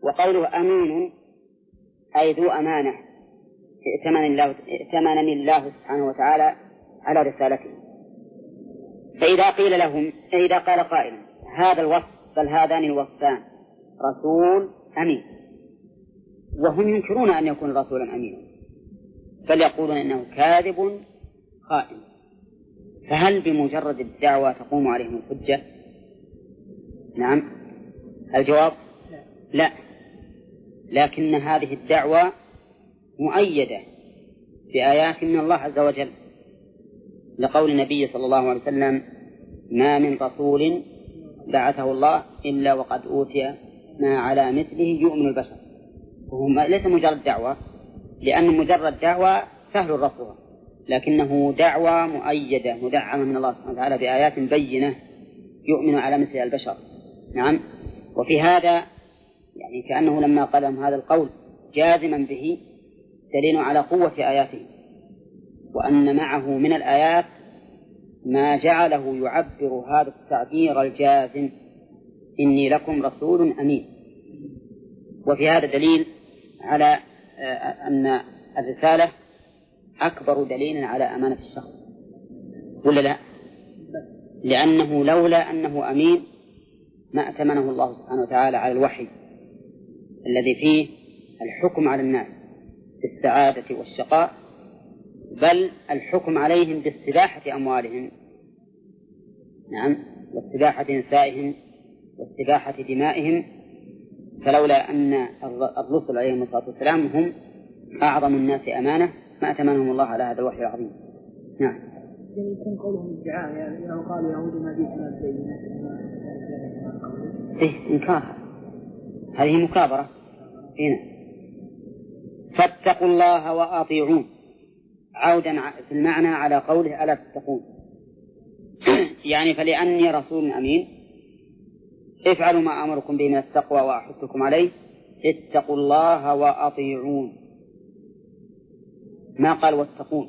وقوله أمين أي ذو أمانة ائتمنني الله سبحانه وتعالى على رسالته. فإذا قال قائل هذا الوصف بل هذان الوصفان رسول أمين، وهم ينكرون أن يكون رسولا أمينا، بل يقولون إنه كاذب خائن، فهل بمجرد الدعوة تقوم عليهم الحجة؟ نعم، الجواب لا، لكن هذه الدعوة مؤيدة بآيات من الله عز وجل، لقول النبي صلى الله عليه وسلم ما من رسول بعثه الله إلا وقد أوتي ما على مثله يؤمن البشر، وهو ليس مجرد دعوة، لأن مجرد دعوة سهل رفضها، لكنه دعوة مؤيدة مدعمة من الله سبحانه وتعالى بآيات بينة يؤمن على مثل البشر. نعم. وفي هذا يعني كأنه لما قال لهم هذا القول جازما به دليل على قوة آياته، وأن معه من الآيات ما جعله يعبر هذا التعبير الجازم إني لكم رسول أمين. وفي هذا دليل على أن الرسالة أكبر دليل على أمانة الشخص، ولا لا؟ لأنه لولا أنه أمين ما أتمنه الله سبحانه وتعالى على الوحي الذي فيه الحكم على الناس بالسعادة والشقاء، بل الحكم عليهم باستباحة أموالهم، نعم، واستباحة نسائهم واستباحة دمائهم، فلولا أن الرسل عليهم الصلاة والسلام هم أعظم الناس أمانة ما أتمنهم الله على هذا الوحي العظيم. نعم. يكون قولهم ادعاء، يعني لو قالوا يهود ما جئتنا بينات إنكار، هذه مكابرة هنا. فاتقوا الله وأطيعون، عودا في المعنى على قوله ألا تتقون، يعني فلأني رسول أمين افعلوا ما أمركم به من التقوى وأحثكم عليه، اتقوا الله وأطيعون، ما قال واتقون،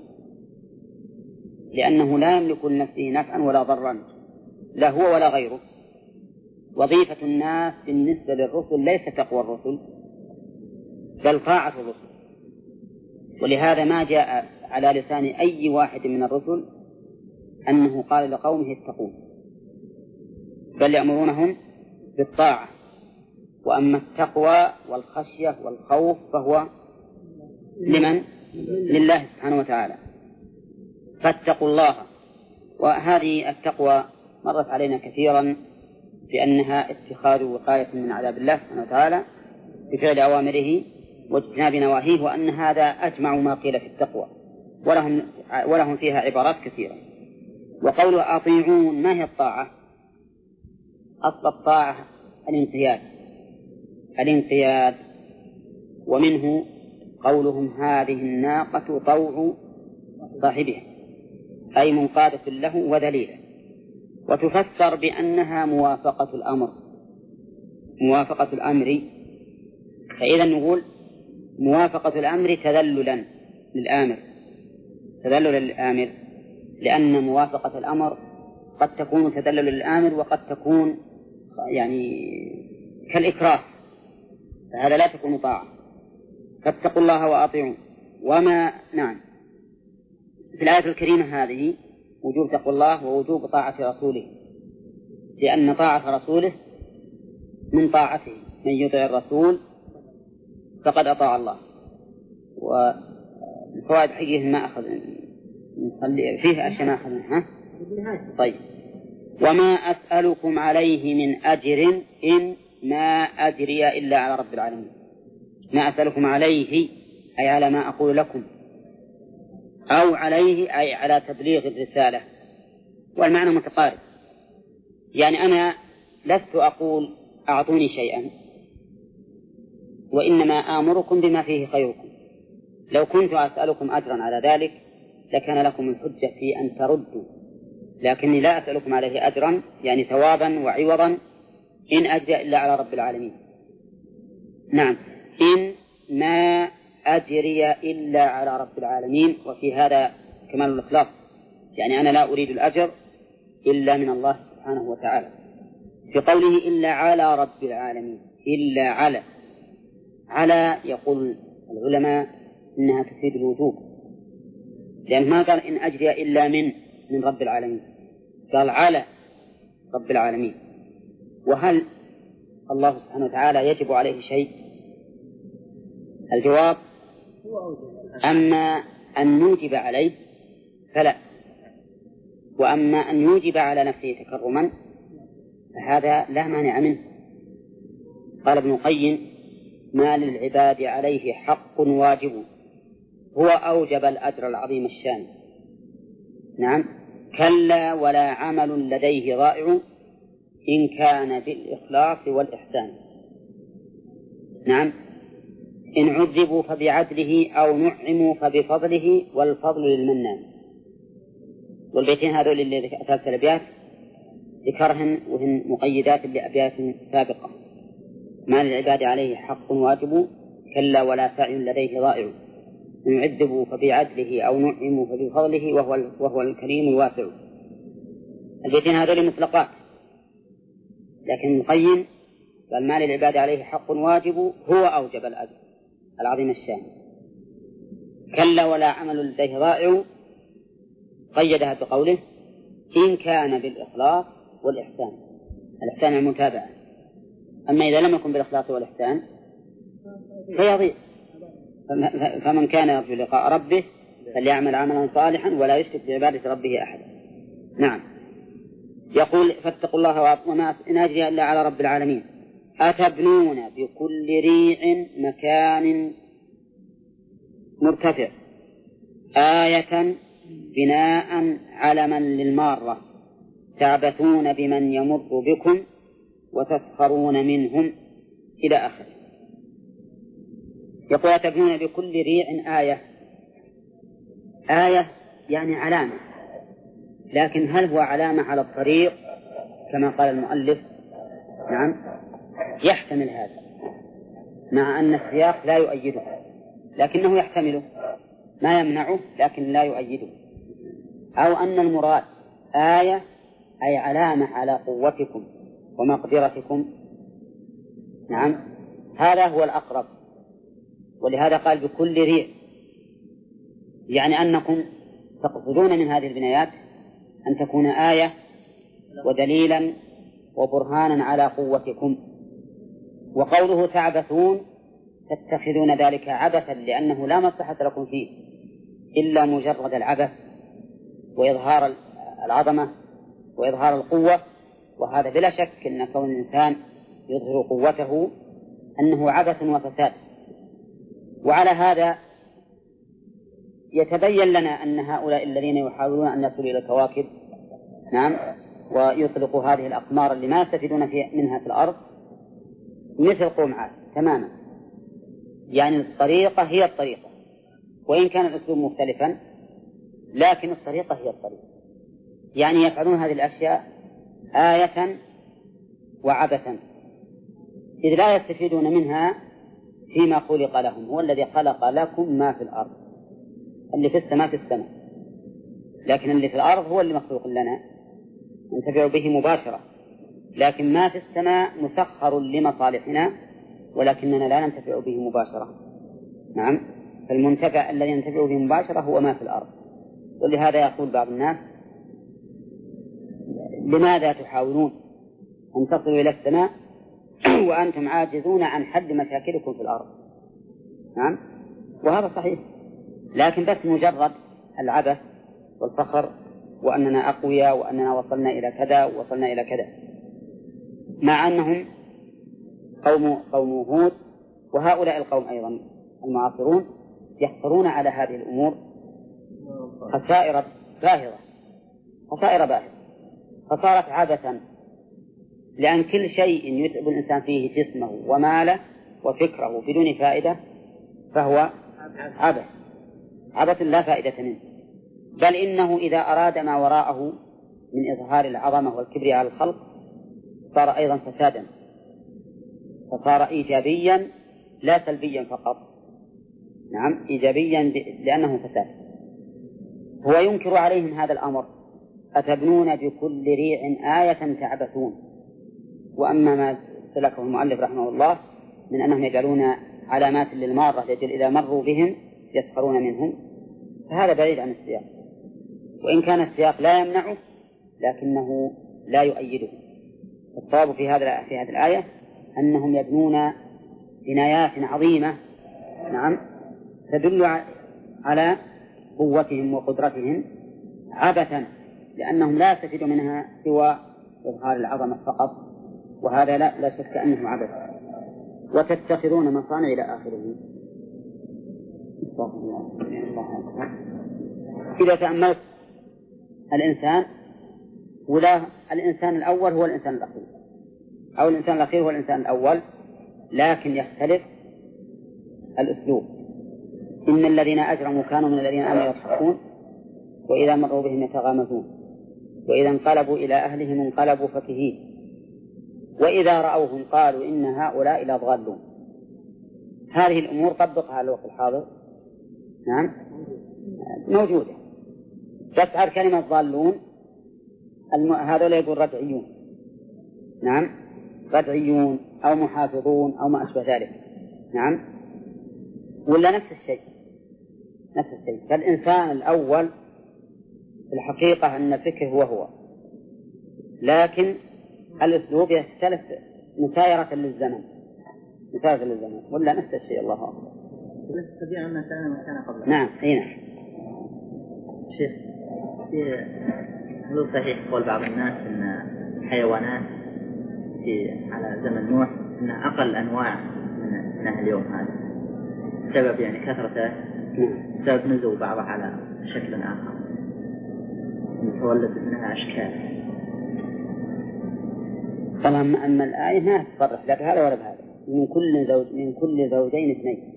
لأنه لا يملك لنفسه نفعا ولا ضرا، لا هو ولا غيره. وظيفة الناس بالنسبة للرسل ليس تقوى الرسل بل طاعة الرسل، ولهذا ما جاء على لسان أي واحد من الرسل أنه قال لقومه اتقون، بل يأمرونهم بالطاعة. وأما التقوى والخشية والخوف فهو لمن؟ لله سبحانه وتعالى. فاتقوا الله، وهذه التقوى مرت علينا كثيرا بأنها اتخاذ وقاية من عذاب الله سبحانه وتعالى بفعل أوامره واجتناب نواهيه، وأن هذا أجمع ما قيل في التقوى، ولهم فيها عبارات كثيرة. وقوله أطيعون، ما هي الطاعة؟ أصل الطاعة الانقياد، ومنه قولهم هذه الناقة طوع صاحبها، أي منقادة له وذليلة. وتفسر بأنها موافقة الأمر، فإذا نقول موافقة الأمر تذللا للآمر، لأن موافقة الأمر قد تكون تذلل للآمر وقد تكون يعني كالإكراه، فهذا لا تكون طاعة. فاتقوا الله وأطيعون. نعم، في الآية الكريمة هذه وجوب تقوى الله ووجوب طاعة رسوله، لأن طاعة رسوله من طاعته، من يطع الرسول فقد أطاع الله. والفوائد حقيقة ما أخذ فيه أشياء ما أخذناها. طيب. وما أسألكم عليه من أجر إن ما أجري إلا على رب العالمين. ما أسألكم عليه أي على ما أقول لكم، أو عليه أي على تبليغ الرسالة، والمعنى متقارب. يعني أنا لست أقول أعطوني شيئا، وإنما آمركم بما فيه خيركم. لو كنت أسألكم أجرا على ذلك لكان لكم الحجة في أن تردوا، لكني لا أسألكم عليه أجرا يعني ثوابا وعوضا إن أجري إلا على رب العالمين. نعم، إن ما أجري إلا على رب العالمين، وفي هذا كمال الإخلاص، يعني أنا لا أريد الأجر إلا من الله سبحانه وتعالى. في قوله إلا على رب العالمين، إلا على، على يقول العلماء إنها تفيد الوجوب، لأن ما قال إن أجري إلا من رب العالمين، قال على رب العالمين. وهل الله سبحانه وتعالى يجب عليه شيء؟ الجواب أما أن نوجب عليه فلا، وأما أن يوجب على نفسه تكرما فهذا لا مانع منه. قال ابن القيم: ما للعباد عليه حق واجب هو أوجب الأجر العظيم الشان. نعم، كلا ولا عمل لديه ضائع إن كان بالإخلاص والإحسان. نعم، إن عذبوا فبعدله أو نعموا فبفضله والفضل للمنان. والبيتين هذول اللي ثلاث الأبيات ذكرهن وهن مقيدات لأبيات سابقة: ما للعباد عليه حق واجب كلا ولا سعي لديه ضائع إن يعذبوا فبعدله أو نعموا فبفضله وهو الكريم الواسع. البيتين هذول مطلقات، لكن المقيم قال: ما للعباد عليه حق واجب هو أوجب الأجر العظيم الشان. كلا ولا عمل لديه ضائع قيدها بقوله: إن كان بالإخلاص والإحسان. الإحسان المتابعة، أما إذا لم يكن بالإخلاص والإحسان فيضيع. فمن كان يرجو لقاء ربه فليعمل عملا صالحا ولا يشرك بعبادة ربه أحدا. نعم، يقول: فاتقوا الله وما إن أجري إلا على رب العالمين. أتبنون بكل ريع مكان مرتفع آية بناء علما للمارة تعبثون بمن يمر بكم وتسخرون منهم إلى آخره. يقول: أتبنون بكل ريع آية يعني علامة، لكن هل هو علامة على الطريق كما قال المؤلف؟ نعم، يحتمل هذا، مع أن السياق لا يؤيده، لكنه يحتمله، ما يمنعه لكن لا يؤيده. أو أن المراد آية أي علامة على قوتكم ومقدرتكم. نعم، هذا هو الأقرب، ولهذا قال بكل ريع، يعني أنكم تقصدون من هذه البنايات أن تكون آية ودليلا وبرهانا على قوتكم. وقوله تعبثون تتخذون ذلك عبثا لأنه لا مصلحة لكم فيه إلا مجرد العبث وإظهار العظمة وإظهار القوة، وهذا بلا شك أن كون الإنسان يظهر قوته أنه عبث وفساد. وعلى هذا يتبين لنا أن هؤلاء الذين يحاولون أن يصلوا إلى الكواكب، نعم، ويطلقوا هذه الأقمار اللي ما يستفيدون منها في الأرض، مثل قوم عاد تماما. يعني الطريقة هي الطريقة، وإن كان الأسلوب مختلفا لكن الطريقة هي الطريقة. يعني يفعلون هذه الأشياء آية وعبثا، إذ لا يستفيدون منها فيما خلق لهم. هو الذي خلق لكم ما في الأرض، اللي في السماء في السماء، لكن اللي في الأرض هو اللي مخلوق لنا ننتفع به مباشرة، لكن ما في السماء مسخر لمصالحنا ولكننا لا ننتفع به مباشرة. نعم، فالمنتفع الذي ننتفع به مباشرة هو ما في الأرض. ولهذا يقول بعض الناس: لماذا تحاولون أن تصلوا إلى السماء وأنتم عاجزون عن حل مشاكلكم في الأرض؟ نعم، وهذا صحيح، لكن بس مجرد العبث والفخر وأننا أقوياء وأننا وصلنا إلى كذا ووصلنا إلى كذا، مع أنهم قوم هود وهؤلاء القوم أيضا المعاصرون يحصرون على هذه الأمور خسائر باهظة، فصارت عبثا، لأن كل شيء يتعب الإنسان فيه جسمه وماله وفكره بدون فائدة فهو عبث لا فائدة منه. بل إنه إذا أراد ما وراءه من إظهار العظمة والكبر على الخلق صار أيضا فسادا، فصار إيجابيا لا سلبيا فقط. نعم، إيجابيا لأنه فساد. هو ينكر عليهم هذا الأمر: أتبنون بكل ريع آية تعبثون. وأما ما سلكه المؤلف رحمه الله من أنهم يجعلون علامات للمارة لأجل إذا مروا بهم يسخرون منهم، فهذا بعيد عن السياق، وإن كان السياق لا يمنعه لكنه لا يؤيده. الصواب في هذه الآية أنهم يبنون بنايات عظيمة، نعم، تدل على قوتهم وقدرتهم عبثا، لأنهم لا يستفيدون منها سوى إظهار العظمة فقط، وهذا لا شك أنه عبث. وتتخذون مصانع إلى آخره. إذا تأملت الإنسان، ولا الإنسان الأول هو الإنسان الأخير، أو الإنسان الأخير هو الإنسان الأول، لكن يختلف الأسلوب. إن الذين أجرموا كانوا من الذين آمنوا يضحكون وإذا مروا بهم يتغامزون وإذا انقلبوا إلى أهلهم انقلبوا فكهين وإذا رأوهم قالوا إن هؤلاء لضالون. هذه الأمور طبقها على الوقت الحاضر، نعم، موجودة. بس على كلمة ضالون هذا لا يقول رجعيون، نعم، رجعيون أو محافظون أو ما أشبه ذلك، نعم، ولا نفس الشيء. فالإنسان الأول في الحقيقة أن الفكر هو، لكن الأسلوب يختلف مسايرة للزمن، ولا نفس الشيء. الله أكبر. تستطيع أن كان مكان قبل. نعم، نعم. شيخ، هل صحيح قول بعض الناس أن الحيوانات على زمن نوح أن أقل أنواع من اليوم هذا سبب يعني كثرته، سبب نزول بعضها على شكل آخر تولد منها أشكال. طبعا أما الآية ما تصرح لا بهذا ولا بهذا. من كل زوجين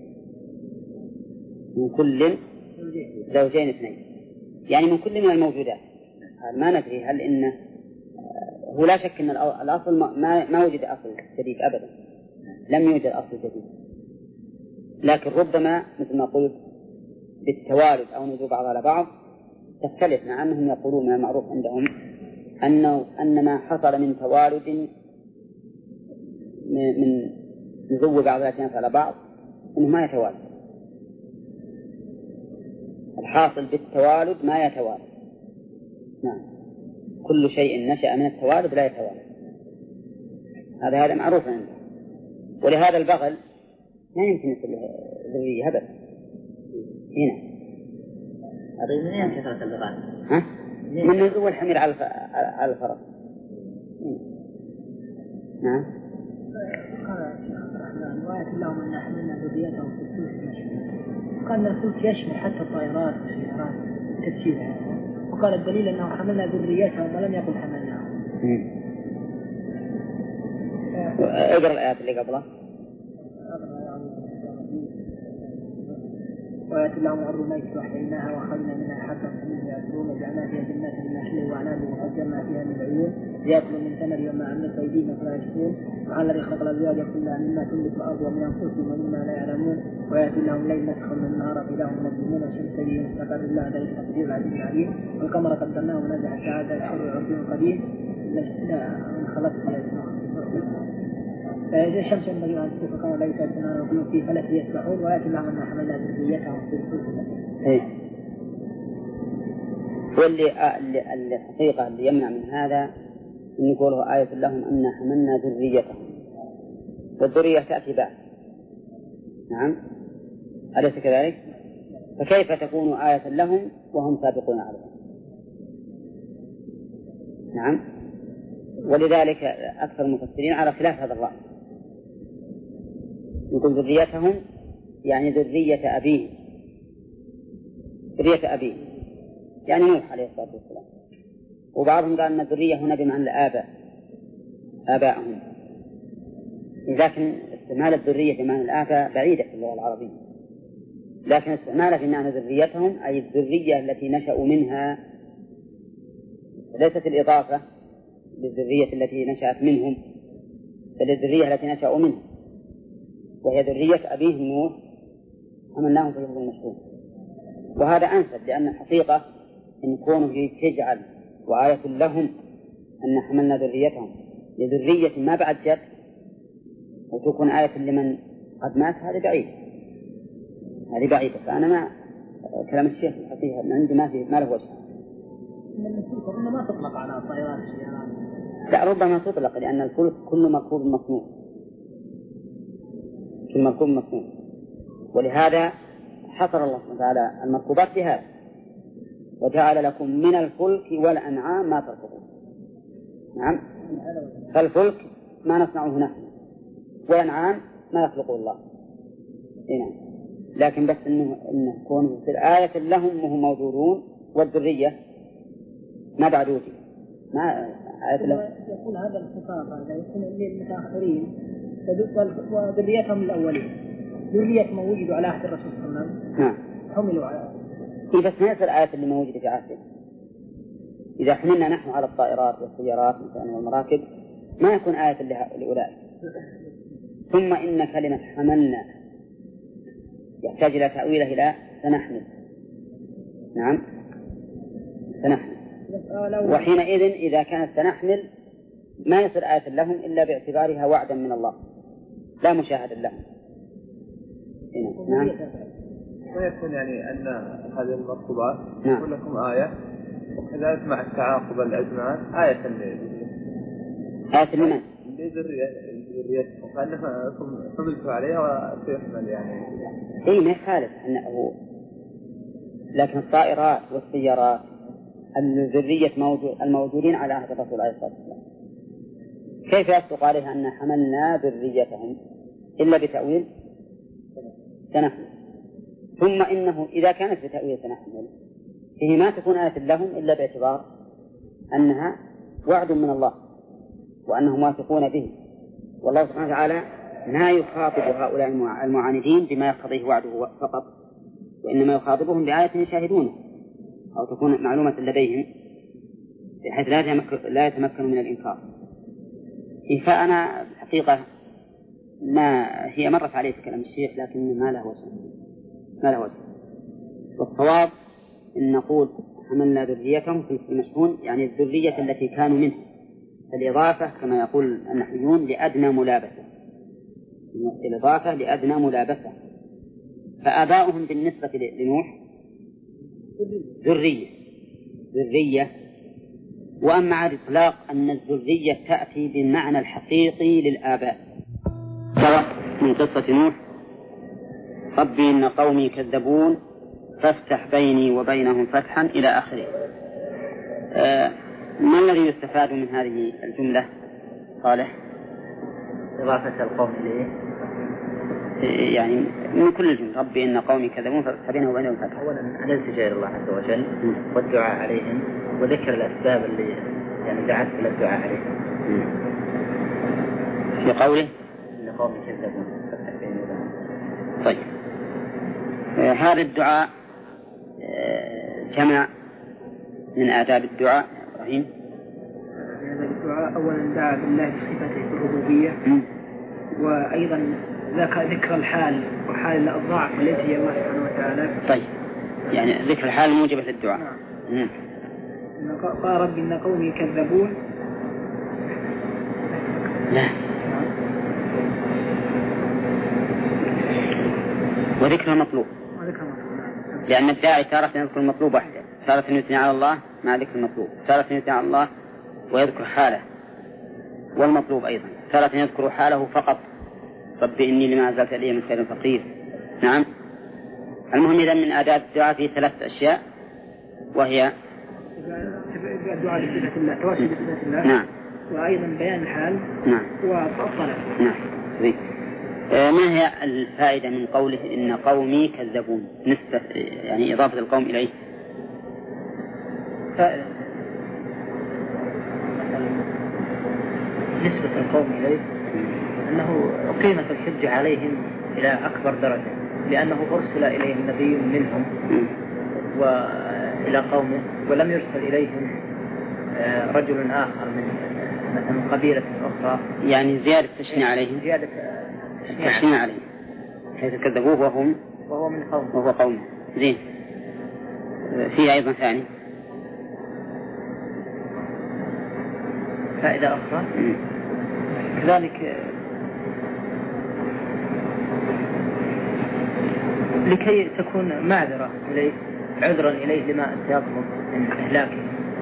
اثنين، يعني من كل من الموجودات. ما ندري هل إنه هو لا شك أن الأصل ما وجد أصل جديد أبدا، لم يوجد أصل جديد، لكن ربما مثل ما قلت بالتوالد أو نزول بعض على بعض تختلف، مع أنهم يقولون من المعروف عندهم أن ما حصل من توالد من نزول بعض الأجناس على بعض أنه ما يتوالد. الحاصل بالتوالد ما يتوالد، نعم، كل شيء نشأ من التوالد لا يتوالد، هذا معروف عنده. ولهذا البغل لا يمكن يصل ذرية أبدا. هنا هذا من أين كثرة البغال؟ من نزول الحمير على الفرس. نعم. قال الشيخ عبد الرحمن: وآية لهم أن حملنا ذريتهم في الفلك المشحون. وقال الفلك يشمل حتى الطائرات والسيارات تفسيرها، وقال الدليل أنه حملنا ذريتهم ولم يقل حملناهم. اقرأ الآيات اللي قبلها. وآية لهم أرض ميت وأحييناها وأخذنا منها حبا فمنه يأكلون وجعلنا فيها جنات من نخيل وأعناب وفجرنا فيها من عيون ليأكلوا من ثمره وما عملت أيديهم فلا يشكرون. وعلى الذي خلق الأزواج كلها مما تنبت الأرض ومن أنفسهم ومما لا يعلمون. وآية لهم الليل نسخ من النهار فإذا هم مظلمون والشمس تجري مستقر لله ذلك التقدير العزيز العليم. والقمر قدرناه ونزع الساعة الشر عرض قديم من خلقت فإذا الشمس ينبغي أن تكون القمر لا يسألون وكلهم في فلك يسبحون. وآية لهم أن حملنا ذريتهم في الفلك. واللي الحقيقة اللي يمنع من هذا أن يقوله آية لهم أن حملنا ذريتهم، والذرية تأتي بعد، نعم، أليس كذلك؟ فكيف تكون آية لهم وهم سابقون عليها؟ نعم. ولذلك أكثر المفسرين على خلاف هذا الرأي، يقول ذريتهم يعني ذرية أبيه يعني نوح عليه الصلاة والسلام. وبعضهم قال أن الذرية هنا بمعنى الآباء، آباءهم، لكن استعمال الذرية بمعنى الآباء بعيدة في اللغة العربية، لكن استعمالها بمعنى ذريتهم أي الذرية التي نشأوا منها، ليست الإضافة للذرية التي نشأت منهم، بل الذرية التي نشأوا منها، وهي ذرية أبيه نوح حملناهم في الفلك المشحون. وهذا أنسب، لأن الحقيقة إن كونه تجعل وآية لهم أن حملنا ذريتهم لذرية ما بعد جد، وتكون آية لمن قد مات هذه بعيدة فأنا ما كلام الشيخ الحقيقة من عندي ما له وجه. الفلك ما تطلق على الطائرات السيارات. لا ربما تطلق لأن الفلك كل مركوب مصنوع. كل مركوب مصنوع ولهذا حصر الله سبحانه وتعالى المركوبات بهذا وجعل لكم من الفلك والأنعام ما تركبون. نعم فالفلك ما نصنعه نحن والأنعام ما يخلقه الله. نعم لكن بس إنه كونه في الآية لهم وهم موجودون والذرية ما بعد وجد ما آية لهم. يقول هذا الخطاب هذا يكون للمتأخرين وذريتهم الأولين ذرية ما وجدوا على عهد الرسول صلى الله عليه وسلم. نعم حملوا على بس ما يصير الآية اللي موجودة في عهده. إذا حملنا نحن على الطائرات والسيارات مثلا والمراكب ما يكون آية لأولئك. ثم إن كلمة حملنا يحتاج إلى تأويله إلى سنحمل. نعم سنحمل وحينئذ إذا كانت سنحمل ما يصير آية لهم إلا باعتبارها وعدا من الله لا مشاهدا لهم. نعم ويكون يعني أن هذه المركوبات تكون لكم آية وكذلك مع التعاقب الأزمان آية لمن؟ لذريتكم فأنكم حملتوا عليها وتحمل يعني. إيه ما يخالف أنه لكن الطائرات والسيارات الذرية الموجودين على عهد الرسول عليه الصلاة والسلام كيف يصدق عليها أن حملنا ذريتهم إلا بتأويل سنحمل. ثم إنه إذا كانت بتأويل سنحمل فيه ما تكون آية لهم إلا باعتبار أنها وعد من الله وأنهم واثقون به والله سبحانه وتعالى لا يخاطب هؤلاء المعاندين بما يقتضيه وعده فقط وإنما يخاطبهم بآية يشاهدونه أو تكون معلومة لديهم بحيث لا يتمكنوا من الإنكار. فأنا الحقيقة ما هي مرت عليه في كلام الشيخ لكن ما له وجه. والصواب إن نقول حملنا ذريتهم في المشحون يعني الذرية التي كانوا منه الإضافة كما يقول النحويون لأدنى ملابسة. الإضافة لأدنى ملابسة فآباؤهم بالنسبة لنوح ذرية وأما على الإطلاق أن الذرية تأتي بالمعنى الحقيقي للآباء سواء من قصة نوح ربي إن قومي كذبون فافتح بيني وبينهم فتحا إلى آخره. ما الذي يستفاد من هذه الجملة؟ صالح إضافة القوم إليه يعني من كل الجمل ربي إن قومي كذبون فافتح بيني وبينهم فتحا. أولا الالتجاء إلى الله عز وجل والدعاء عليهم وذكر الأسباب اللي يعني دعت إلى الدعاء عليهم في قوله إن قومي كذبون فافتح بيني وبينهم. طيب هذا الدعاء جمع من آداب الدعاء إبراهيم. هذا الدعاء أولا دعا بالله بصفته الربوبية وأيضا ذكر الحال وحال الضعف التي هي الله سبحانه وتعالى. طيب يعني ذكر الحال موجبة للدعاء. نعم. قال رب إن قومي كذبون. لا وذكر المطلوب لأن الداعي تارة يذكر المطلوب وحده تارة يثني على الله مع ذكر المطلوب تارة يثني على الله ويذكر حاله والمطلوب أيضا تارة يذكر حاله فقط رب إني لما أنزلت إلي من خير فقير. نعم المهم إذن من آداب الدعاء في 3 أشياء وهي الدعاء بصفة الله تواصل بصفة الله نعم وأيضا بيان الحال نعم والطلب نعم. ما هي الفائدة من قوله إن قومي كذبون نسبة يعني إضافة القوم إليه؟ فائدة نسبة القوم إليه أنه أقيمت الحجة عليهم إلى أكبر درجة لأنه أرسل إليهم نبي منهم وإلى قومه ولم يرسل إليهم رجل آخر من قبيلة أخرى يعني زيادة تشنيع عليهم حيث كذبوه وهو من قومه وهو قومه. زين في أيضا ثاني فائدة أخرى كذلك لكي تكون معذرة إليه، عذرا إليه لما سيطلب من إهلاكه.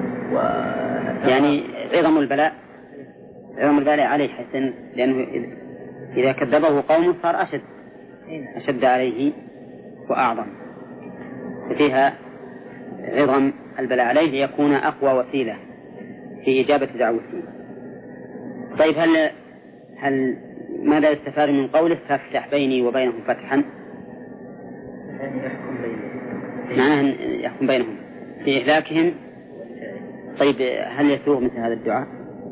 يعني عظم البلاء عليه حسن، لأنه إذا كذبه قوم صار أشد عليه وأعظم، ففيها عظم البلاء عليه ليكون أقوى وسيلة في إجابة دعوته. طيب هل ماذا يستفاد من قوله فافتح بيني وبينهم فتحا؟ معناه يحكم بينهم في إهلاكهم. طيب هل يسوغ مثل هذا الدعاء؟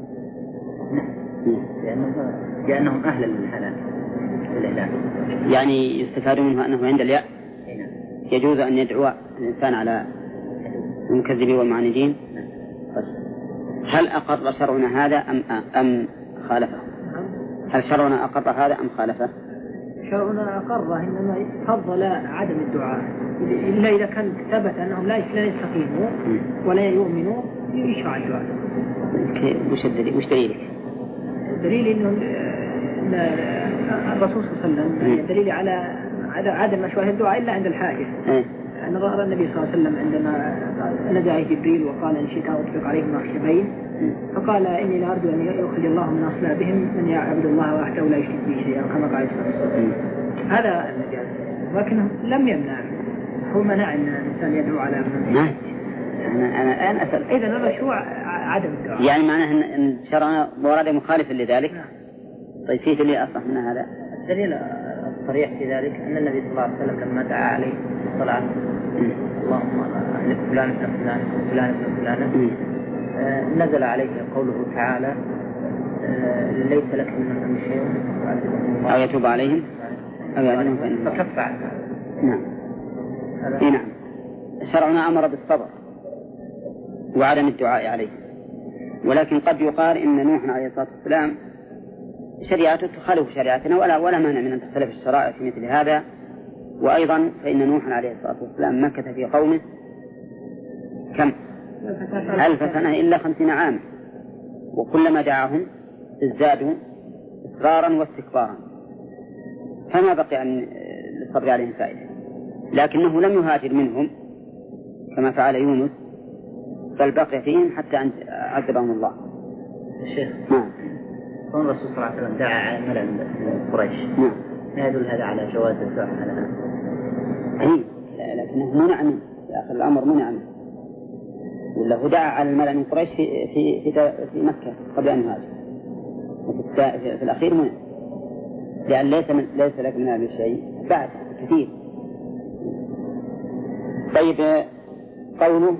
لأنهم أهل الهلاك والإهلاك. يعني يستفاد منه أنه عند اليأس يجوز أن يدعو الإنسان على المكذبين والمعاندين. هل أقر شرعنا هذا أم خالفه؟ هل شرعنا أقر هذا أم خالفه؟ شرعنا أقره، إنما فضل عدم الدعاء إلا إذا كان ثبت أنهم لا يستقيموا ولا يؤمنوا يشرع الدعاء. وش دليلك؟ الدليل إنه الرسول صلى الله عليه وسلم دليل على عدم مشروعية الدعاء إلا عند الحاجة. أن ظهر النبي صلى الله عليه وسلم عندما نزع جبريل وقال إن شئت أطلق عليهم أخشبين، فقال إني لا أرجو أن يخرج الله من أصلابهم من يعبد الله وحده ولا يشرك به شيئا، كما قال صلى الله عليه وسلم. هذا ولكنه لم يمنع، هو منع أن الإنسان يدعو على من. أنا أسأل إذا المشروع عدم الدعاء، يعني معناه أن شرعنا ورد مخالف لذلك. طيب في دليل أصح من هذا؟ الدليل الصريح في ذلك أن النبي صلى الله عليه وسلم لما دعا عليه في الصلاة اللهم أهلك فلان فلان فلان فلان، نزل عليه قوله تعالى ليس لك من الأمر شيء أو يتوب عليهم أو يعلمهم فإنه فكف عنه. نعم. نعم. شرعنا أمر بالصبر وعدم الدعاء عليه، ولكن قد يقال إن نوح عليه الصلاة والسلام شريعته تخالف شريعتنا ولا مانع من أن تختلف الشرائع في مثل هذا. وأيضا فإن نوح عليه الصلاة والسلام مكث في قومه كم 1000 سنة إلا 50 عاما، وكلما دعاهم ازدادوا إصرارا واستكبارا، فما بقي أن للصبر عليهم فائدة. لكنه لم يهاجر منهم كما فعل يونس، بل بقي فيهم حتى أن عذبهم الله. الشيخ كون الرسول صلى الله عليه وسلم دعا على ملأ من قريش، ما يدل هذا على جواز الدعاء على أي، لكنه منع منه في آخر الأمر، منع منه، ولا هو دعا على الملأ من قريش في مكة قبل أن يهاجر، وفي الأخير منع، لأن ليس لك من هذا الشيء بعد كثير. طيب قوله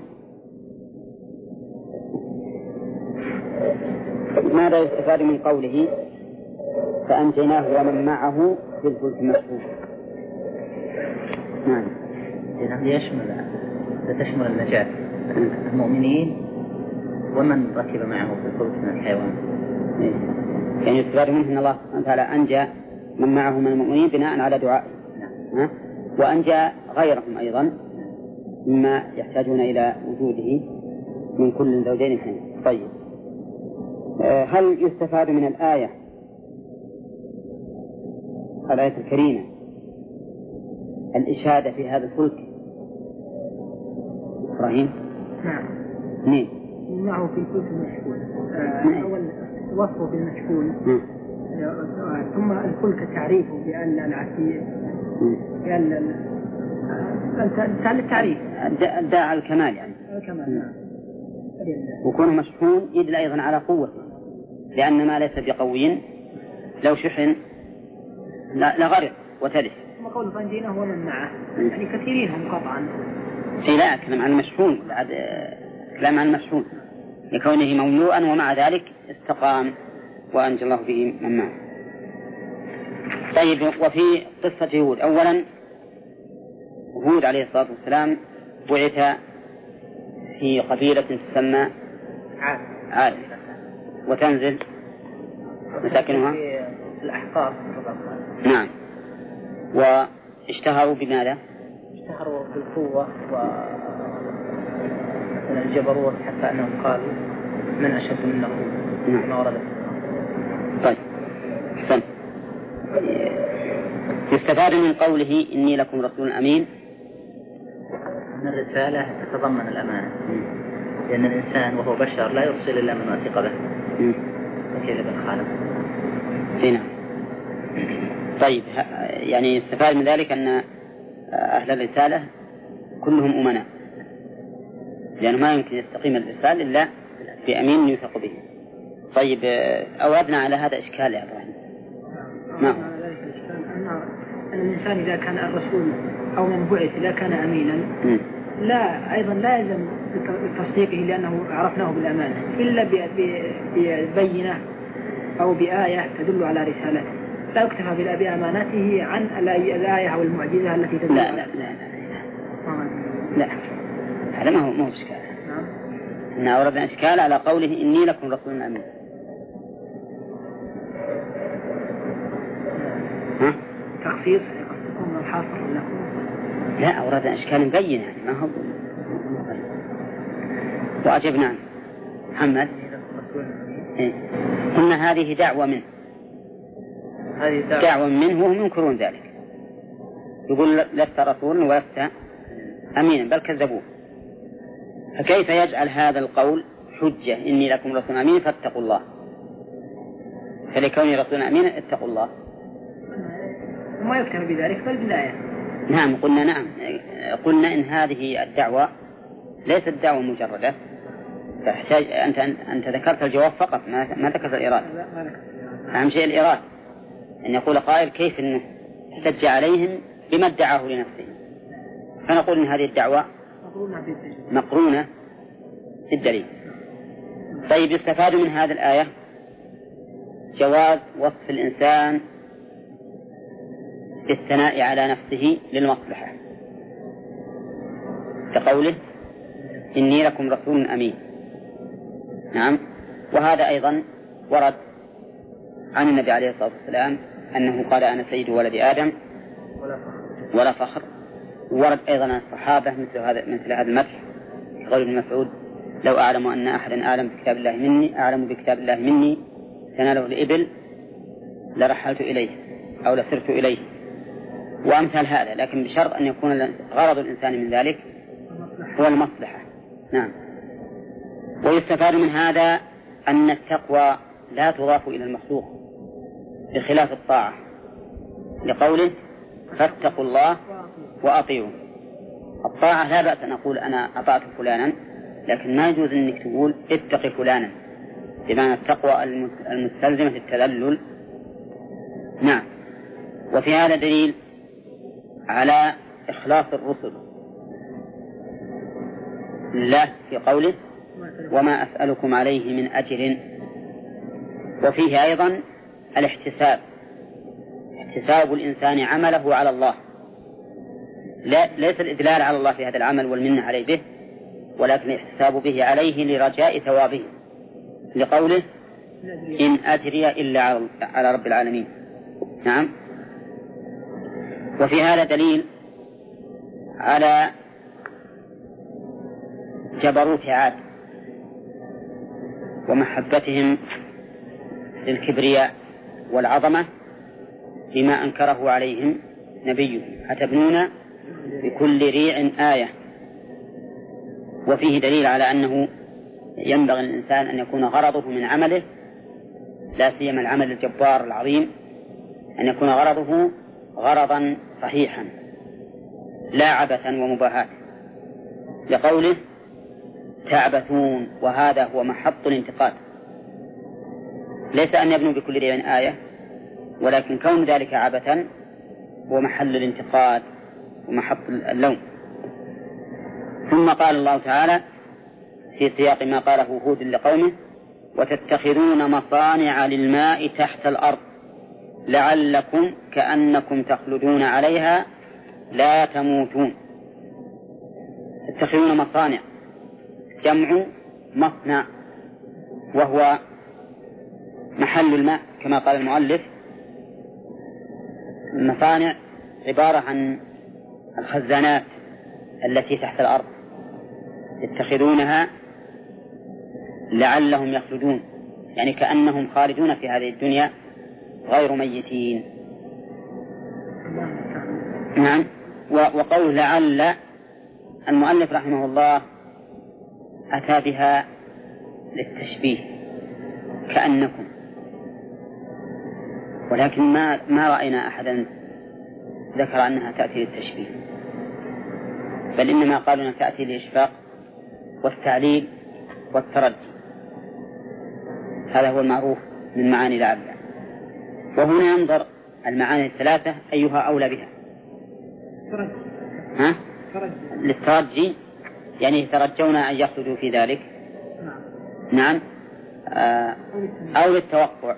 ماذا يستفاد من قوله فأنجيناه ومن معه في الفلك المشحون؟ نعم. تشمل النجاة المؤمنين ومن ركب معه في الفلك من الحيوان. يعني يستفاد منه أن الله سبحانه وتعالى أنجى من معه من المؤمنين بناء على دعائه، وأنجى غيرهم أيضا مما يحتاجون إلى وجوده من كل زوجين اثنين. طيب هل يستفاد من الآية الكريمة الإشادة في هذا الفلك؟ إبراهيم؟ نعم. معه في الفلك المشحون. أول وصفه بالمشحون، ثم الفلك تعريفه بأن العتيق، بأن التعريف الداعي على الكمال، يعني الكمال. نعم. وكونه مشحون يدل أيضا على قوته، لأن ما ليس بقوي لو شحن لغرق وتلف. ثم قول فانجيناه ومن معه، يعني كثيرين هم قطعا. لا، كلام عن المشحون، كلام عن المشحون لكونه مملوءا ومع ذلك استقام وأنجى الله به من معه. طيب وفي قصة هود، أولا هود عليه الصلاة والسلام بعث في قبيلة تسمى عاد، وتنزل مساكنها في الأحقاف. نعم. واشتهروا بماذا؟ اشتهروا بالقوة والجبروت، حتى أنهم قالوا من أشد منه كما ورد. طيب أحسن. يستفاد من قوله إني لكم رسول أمين أن الرسالة تتضمن الأمانة، لأن الإنسان وهو بشر لا يرسل إلا من وثق به، وكيف بالخالق. هنا طيب، يعني يستفاد من ذلك أن أهل الرسالة كلهم أمناء، لأنه ما يمكن يستقيم الإرسال إلا بأمين يوثق به. طيب، أوردنا على هذا إشكال يا إبراهيم. نعم. أن الإنسان إذا كان الرسول أو من بعث إذا كان أمينا لا أيضا لا يلزم تصديقه لأنه عرفناه بالأمانة إلا ببينة أو بآية تدل على رسالته، لا يكتفى بأمانته عن الآية أو المعجزة التي تدل. لا لا لا لا، هذا ما هو إشكال. إن أوردنا إشكال على قوله إني لكم رسول أمين. تخصيص يقصدكم الحاصل لكم. لا، أوردنا إشكال مبين يعني ما هو. وأجبنا عنه. محمد قلنا هذه دعوة منه، دعوة منه وهم ينكرون ذلك، يقول لست رسولا ولست أمينا بل كذبوه. فكيف يجعل هذا القول حجة إني لكم رسول أمين فاتقوا الله؟ فلكوني رسول أمين اتقوا الله. ما يكتفي بذلك بل بالآية. نعم قلنا إن هذه الدعوة ليست دعوة مجردة، تحتاج أنت ذكرت الجواب فقط ما ذكرت الإرادة. أهم شيء الإرادة، أن يقول قائل كيف أنه احتج عليهم بما ادعاه لنفسه، فنقول إن هذه الدعوة مقرونة بالدليل. طيب، يستفاد من هذه الآية جواز وصف الإنسان بالثناء على نفسه للمصلحة، كقوله إني لكم رسول أمين. نعم، وهذا أيضا ورد عن النبي عليه الصلاة والسلام أنه قال أنا سيد ولد آدم ولا فخر. ورد أيضا عن الصحابة مثل هذا المدح، كقول ابن مسعود لو أعلم أن أحدا أعلم بكتاب الله مني تناله الإبل لرحلت إليه أو لسرت إليه، وأمثال هذا، لكن بشرط أن يكون غرض الإنسان من ذلك هو المصلحة. نعم. ويستفاد من هذا أن التقوى لا تضاف إلى المخلوق بخلاف الطاعة، لقوله فاتقوا الله وأطيعوا. الطاعة لا بأس أن أقول أنا أطعت فلانا، لكن ما يجوز أنك تقول اتق فلانا، بمعنى التقوى المستلزمة التذلل. نعم. وفي هذا دليل على إخلاص الرسل لله في قوله وما أسألكم عليه من أجر. وفيه أيضا الاحتساب، احتساب الإنسان عمله على الله، ليس الإدلال على الله في هذا العمل والمنة عليه به، ولكن الاحتساب به عليه لرجاء ثوابه، لقوله إن أجري إلا على رب العالمين. نعم. وفي هذا دليل على جبروت عاد ومحبتهم للكبرياء والعظمة بما أنكره عليهم نبيهم أتبنون بكل ريع آية. وفيه دليل على أنه ينبغي الإنسان أن يكون غرضه من عمله، لا سيما العمل الجبار العظيم، أن يكون غرضه غرضا صحيحا لا عبثا ومباهات، لقوله تعبثون، وهذا هو محط الانتقاد، ليس أن يبنوا بكل ريع آية، ولكن كون ذلك عبثا هو محل الانتقاد ومحط اللوم. ثم قال الله تعالى في سياق ما قاله هود لقومه وتتخذون مصانع للماء تحت الأرض لعلكم كأنكم تخلدون عليها لا تموتون. تتخذون مصانع جمع مصنع، وهو محل الماء كما قال المؤلف. المصانع عبارة عن الخزانات التي تحت الأرض، يتخذونها لعلهم يخلدون، يعني كأنهم خالدون في هذه الدنيا غير ميتين. نعم. وقول لعل المؤلف رحمه الله أتى بها للتشبيه كأنكم، ولكن ما رأينا أحدا ذكر أنها تأتي للتشبيه، بل إنما قالوا أنها تأتي للإشفاق والتعليل والتردي. هذا هو المعروف من معاني لعل. وهنا ينظر المعاني الثلاثة أيها أولى بها. للترجي يعني يترجون أن يخرجوا في ذلك. نعم. أو للتوقع،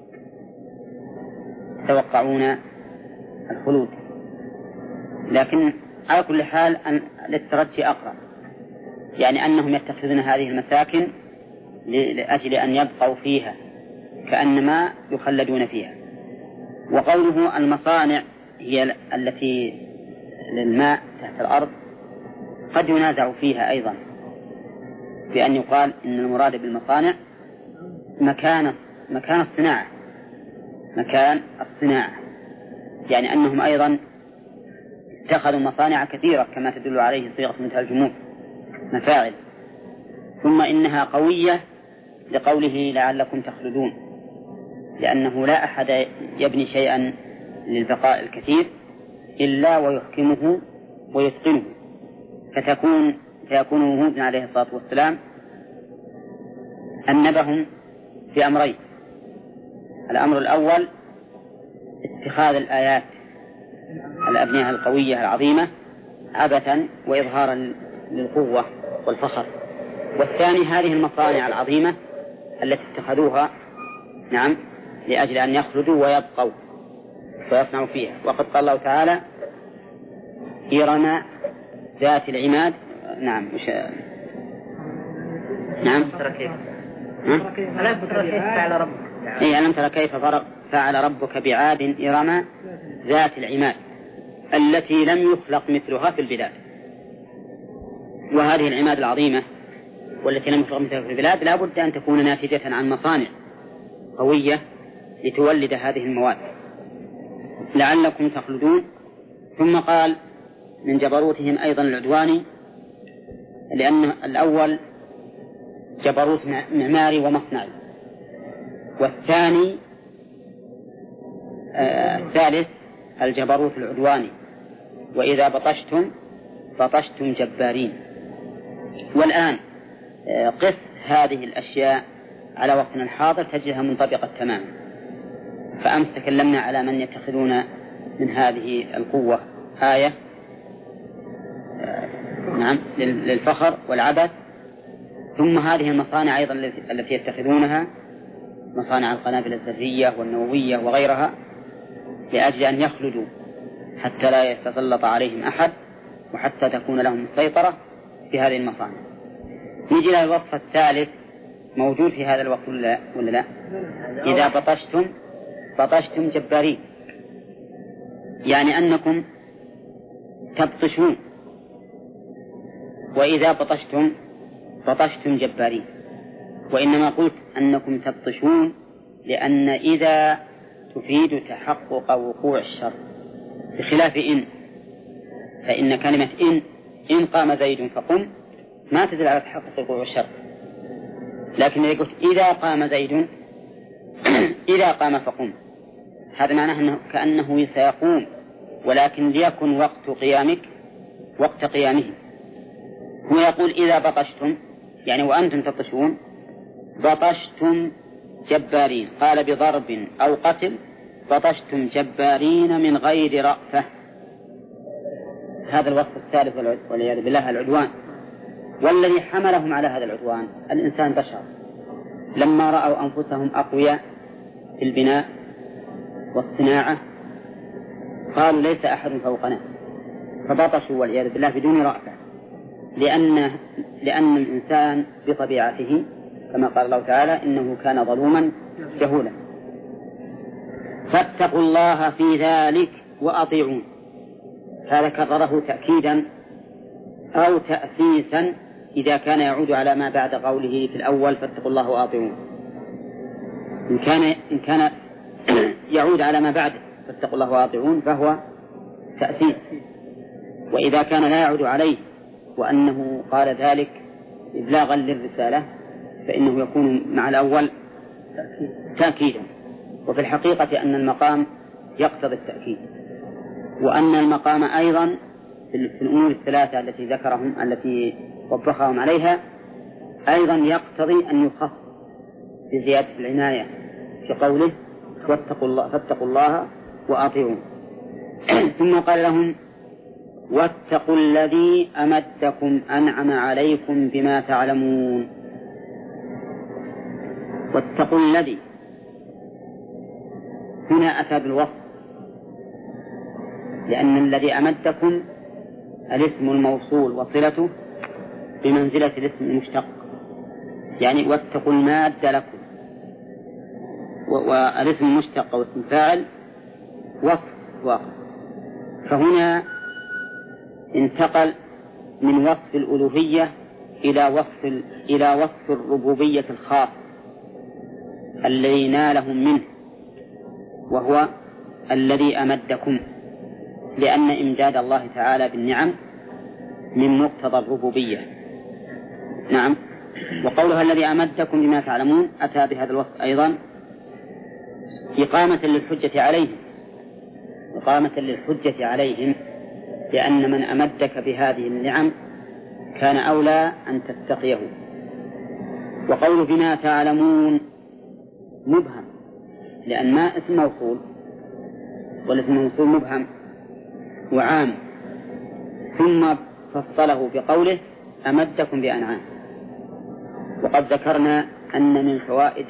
يتوقعون الخلود، لكن على كل حال للترجي أقرب، يعني أنهم يتخذون هذه المساكن لأجل أن يبقوا فيها كأنما يخلدون فيها. وقوله المصانع هي التي للماء تحت الأرض قد ينازع فيها أيضا، بأن يقال إن المراد بالمصانع مكان الصناعة، مكان الصناعة، يعني أنهم أيضا اتخذوا مصانع كثيرة كما تدل عليه صيغة منتهى الجموع مفاعل. ثم إنها قوية لقوله لعلكم تخلدون، لأنه لا أحد يبني شيئا للبقاء الكثير إلا ويحكمه ويتقنه، فيكون هود عليه الصلاة والسلام أنبهم في أمرين: الأمر الأول اتخاذ الآيات الأبنية القوية العظيمة عبثا وإظهارا للقوة والفخر، والثاني هذه المصانع العظيمة التي اتخذوها نعم لأجل أن يخلدوا ويبقوا ويصنعوا فيها. وقد قال الله تعالى إرم ذات العماد. نعم نعم ألم تر كيف فعل ربك بعاد إرم ذات العماد التي لم يخلق مثلها في البلاد. وهذه العماد العظيمة والتي لم يخلق مثلها في البلاد لا بد أن تكون ناتجة عن مصانع قوية لتولد هذه المواد. لعلكم تخلدون. ثم قال من جبروتهم أيضا العدواني، لأن الأول جبروت معماري ومصنعي، والثاني الثالث الجبروت العدواني، وإذا بطشتم جبارين. والآن قس هذه الأشياء على وقتنا الحاضر تجدها منطبقة تماما. فأمس تكلمنا على من يتخذون من هذه القوة آية نعم للفخر والعبث، ثم هذه المصانع أيضا التي يتخذونها مصانع القنابل الذرية والنووية وغيرها لأجل أن يخلدوا حتى لا يتسلط عليهم أحد وحتى تكون لهم السيطرة في هذه المصانع. نجي إلى الوصف الثالث موجود في هذا الوقت ولا لا؟ إذا بطشتم جبارين، يعني أنكم تبطشون، وإذا بطشتم جبارين. وإنما قلت أنكم تبطشون لأن إذا تفيد تحقق وقوع الشر بخلاف فإن كلمة إن قام زيد فقم ما تدل على تحقق وقوع الشر، لكن إذا قلت إذا قام زيد إذا قام فقم هذا معناه كأنه سيقوم، ولكن ليكن وقت قيامه. هو يقول إذا بطشتم يعني وأنتم تبطشون بطشتم جبارين، قال بضرب أو قتل بطشتم جبارين من غير رأفة. هذا الوصف الثالث والعياذ بالله العدوان. والذي حملهم على هذا العدوان الإنسان بشر لما رأوا أنفسهم أقوياء في البناء والصناعة قالوا ليس أحد فوقنا، فبطشوا والعياذ بالله بدون رأفة، لأن الإنسان بطبيعته كما قال الله تعالى إنه كان ظلوما جهولا. فاتقوا الله في ذلك وأطيعون، هذا كرره تأكيدا أو تأسيسا إذا كان يعود على ما بعد قوله في الأول فاتقوا الله وأطيعون. إن كان يعود على ما بعد فاتقوا الله وأطيعون فهو تأسيس، وإذا كان لا يعود عليه وأنه قال ذلك إبلاغا للرسالة فإنه يكون مع الأول تأكيدا. وفي الحقيقة أن المقام يقتضي التأكيد، وأن المقام أيضا في الأمور الثلاثة التي وبخهم عليها أيضا يقتضي أن يخص بزيادة العناية في قوله فاتقوا الله وأطيعون. ثم قال لهم واتقوا الذي أمدكم أنعم عليكم بما تعلمون. واتقوا الذي هنا أتى بالوصف، لأن الذي أمدكم الاسم الموصول وصلته بمنزلة الاسم المشتق، يعني واتقوا المادة لكم، والاسم المشتق واسم فاعل وصف واقع. فهنا انتقل من وصف الألوهية إلى وصف الربوبية الخاص الذي نالهم منه، وهو الذي أمدكم، لأن إمداد الله تعالى بالنعم من مقتضى الربوبية. نعم. وقولها الذي أمدكم بما تعلمون أتى بهذا الوصف أيضا إقامة للحجة عليهم لأن من أمدك بهذه النعم كان أولى أن تتقيه. وقول بما تعلمون مبهم، لأن ما اسم موصول، والاسم الموصول مبهم وعام، ثم فصله بقوله أمدكم بأنعام. وقد ذكرنا أن من فوائد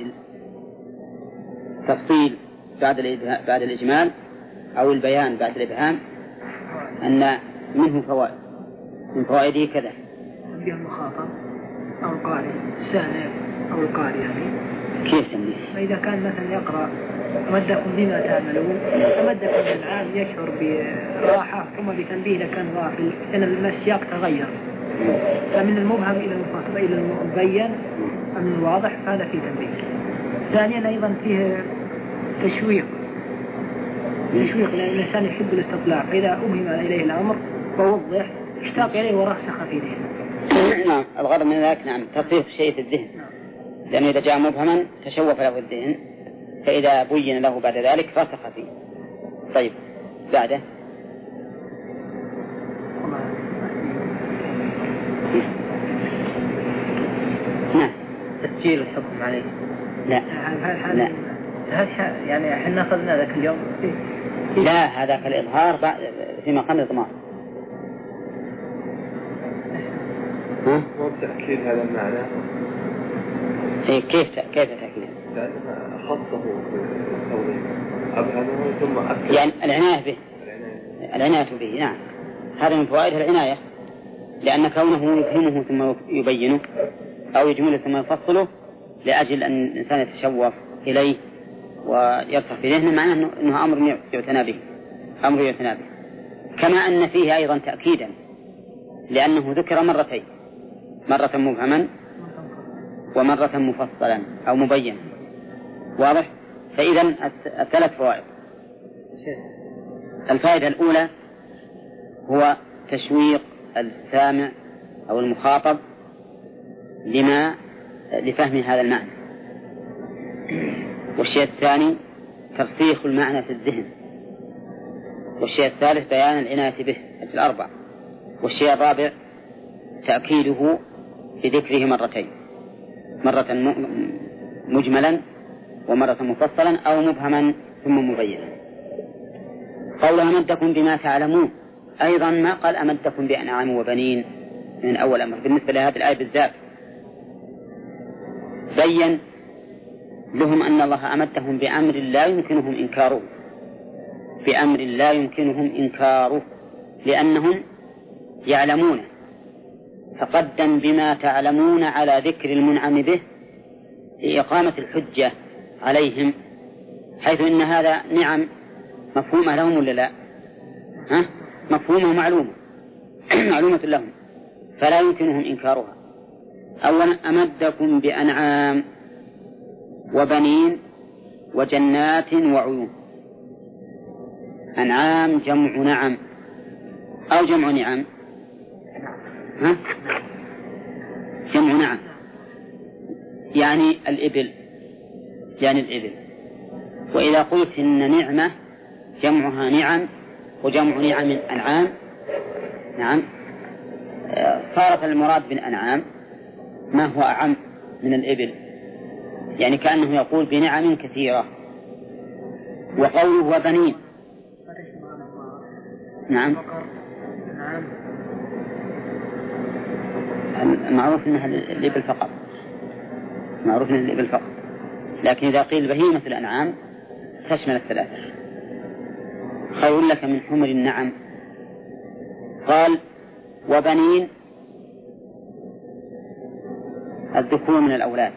التفصيل بعد الإجمال أو البيان بعد الإبهام أن منه فوائد، من فوائده كذا: تنبيه المخاطب أو القارئ، السامع أو القارئ. يعني كيف تنبيه؟ فإذا كان مثلا يقرأ أمدكم بما تعملون، أمدكم بالعام يشعر براحة، ثم بتنبيه إذا كان غافل لأن السياق تغير، فمن المبهم إلى المخاطب إلى المبين من الواضح، فهذا فيه تنبيه. ثانيا أيضا فيه تشويق، لأن الإنسان يحب الاستطلاع، فإذا أبهم إليه الأمر ووضح اشتاق إليه ورسخ في ذهنه. نعم، الغرض من ذلك نعم تصريف شيء في الذهن، لأنه إذا جاء مبهما تشوف له الذهن، فإذا بين له بعد ذلك رسخ فيه. طيب بعده نعم تسجيل الحكم عليه. لا يعني احنا أخذنا ذاك اليوم لا، هذا الإظهار في مقام الإضمار. هو تأكيد هذا المعنى. كيف تأكيد؟ خصه بالتوضيح، أبهمه ثم أكد، يعني العناية به. نعم، هذا من فوائد العناية، لأن كونه يفهمه ثم يبينه أو يجمله ثم يفصله لأجل أن الإنسان يتشوف إليه ويرسخ في ذهنه، معناه أنه أمر يعتنى به. كما أن فيه أيضا تأكيدا، لأنه ذكر مرتين، مرة مبهما ومرة مفصلا أو مبين. واضح؟ فإذا الثلاث فوائد. الفائدة الأولى هو تشويق السامع أو المخاطب لفهم هذا المعنى. والشيء الثاني ترسيخ المعنى في الذهن. والشيء الثالث بيان العناية به في الأربع. والشيء الرابع تأكيده بذكره مرتين، مرة مجملا ومرة مفصلا أو مبهما ثم مبينا. قول أمدكم بما تعلمون أيضا ما قال أمدكم بأنعام وبنين من أول أمر. بالنسبة لهذه الآية بالذات بين لهم أن الله أمدهم بأمر لا يمكنهم إنكاره، لأنهم يعلمون، فقدم بما تعلمون على ذكر المنعم به لإقامة الحجة عليهم، حيث إن هذا نعم مفهومة لهم ولا لا؟ مفهومة ومعلومة معلومة لهم، فلا يمكنهم إنكارها. أولا أمدكم بأنعام وبنين وجنات وعيون. أنعام جمع نعم، أو جمع نعم؟ ها؟ جمع نعم، يعني الإبل، وإذا قلت إن نعمة جمعها نعم وجمع نعم أنعام، نعم، صارت المراد بالأنعام ما هو أعم من الإبل، يعني كأنه يقول بنعم كثيرة. وقوله وبنين، نعم، معروف أنها الإبل فقط، لكن إذا قيل بهيمة الأنعام تشمل الثلاثة. خير لك من حمر النعم. قال وبنين الذكور من الأولاد،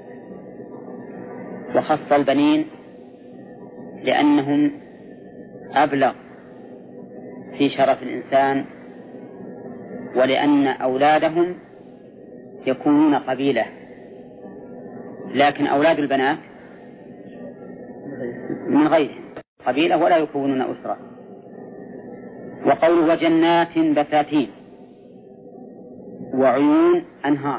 وخص البنين لأنهم أبلغ في شرف الإنسان، ولأن أولادهم يكونون قبيلة، لكن أولاد البنات من غيرهم قبيلة ولا يكونون أسرة. وقوله وجنات بساتين وعيون أنهار،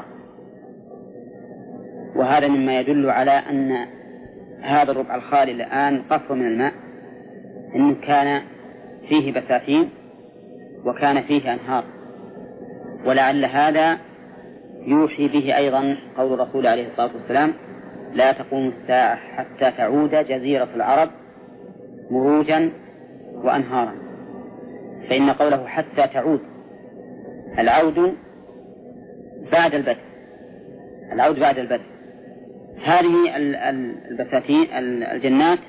وهذا مما يدل على أن هذا الربع الخالي الآن قصر من الماء إنه كان فيه بساتين وكان فيه أنهار، ولعل هذا يوحي به أيضا قول الرسول عليه الصلاة والسلام لا تقوم الساعة حتى تعود جزيرة العرب مروجا وأنهارا، فإن قوله حتى تعود العود بعد البدء. هذه البساتين الجنات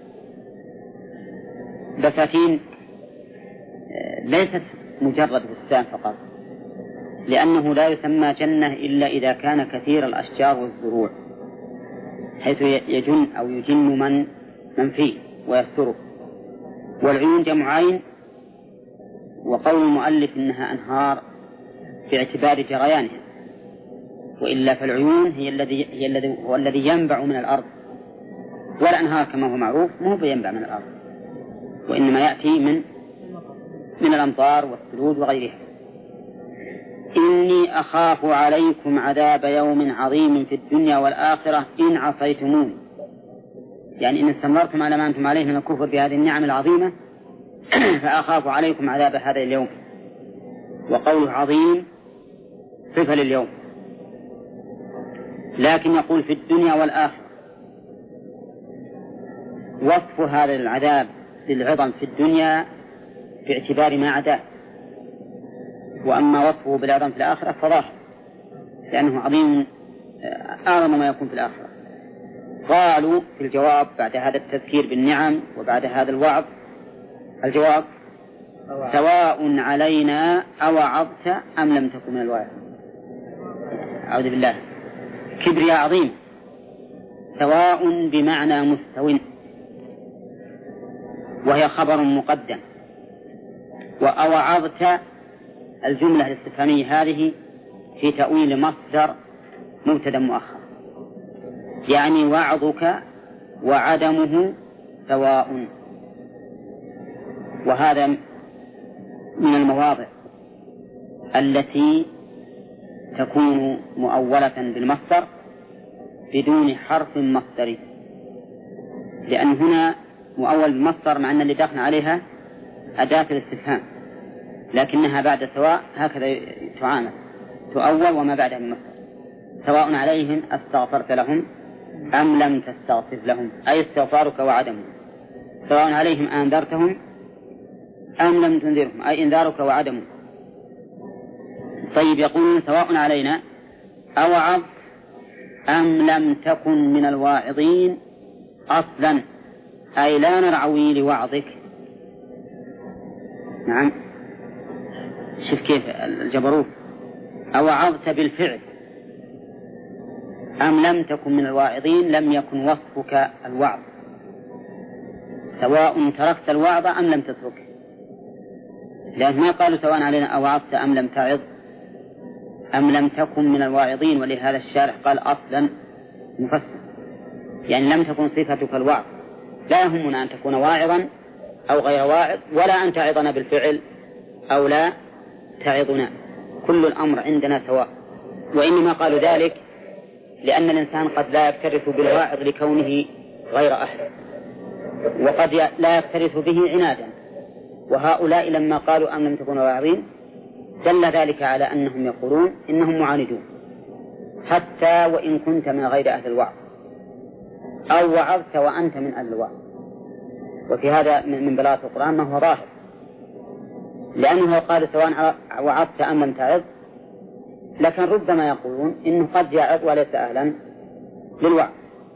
بساتين ليست مجرد بستان فقط، لأنه لا يسمى جنة إلا إذا كان كثير الأشجار والزروع حيث يجن أو يجن من فيه ويستره. والعيون جمع عين، وقول المؤلف إنها أنهار باعتبار جريانها، وإلا فالعيون هي الذي ينبع من الأرض، والأنهار كما هو معروف مو بينبع من الأرض، وإنما يأتي من الأمطار والثلوج وغيرها. إني أخاف عليكم عذاب يوم عظيم في الدنيا والآخرة إن عصيتموني، يعني إن استمرتم على ما أنتم عليه من الكفر بهذه النعم العظيمة فأخاف عليكم عذاب هذا اليوم. وقوله عظيم صفة لليوم، لكن يقول في الدنيا والآخرة، وصف هذا العذاب للعظم في الدنيا باعتبار ما عداه، وأما وصفه بالعظم في الآخرة فظاهر، لأنه عظيم أعظم ما يكون في الآخرة. قالوا في الجواب بعد هذا التذكير بالنعم وبعد هذا الوعظ، الجواب سواء علينا أوعظت أم لم تكن من الواعظين. أعوذ بالله، كبرياء عظيم، سواء بمعنى مستو، وهي خبر مقدم، وأوعظت الجملة الاستفهامية هذه في تأويل مصدر مبتدأ مؤخر، يعني وعظك وعدمه سواء. وهذا من المواضع التي تكون مؤولة بالمصدر بدون حرف مصدري، لأن هنا مؤول بالمصدر مع أن اللي داخل عليها أداة الاستفهام، لكنها بعد سواء هكذا تعامل، تؤول وما بعدها من مصدر. سواء عليهم استغفرت لهم أم لم تستغفر لهم، أي استغفارك وعدمه. سواء عليهم أنذرتهم أم لم تنذرهم، أي إنذارك وعدمه. طيب، يقولون سواء علينا أوعظ أم لم تكن من الواعظين أصلا، أي لا نرعوي لوعظك. نعم، شوف كيف الجبروت، أوعظت بالفعل أم لم تكن من الواعظين، لم يكن وصفك الوعظ، سواء تركت الوعظ أم لم تتركه، لأن ما قالوا سواء علينا أوعظت أم لم تعظ أم لم تكن من الواعظين، ولهذا الشارح قال أصلا مفسر، يعني لم تكن صفتك الوعظ، لا يهمنا أن تكون واعظا أو غير واعظ، ولا أن تعظنا بالفعل أو لا تعظنا، كل الأمر عندنا سواء. وإنما قالوا ذلك لأن الإنسان قد لا يكترث بالواعظ لكونه غير أهل، وقد لا يكترث به عنادا. وهؤلاء لما قالوا أم لم تكونوا واعظين دل ذلك على أنهم يقولون إنهم معاندون، حتى وإن كنت من غير أهل الوعظ أو وعظت وأنت من أهل الوعظ. وفي هذا من بلاغة القرآن ما هو ظاهر، لأنه قال سواء وعظت أم لم تعظ، لكن ربما يقولون إنه قد يعظ وليس أهلا للوعظ.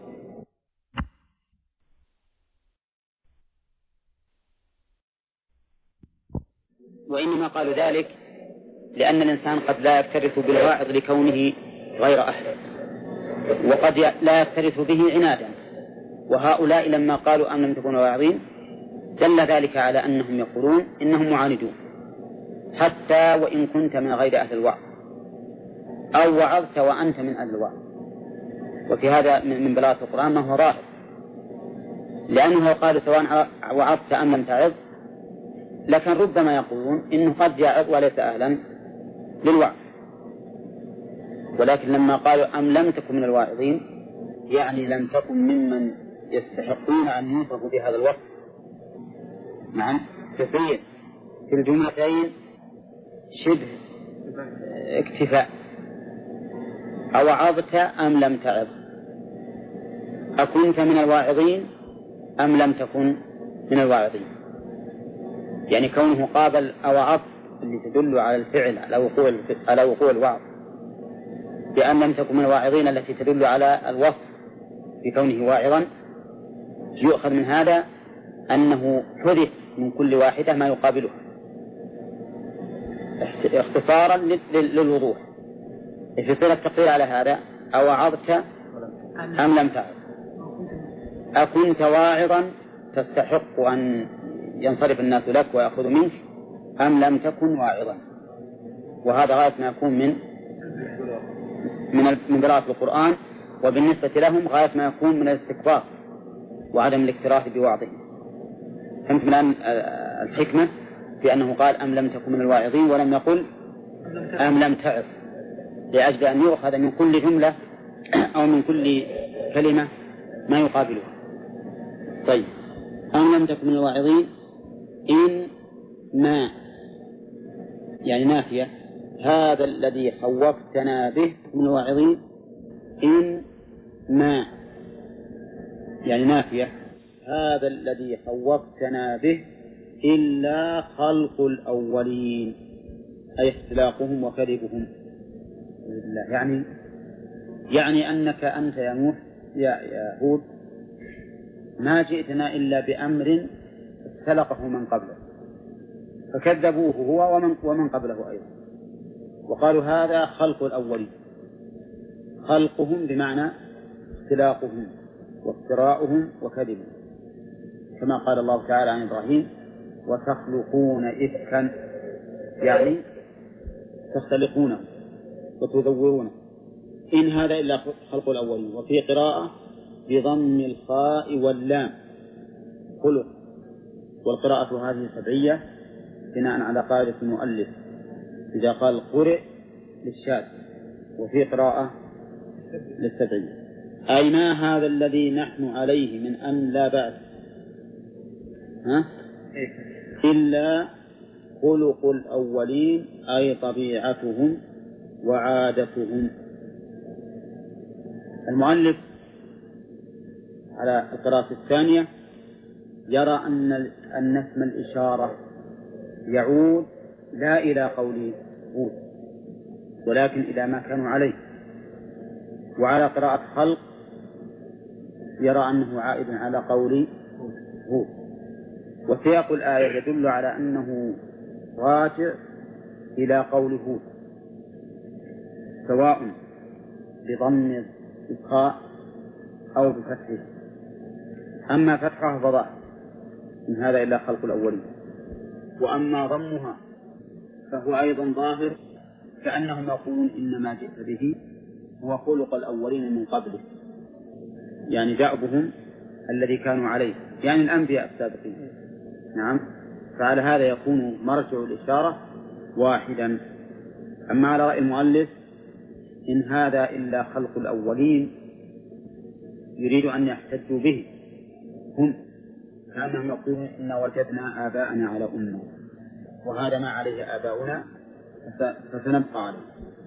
وإنما قالوا ذلك لأن الإنسان قد لا يكترث بالواعظ لكونه غير أهل، وقد لا يكترث به عنادا. وهؤلاء لما قالوا أم لم تكونوا واعظين دل ذلك على أنهم يقولون إنهم معاندون، حتى وإن كنت من غير أهل الوعظ أو وعظت وأنت من أهل الوعظ. وفي هذا من بلاغة القرآن ما هو ظاهر، لأنه قال سواء وعظت أم لم تعظ، لكن ربما يقولون إنه قد يعظ وليس أهلا للوعظ. ولكن لما قالوا أم لم تكن من الواعظين يعني لم تكن ممن يستحقون أن يوصفوا بهذا الوصف. نعم، كثير في الجملتين شبه اكتفاء. أوعظت أم لم تعظ، أكنت من الواعظين أم لم تكن من الواعظين. يعني كونه قابل أوعظت اللي تدل على الفعل على وقوع الوعظ، بأن لم تكن من الواعظين التي تدل على الوصف بكونه واعظا، يؤخذ من هذا أنه حذف من كل واحدة ما يقابله اختصارا للوضوح. في صيغة التقرير على هذا أوعظت أم لم تعظ، أكنت واعظا تستحق أن ينصرف الناس لك ويأخذوا منك أم لم تكن واعظا. وهذا غاية ما يكون من قراءة القرآن، وبالنسبة لهم غاية ما يكون من الاستكبار وعدم الاكتراث بوعظهم. فهمت من الحكمة في أنه قال أم لم تكن من الواعظين ولم يقل أم لم تعظ، لأجل أن يؤخذ من كل جملة أو من كل كلمة ما يقابلها. طيب، أم لم تكن من الواعظين إن ما يعني نافية، هذا الذي خوفتنا به من الواعظين إن ما يعني نافية، هذا الذي خوفتنا به إلا خلق الأولين، أي اختلاقهم وكذبهم. يعني أنك أنت يا نوح يا هود ما جئتنا إلا بأمر اختلقه من قبله فكذبوه هو ومن قبله أيضا، وقالوا هذا خلق الأولين. خلقهم بمعنى اختلاقهم وافتراؤهم وكذبهم، كما قال الله تعالى عن إبراهيم وتخلقون إفكا، يعني تختلقونه وتذورونه. إن هذا إلا خلق الأولين. وفي قراءة بضم الخاء واللام خلق، والقراءة هذه سبعية بناء على قاعدة المؤلف إذا قال قرئ للشاذ، وفي قراءة للسبعية. أي ما هذا الذي نحن عليه من أن لا بأس إلا خلق الأولين، أي طبيعتهم وعادتهم. المؤلف على القراءة الثانية يرى أن اسم الإشارة يعود لا إلى قول هود ولكن إلى ما كانوا عليه. وعلى قراءة خلق يرى أنه عائد على قول هود. وسياق الآية يدل على أنه راجع إلى قول هود، سواء بضم الخاء أو بفتحه. أما فتحها فظاهر إن هذا إلا خلق الأولين، وأما ضمها فهو أيضا ظاهر، كأنهم يقولون إنما جئت به هو خلق الأولين من قبله، يعني دأبهم الذي كانوا عليه، يعني الأنبياء السابقين. نعم، فعلى هذا يكون مرجع الإشارة واحدا. أما على رأي المؤلف إن هذا إلا خلق الأولين يريد أن يحتجوا به هم كأنهم يقولون إن وجدنا آباءنا على أمة وهذا ما عليه آباؤنا فسنبقى عليه.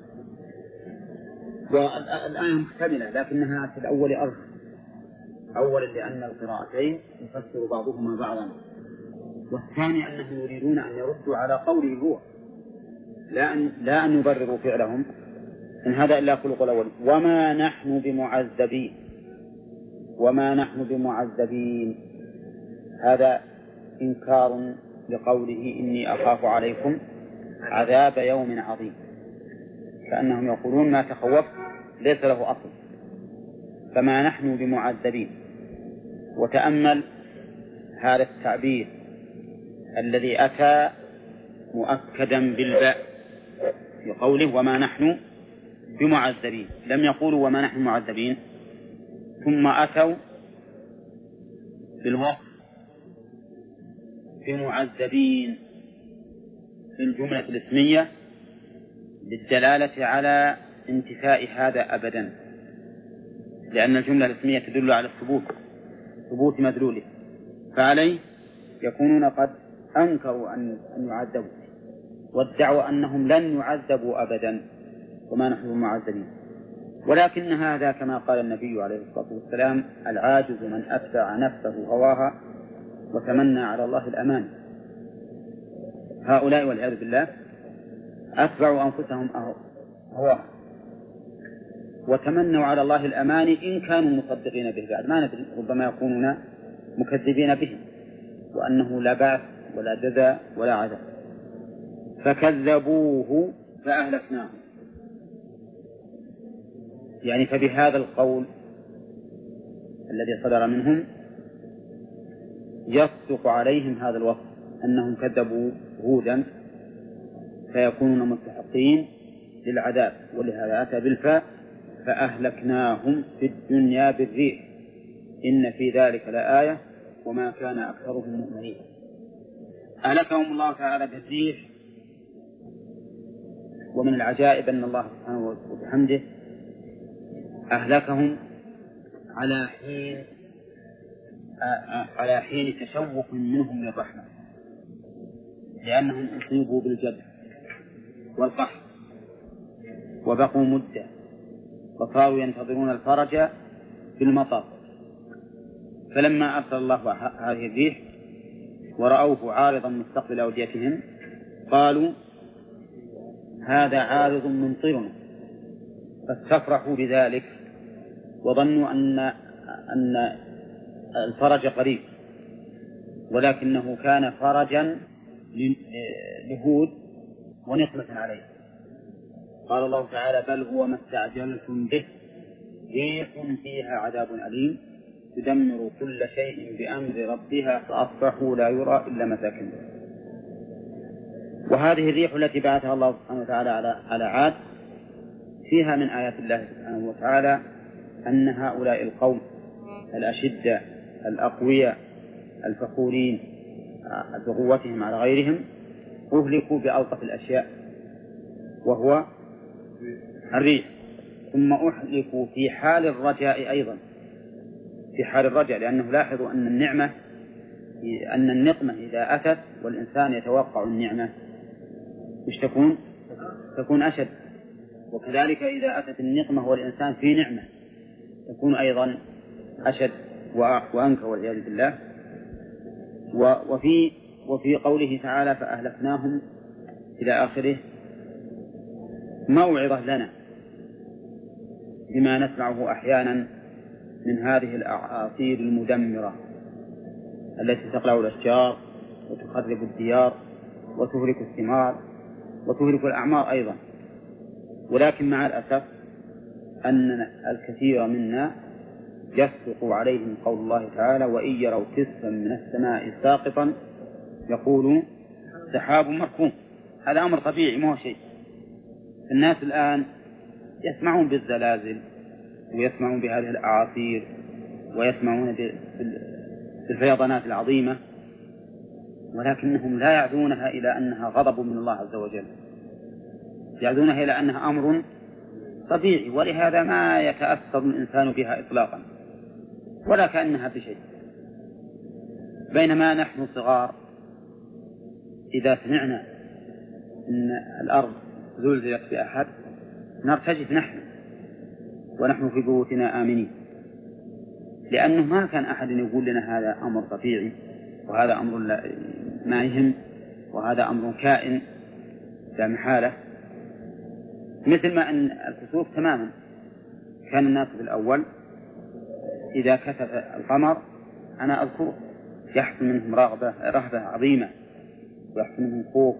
والآية محتملة لكنها في الأول أرجح، أولا لأن القراءتين يفسر بعضهما بعضا، والثاني أنهم يريدون أن يردوا على قوله هو لا أن يبرروا فعلهم إن هذا إلا خلق الأول وما نحن بمعذبين. وما نحن بمعذبين هذا إنكار لقوله إني أخاف عليكم عذاب يوم عظيم، كأنهم يقولون ما تخوف ليس له أصل، فما نحن بمعذبين. وتأمل هذا التعبير الذي أتى مؤكدا بالباء في قوله وما نحن بمعذبين، لم يقولوا وما نحن معذبين ثم أتوا بالوصف بمعذبين في الجملة الاسمية للدلالة على انتفاء هذا أبدا، لأن الجملة الاسمية تدل على ثبوت مدلوله، فعليه يكونون قد أنكروا أن يعذبوا وادعوا أنهم لن يعذبوا أبدا وما نحن معذبين. ولكن هذا كما قال النبي عليه الصلاة والسلام العاجز من أتبع نفسه هواها وتمنى على الله الأمان. هؤلاء والعياذ بالله أتبعوا أنفسهم هواها وتمنوا على الله الأمان إن كانوا مصدقين به، بعد ما ندري ربما يكونون مكذبين به وأنه لا بعث ولا جزاء ولا عذاب. فكذبوه فأهلكناهم، يعني فبهذا القول الذي صدر منهم يصدق عليهم هذا الوصف أنهم كذبوا هودا فيكونون مستحقين للعذاب، ولهذا أتى بالفاء فأهلكناهم في الدنيا بالريح إن في ذلك لآية وما كان أكثرهم مؤمنين. أهلكهم الله تعالى بالريح. ومن العجائب أن الله سبحانه وبحمده أهلكهم على حين تشوق منهم للرحمة، لأنهم أصيبوا بالجد والقحط وبقوا مدة وصاروا ينتظرون الفرج بالمطر، فلما أرسل الله هذه الريح ورأوه عارضا مستقبل أوديتهم قالوا هذا عارض ممطرنا، فاستفرحوا بذلك وظنوا أن الفرج قريب، ولكنه كان فرجا لهود ونقمة عليه. قال الله تعالى بل هو ما استعجلتم به ريح فيها عذاب أليم تدمر كل شيء بأمر ربها فأصبحوا لا يرى إلا مساكنهم. وهذه الريح التي بعثها الله سبحانه وتعالى على عاد فيها من آيات الله سبحانه وتعالى أن هؤلاء القوم الأشداء الأقوياء الفخورين بقوتهم على غيرهم أهلكوا بألطف الأشياء وهو الريح، ثم أهلكوا في حال الرجاء أيضا، في حال الرجاء، لأنه لاحظوا أن النقمة إذا أتت والإنسان يتوقع النعمة مش تكون أشد، وكذلك إذا أتت النقمة والإنسان في نعمة تكون أيضا أشد وأنكى والعياذ بالله. وفي قوله تعالى فأهلكناهم إلى آخره موعظة لنا بما نسمعه أحيانا من هذه الأعاصير المدمرة التي تقلع الأشجار وتخرب الديار وتهلك الثمار وتهلك الأعمار أيضا. ولكن مع الأسف أن الكثير منا يصدق عليهم قول الله تعالى وإن يروا كسفا من السماء ساقطا يقولوا سحاب مركوم. هذا أمر طبيعي ما هو شيء. الناس الآن يسمعون بالزلازل ويسمعون بهذه الأعاصير ويسمعون بالفيضانات العظيمة ولكنهم لا يعدونها إلى أنها غضب من الله عز وجل، يعدونها إلى أنها أمر طبيعي، ولهذا ما يتأثر الإنسان بها إطلاقا ولا كأنها بشيء. بينما نحن صغار إذا سمعنا أن الأرض زلزلت بأحد نرتجف نحن ونحن في بيوتنا آمنين، لأنه ما كان أحد يقول لنا هذا أمر طبيعي وهذا أمر ما يهم وهذا أمر كائن لا محالة. مثل ما أن الكسوف تماما كان الناس في الأول إذا كسف القمر أنا أذكر يحصل منهم رهبة عظيمة ويحصل منهم خوف،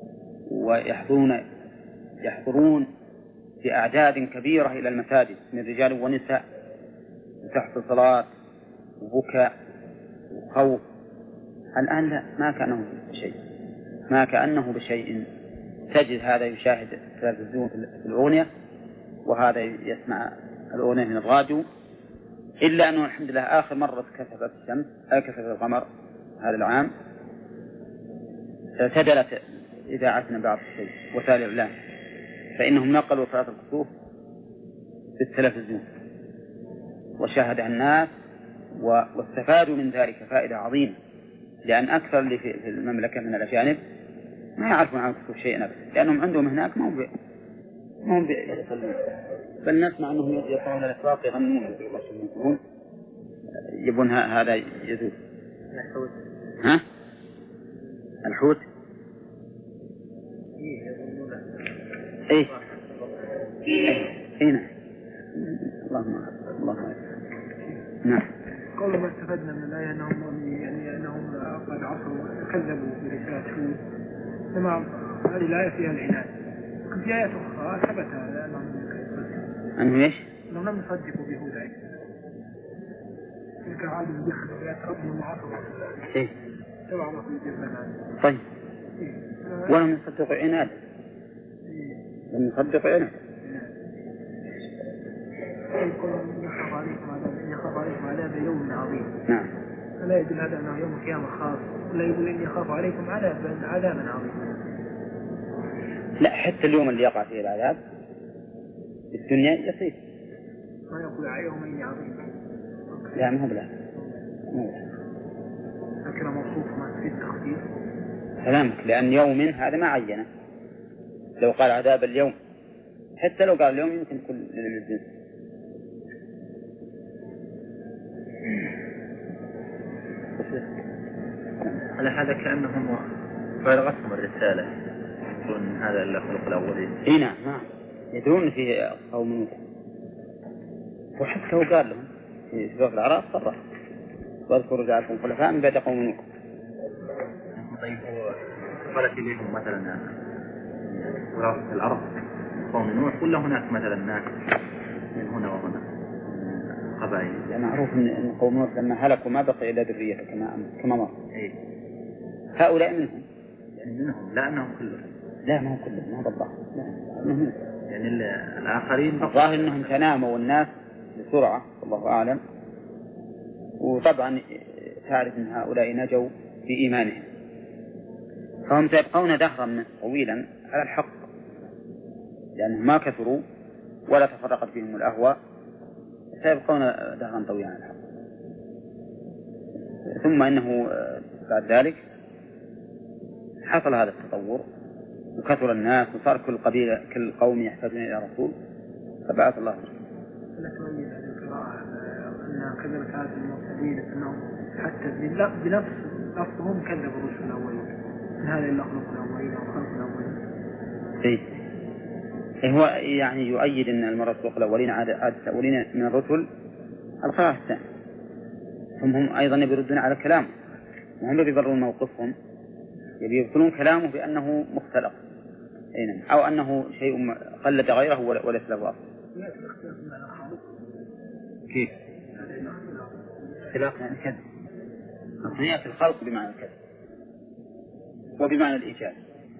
ويحضرون بأعداد كبيرة إلى المساجد من رجال ونساء وتحت صلاة وبكاء وخوف. الآن لا، ما كأنه بشيء. تجد هذا يشاهد التلفزيون في الأغنية وهذا يسمع الأغنية من الراديو، إلا أنه الحمد لله آخر مرة كسفت الشمس كسفت القمر هذا العام اعتدلت إذاعتنا بعض الشيء وسائل الإعلام، فإنهم نقلوا صلاة الكسوف بالتلفزيون وشاهدها الناس واستفادوا من ذلك فائدة عظيمة، لأن أكثر اللي في المملكة من الأجانب ما يعرفون عن الكسوف شيء أبدا، لأنهم عندهم هناك ما هم بيصلون، بل نسمع أنهم يطلعون الأسواق يغنون يبون هذا يزول. ها؟ الحوت؟ إيه نعم. اللهم نعم. قول ما استفدنا من الآية أنهم قد عصوا كذبوا برسالة هود. تمام، هذه الآية فيها العناد. في آيات أخرى ثبت أنه إيش؟ أنهم لم يصدقوا بهود أيضا. تلك عاد الذكر آيات ربهم وعصوا. إيه. تبع الله في الجنة. طيب. ولم يصدقوا عناد. لم يصدقوا عناد. يخاف عليكم عذاب يوم عظيم. نعم. فلا يدل هذا أنه يوم القيامة خاص، ولا يقول إني يخاف عليكم عذابا عظيما. لا، حتى اليوم اللي يقع فيه العذاب في الدنيا يصير. ما يقول يومين عظيم. لا، ما هو بلا. لكن موصوف ما في التخفيف. كلامك، لأن يوم هذا ما عينه. لو قال عذاب اليوم، حتى لو قال اليوم يمكن كل الجنس. على هذا كأنهم بلغتهم الرسالة يقولون هذا إلا خلق الأولين. إيه نعم، يدرون في قوم نوح، وحتى هو قال لهم في سورة الأعراف صرح واذكروا جعلكم خلفاء من بعد قوم نوح. طيب، قالت إليهم مثلا وراثة الأرض قوم نوح ولا هناك مثلا ناس من هنا وهنا قبائل؟ يعني معروف أن قوم نوح لما هلكوا ما بقي إلا ذرية كما مر. إيه. هؤلاء منهم. يعني منهم، لا أنهم كلهم. لا، ما هم كلهم، ما بالضبط. منهم. يعني الآخرين الظاهر أنهم تناموا والناس بسرعة، والله أعلم. وطبعا تعرف أن هؤلاء نجوا في إيمانهم، فهم سيبقون دهرا طويلا على الحق، لأنهم ما كثروا ولا تفرقت فيهم الأهواء، سيبقون دهرا طويلا على الحق. ثم إنه بعد ذلك حصل هذا التطور وكثر الناس وصار كل قوم يحتاجون إلى رسول، فبعث الله رسول. أن كذبت هذه المرسلين أنهم حتى بنفس لفظهم كذبوا الرسل الأولين، إن هذا إلا خلق الأولين وخلق الأولين. إيه هو يعني يؤيد أن المرسل الأولين عادة الأولين من الرسل الخلاص الثاني، هم أيضا يردون على كلامه، وهم يبررون موقفهم، يبطلون كلامه بأنه مختلق أو أنه شيء قلد غيره وليس له أصل. كيف؟ اختلاف يعني كذب. أصلية الخلق بمعنى الكذب وبمعنى الإيجاد.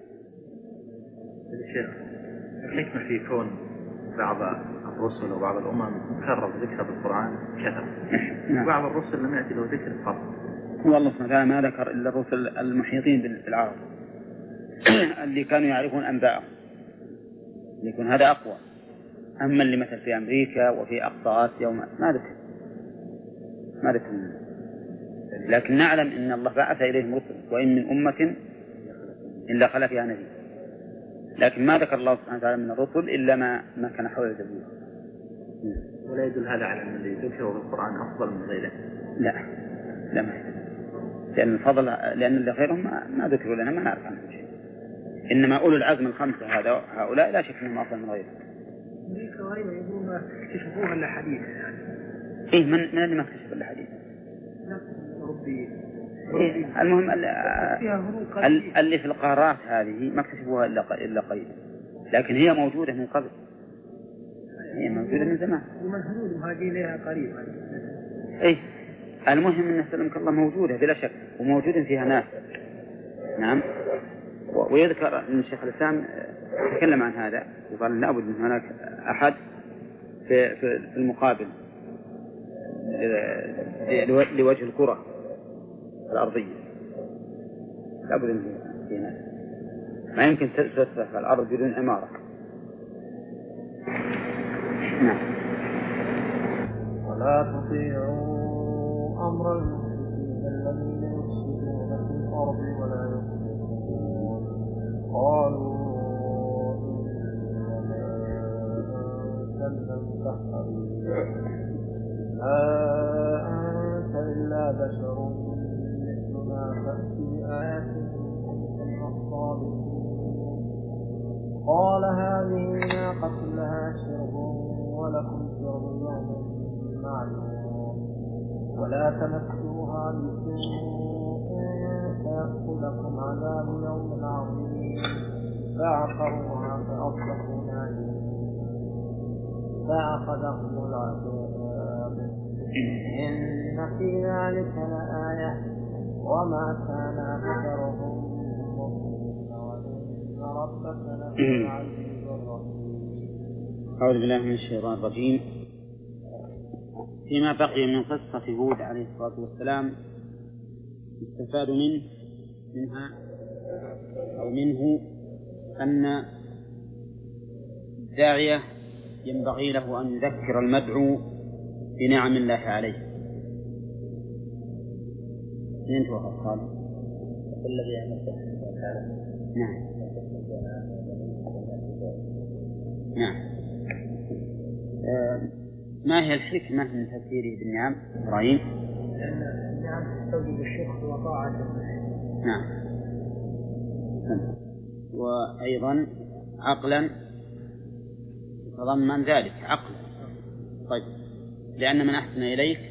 الحكمة في كون بعض الرسل وبعض الأمم مكرر ذكر بالقرآن كثر، وبعض الرسل لم يأتي له ذكر قط، والله سبحانه وتعالى ما ذكر إلا الرسل المحيطين بالعرب اللي كانوا يعرفون أنباءهم، يكون هذا أقوى. أما اللي مثل في أمريكا وفي أقصى آسيا ما ذكر لكن نعلم إن الله بعث إليهم رسل وإن من أمة إلا خلا فيها نبي، لكن ما ذكر الله سبحانه وتعالى من الرسل إلا ما كان حول الجميع. ولا يدل هذا على أن الذي ذكره في القرآن أفضل من غيره؟ لا ما يدل، لأن الفضل لأن اللي غيرهم ما ذكروا لنا ما نعرف عنهم شيء. إنما أولو العزم الخمسة هؤلاء لا شك أنهم أفضل من غيرهم. أمريكا وغيرها يقولون ما اكتشفوها إلا حديثا يعني. إيه من اللي ما اكتشف إلا حديثا؟ أوروبي. إيه المهم اللي في القارات هذه ما اكتشفوها إلا قليلا، لكن هي موجودة من قبل، هي موجودة من زمان. ومن حدود مهاجين لها قريب. إيه المهم أن سلمك الله موجودة بلا شك، وموجود فيها ناس. نعم. ويذكر أن الشيخ الإسلام تكلم عن هذا وقال لابد من هناك أحد في المقابل لوجه الكرة الأرضية، لابد من في ناس، ما يمكن تسرح الأرض بدون عمارة. نعم. ولا تطيعوا أمر المشركين الذين يفسدون في الأرض ولا يصلحون. قالوا إنما أنت المسحرين ما أنت إلا بشر مثلنا فأتي بآيات إن الصادقين. قال هذه ناقة لها شرب ولكم شرب يوم معلوم ولا تمسوها بسوء فيأخذكم عذاب يوم عظيم. فعقروها فأصبحوا نادمين فأخذهم العذاب. إن في ذلك لآية وما كان أكثرهم مؤمنين وإن ربك لهو العزيز الرحيم. أعوذ بالله من الشيطان الرجيم. فيما بقي من قصة هود عليه الصلاة والسلام يستفاد منه أن الداعية ينبغي له أن يذكر المدعو بنعم الله عليه. انتهى القال الذي نعم. ما هي الحكمة من تفسيره بالنعم إبراهيم؟ النعم تستوجب الشكر وطاعة. نعم. وأيضا عقلا يتضمن ذلك عقل. طيب لأن من أحسن إليك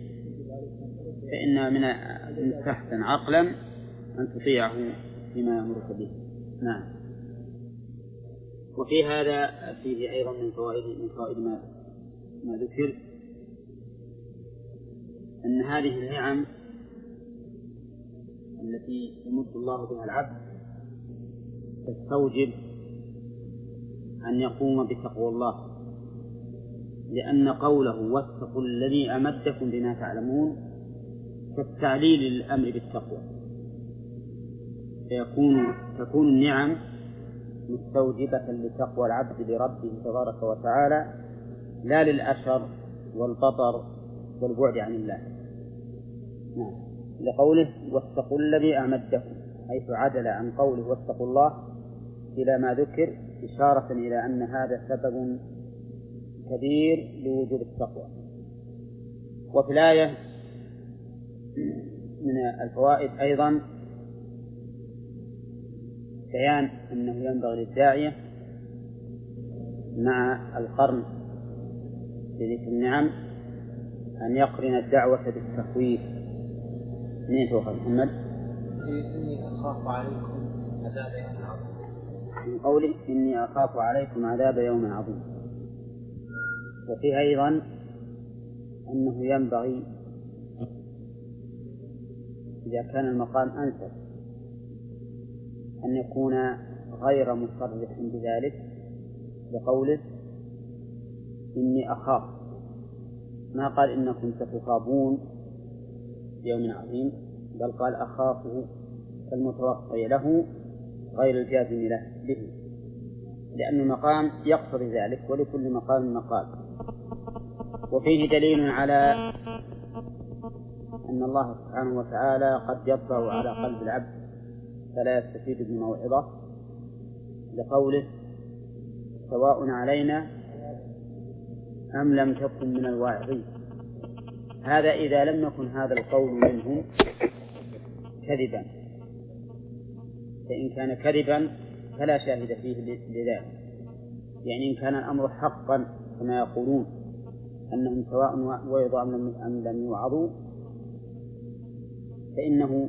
فإن من المستحسن عقلا أن تطيعه فيما يأمرك به. نعم. وفي هذا فيه أيضا من فوائد ما ذكر أن هذه النعم التي يمد الله بها العبد تستوجب أن يقوم بتقوى الله، لأن قوله واتقوا الذي أمدكم بما تعلمون كالتعليل للأمر بالتقوى، تكون النعم مستوجبة لتقوى العبد لربه تبارك وتعالى لا للأشر والبطر والبعد عن الله. نعم. لقوله واتقوا الذي أمدكم، حيث عدل عن قوله واتقوا الله إلى ما ذكر إشارة إلى أن هذا سبب كبير لوجود التقوى. وفي الآية من الفوائد أيضا بيان أنه ينبغي للداعية مع القرن بذكر النعم أن يقرن الدعوة بالتخويف. من توقع محمد؟ إني أخاف عليكم عذاب يوم عظيم. من قوله إني أخاف عليكم عذاب يوم عظيم. وفيه أيضا أنه ينبغي إذا كان المقام أنسب أن يكون غير مصرح بذلك، بقوله إني أخاف، ما قال إنكم ستصابون يوم عظيم، بل قال أخافه المتوقع له غير الجازم له به، لأن المقام يقتضي ذلك، ولكل مقام مقال. وفيه دليل على أن الله سبحانه وتعالى قد يطبع على قلب العبد فلا يستفيد بموعظة، لقوله سواء علينا أم لم تكن من الواعظين. هذا إذا لم يكن هذا القول منهم كذبا، فإن كان كذبا فلا شاهد فيه لذلك. يعني إن كان الأمر حقا كما يقولون أنهم سواء وعظوا أم لم يوعظوا، فإنه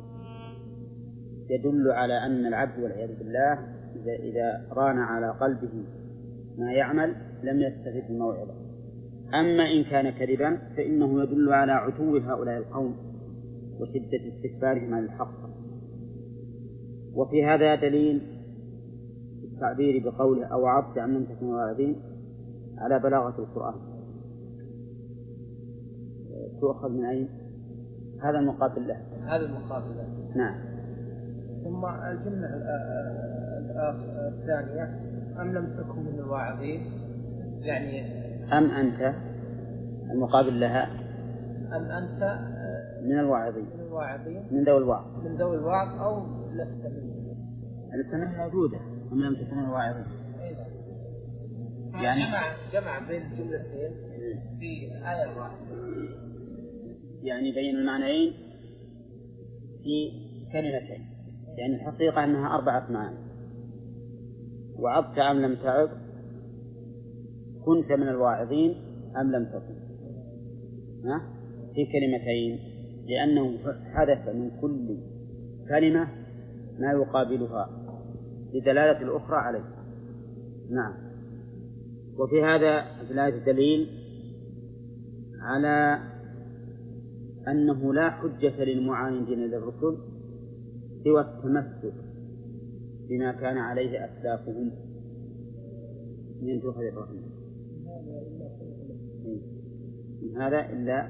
يدل على أن العبد والعياذ بالله إذا ران على قلبه ما يعمل لم يستفد الموعظة. أما إن كان كذبا فإنه يدل على عتو هؤلاء القوم وشدة استكبارهم عن الحق. وفي هذا دليل التعبير بقوله أوعظت أم لم تكن واعظين على بلاغة القرآن. تؤخذ من أين؟ هذا المقابل له. هذا المقابل له. نعم. ثم الجملة الثانية أم لم تكن من الواعظين، يعني أم أنت المقابل لها أم أنت من الواعظين، من ذوي الوعظ أو لست منه. السنة موجودة أم لم تكن من الواعظين، يعني جمع بين الجملتين في آية واحدة، يعني بين المعنيين في كلمتين. يعني الحقيقة أنها 4 معاني. وعظت أم لم تعظ، كنت من الواعظين أم لم تكن، في كلمتين، لأنه حدث من كل كلمة ما يقابلها لدلالة الأخرى عليه. نعم. وفي هذا الآية دليل على أنه لا حجة للمعاندين للرسل سوى التمسك بما كان عليه أسلافهم من جهد الرحمة. من هذا إلا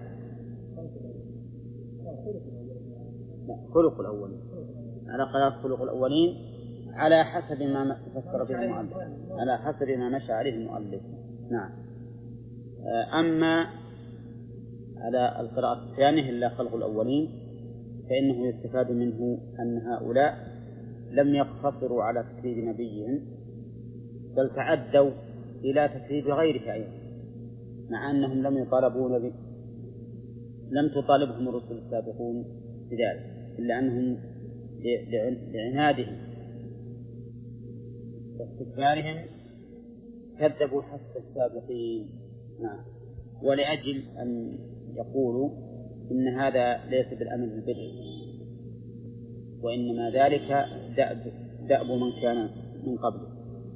خلق الأولين، على قياس خلق الأولين، على حسب ما فسر به المؤلف، على حسب ما مشى عليه المؤلف. نعم. أما على القراءة الثانية إلا خلق الأولين فإنه يستفاد منه أن هؤلاء لم يقتصروا على تكذيب نبيهم، بل تعدوا إلى تكذيب غيره أيضا، مع أنهم لم تطالبهم الرسل السابقون بذلك، إلا أنهم لعنادهم واستكبارهم كذبوا حتى السابقين. نعم. ولأجل أن يقولوا إن هذا ليس بالأمر بالبر، وإنما ذلك دأب من كان من قبله.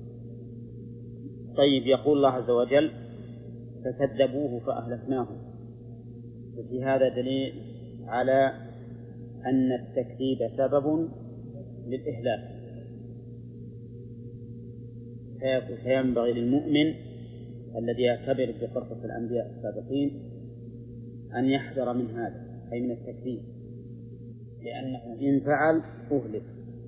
طيب، يقول الله عز وجل فكذبوه فأهلكناهم. وفي هذا دليل على أن التكذيب سبب للإهلاك، فينبغي للمؤمن الذي يعتبر بقصص الأنبياء السابقين أن يحذر من هذا، أي من التكذيب، لأنه إن فعل أهلك.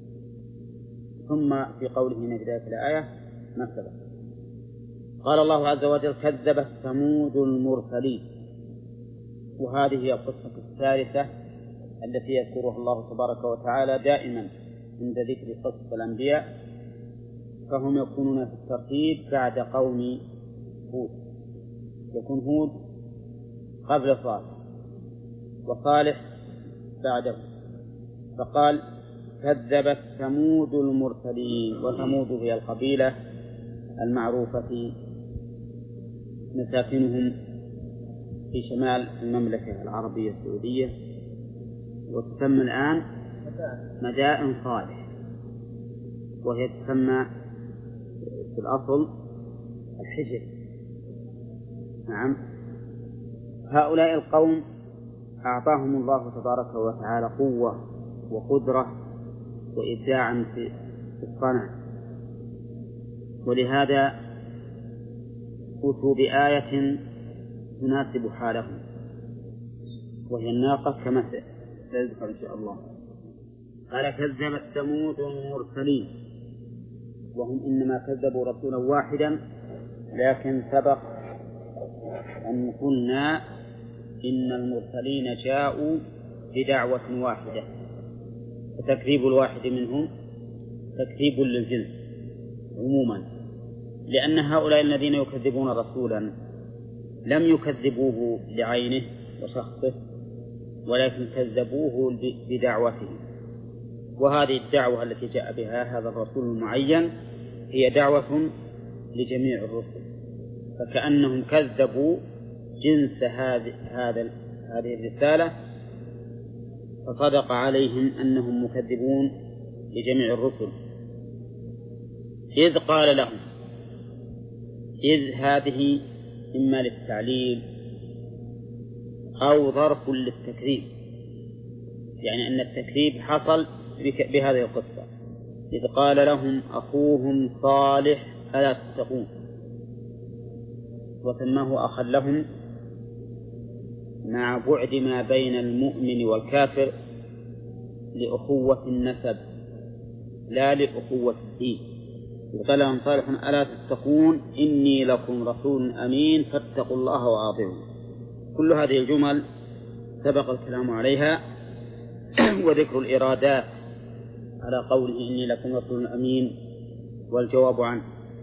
ثم في قوله من بداية الآية ما سبق، قال الله عز وجل كذبت ثمود المرسلين. وهذه هي القصة الثالثة التي يذكرها الله تبارك وتعالى دائما عند ذكر قصص الأنبياء، فهم يكونون في الترتيب بعد قوم هود. يكون هود قبل صالح وصالح بعده، فقال كذبت ثمود المرسلين. وثمود هي القبيلة المعروفة مساكنهم في شمال المملكة العربية السعودية، وتسمى الآن مدائن صالح، وهي تسمى في الأصل الحجر. نعم. هؤلاء القوم أعطاهم الله تبارك وتعالى قوة وقدرة وإبداعا في الصنع، ولهذا أتوا بآية تناسب حالهم، وهي الناقة سيذكر إن شاء الله. قال كذبت ثمود المرسلين، وهم إنما كذبوا رسولا واحدا، لكن سبق أن قلنا إن المرسلين جاءوا بدعوة واحدة، فتكذيب الواحد منهم تكذيب للجنس عموما، لأن هؤلاء الذين يكذبون رسولا لم يكذبوه لعينه وشخصه، ولكن كذبوه بدعوته، وهذه الدعوة التي جاء بها هذا الرسول المعين هي دعوة لجميع الرسل، فكأنهم كذبوا جنس هذه الرسالة، فصدق عليهم أنهم مكذبون لجميع الرسل. إذ قال لهم، إذ هذه إما للتعليل أو ظرف للتكذيب، يعني أن التكذيب حصل بهذه القصة. إذ قال لهم أخوهم صالح ألا تتقون، وسماه أخا لهم مع بعد ما بين المؤمن والكافر لأخوة النسب لا لأخوة الدين. إذ قال لهم صالح ألا تتقون إني لكم رسول أمين فاتقوا الله وأطيعون. كل هذه الجمل سبق الكلام عليها وذكر الإرادات على قوله إني لكم رسول أمين والجواب عنه.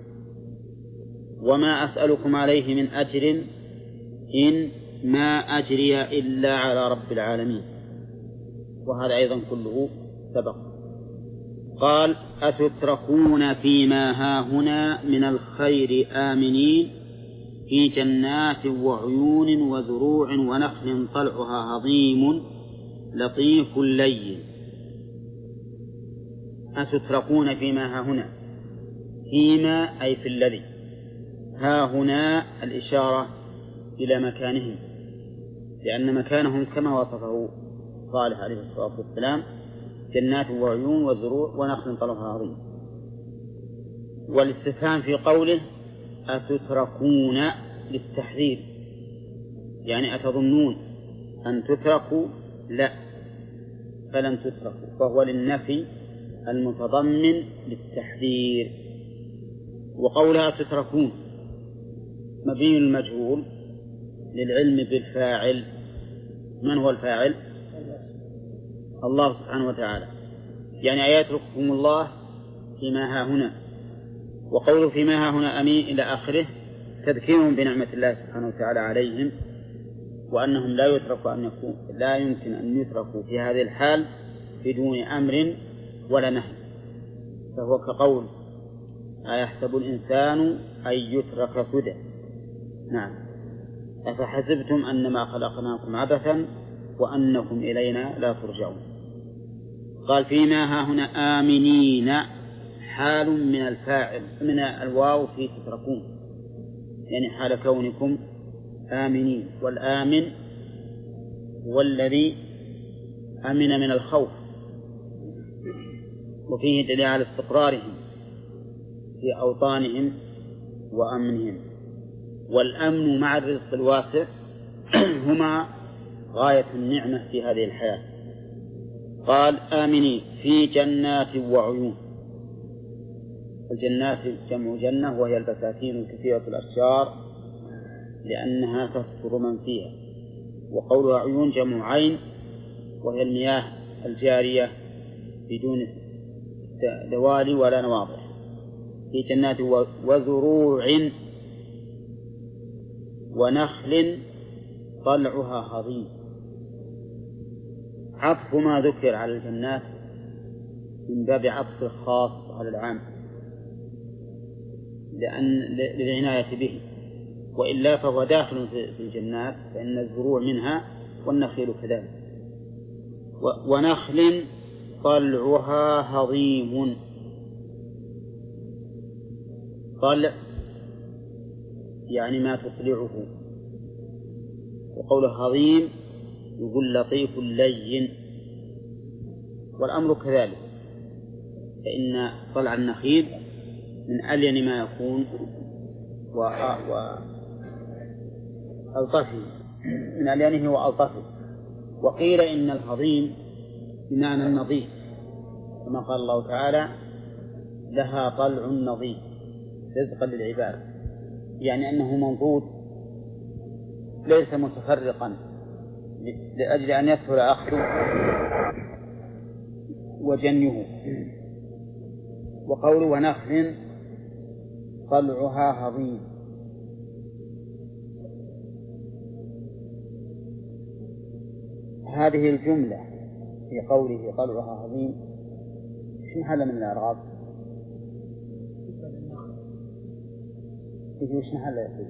وما أسألكم عليه من أجر إن ما أجري إلا على رب العالمين، وهذا أيضا كله سبق. قال أتتركون فيما هاهنا من الخير آمنين في جنات وعيون وزروع ونخل طلعها هضيم لطيف لين. أتتركون فيما هاهنا، فيما أي في الذي، هاهنا الإشارة إلى مكانهم، لأن مكانهم كما وصفه صالح عليه الصلاة والسلام جنات وعيون وزروع ونخل طلعها هضيم. والاستفهام في قوله أتتركون للتحذير، يعني أتظنون أن تتركوا؟ لا، فلن تتركوا، فهو للنفي المتضمن للتحذير. وقولها تتركون مبين المجهول للعلم بالفاعل. من هو الفاعل؟ الله سبحانه وتعالى، يعني أيترككم الله فيما ها هنا. وقوله فيما ها هنا أمين إلى آخره تذكيرهم بنعمة الله سبحانه وتعالى عليهم، وأنهم لا يمكن أن يتركوا في هذه الحال بدون أمر ولا نهي. فهو كقول أيحسب الإنسان أن يترك سدى. نعم، أفحسبتم أنما خلقناكم عبثا وأنكم إلينا لا ترجعون. قال فيما ها هنا آمنين حال من الفاعل من الواو في تتركون، يعني حال كونكم آمنين، والآمن هو الذي أمن من الخوف، وفيه دليل على استقرارهم في أوطانهم وأمنهم. والأمن مع الرزق الواسع هما غاية النعمة في هذه الحياة. قال آمنين في جنات وعيون. الجنات جمع جنة، وهي البساتين الكثيرة الأشجار لأنها تستر من فيها. وقولها عيون جمع عين، وهي المياه الجارية بدون دوالي ولا نواضح. في جنات وزروع ونخل طلعها هضيم. عطف ما ذكر على الجنات من باب عطف الخاص على العام للعناية به، وإلا فهو داخل في الجنات، فإن الزروع منها والنخيل كذلك. ونخل طلعها هضيم. طلع يعني ما تطلعه، وقوله هضيم يقول لطيف لين، والأمر كذلك، فإن طلع النخيل من ألين ما يكون وألطفه، من ألينه وألطفه، وقيل إن الهضيم بمعنى النظيف، كما قال الله تعالى لها طلع نظيف رزقا للعباد، يعني أنه منضود ليس متفرقا لأجل أن يسهل أخذه وجنيه. وقوله ونخل طلعها هضيم، هذه الجملة في قوله طلعها هضيم شو محل من الإعراب؟ وش محل يقول؟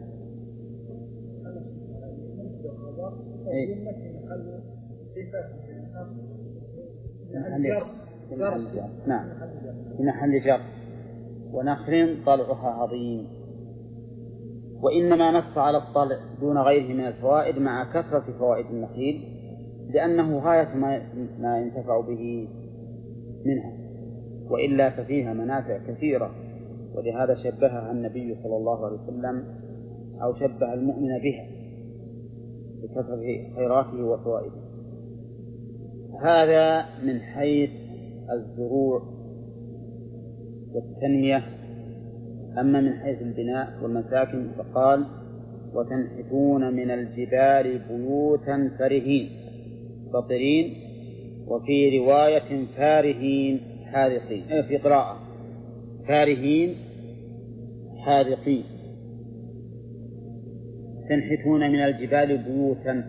نعم في محل جر. ونخل طلعها هضيم. وإنما نص على الطلع دون غيره من الفوائد مع كثرة فوائد النخيل لأنه غاية ما ينتفع به منها، وإلا ففيها منافع كثيرة، ولهذا شبهها النبي صلى الله عليه وسلم أو شبه المؤمن بها بكثرة خيراته وفوائده. هذا من حيث الزروع والتنمية. أما من حيث البناء والمساكن فقال وتنحتون من الجبال بيوتا فرهين بطرين، وفي رواية فارهين حاذقين، في قراءة فارهين حاذقين. تنحتون من الجبال بيوتا،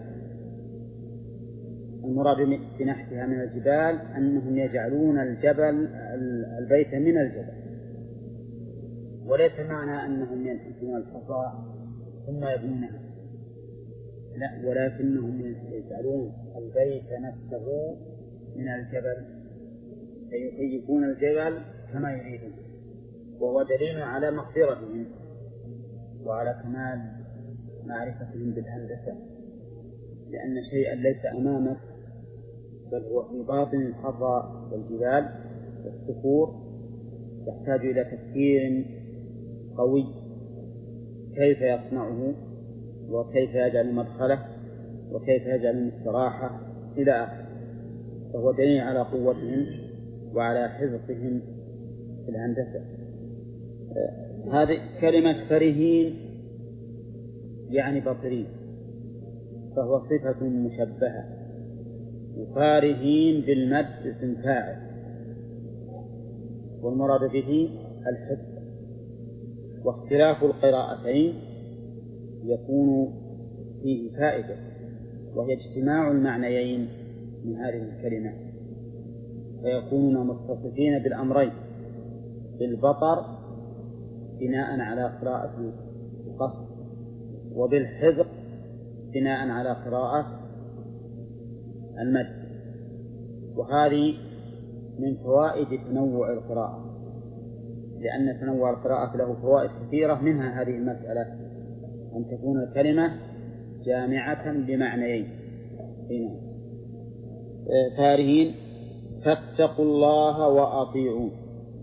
المراد بنحتها من الجبال أنهم يجعلون البيت من الجبل، وليس معنى أنهم ينحتون الحصى ثم يبنونها، لا، ولكنهم يجعلون البيت نفسه من الجبل، فيكيفون الجبل كما يريدون، وهو دليل على مقدرتهم وعلى كمال معرفتهم بالهندسة، لأن شيئا ليس أمامك بل هو في باطن الحصى والجبال والصخور يحتاج إلى تفكير قوي كيف يصنعه وكيف يجعل مدخله وكيف يجعل المستراحة إلى آخره، فهو دليل على قوتهم وعلى حفظهم في الهندسة. هذه كلمة فرهين يعني بطرين، فهو صفة مشبهة، وفارهين بالمد اسم فاعل، والمراد به الحفظ. واختلاف القراءتين يكون فيه فائدة، وهي اجتماع المعنيين من هذه الكلمة، فيكونون متصفين بالأمرين، بالبطر بناء على قراءة القصر، وبالحذق بناء على قراءة المد. وهذه من فوائد تنوع القراءة، لأن تنوع القراءة له فوائد كثيرة، منها هذه المسألة أن تكون الكلمة جامعة لمعنيين. فارهين فاتقوا الله وأطيعون،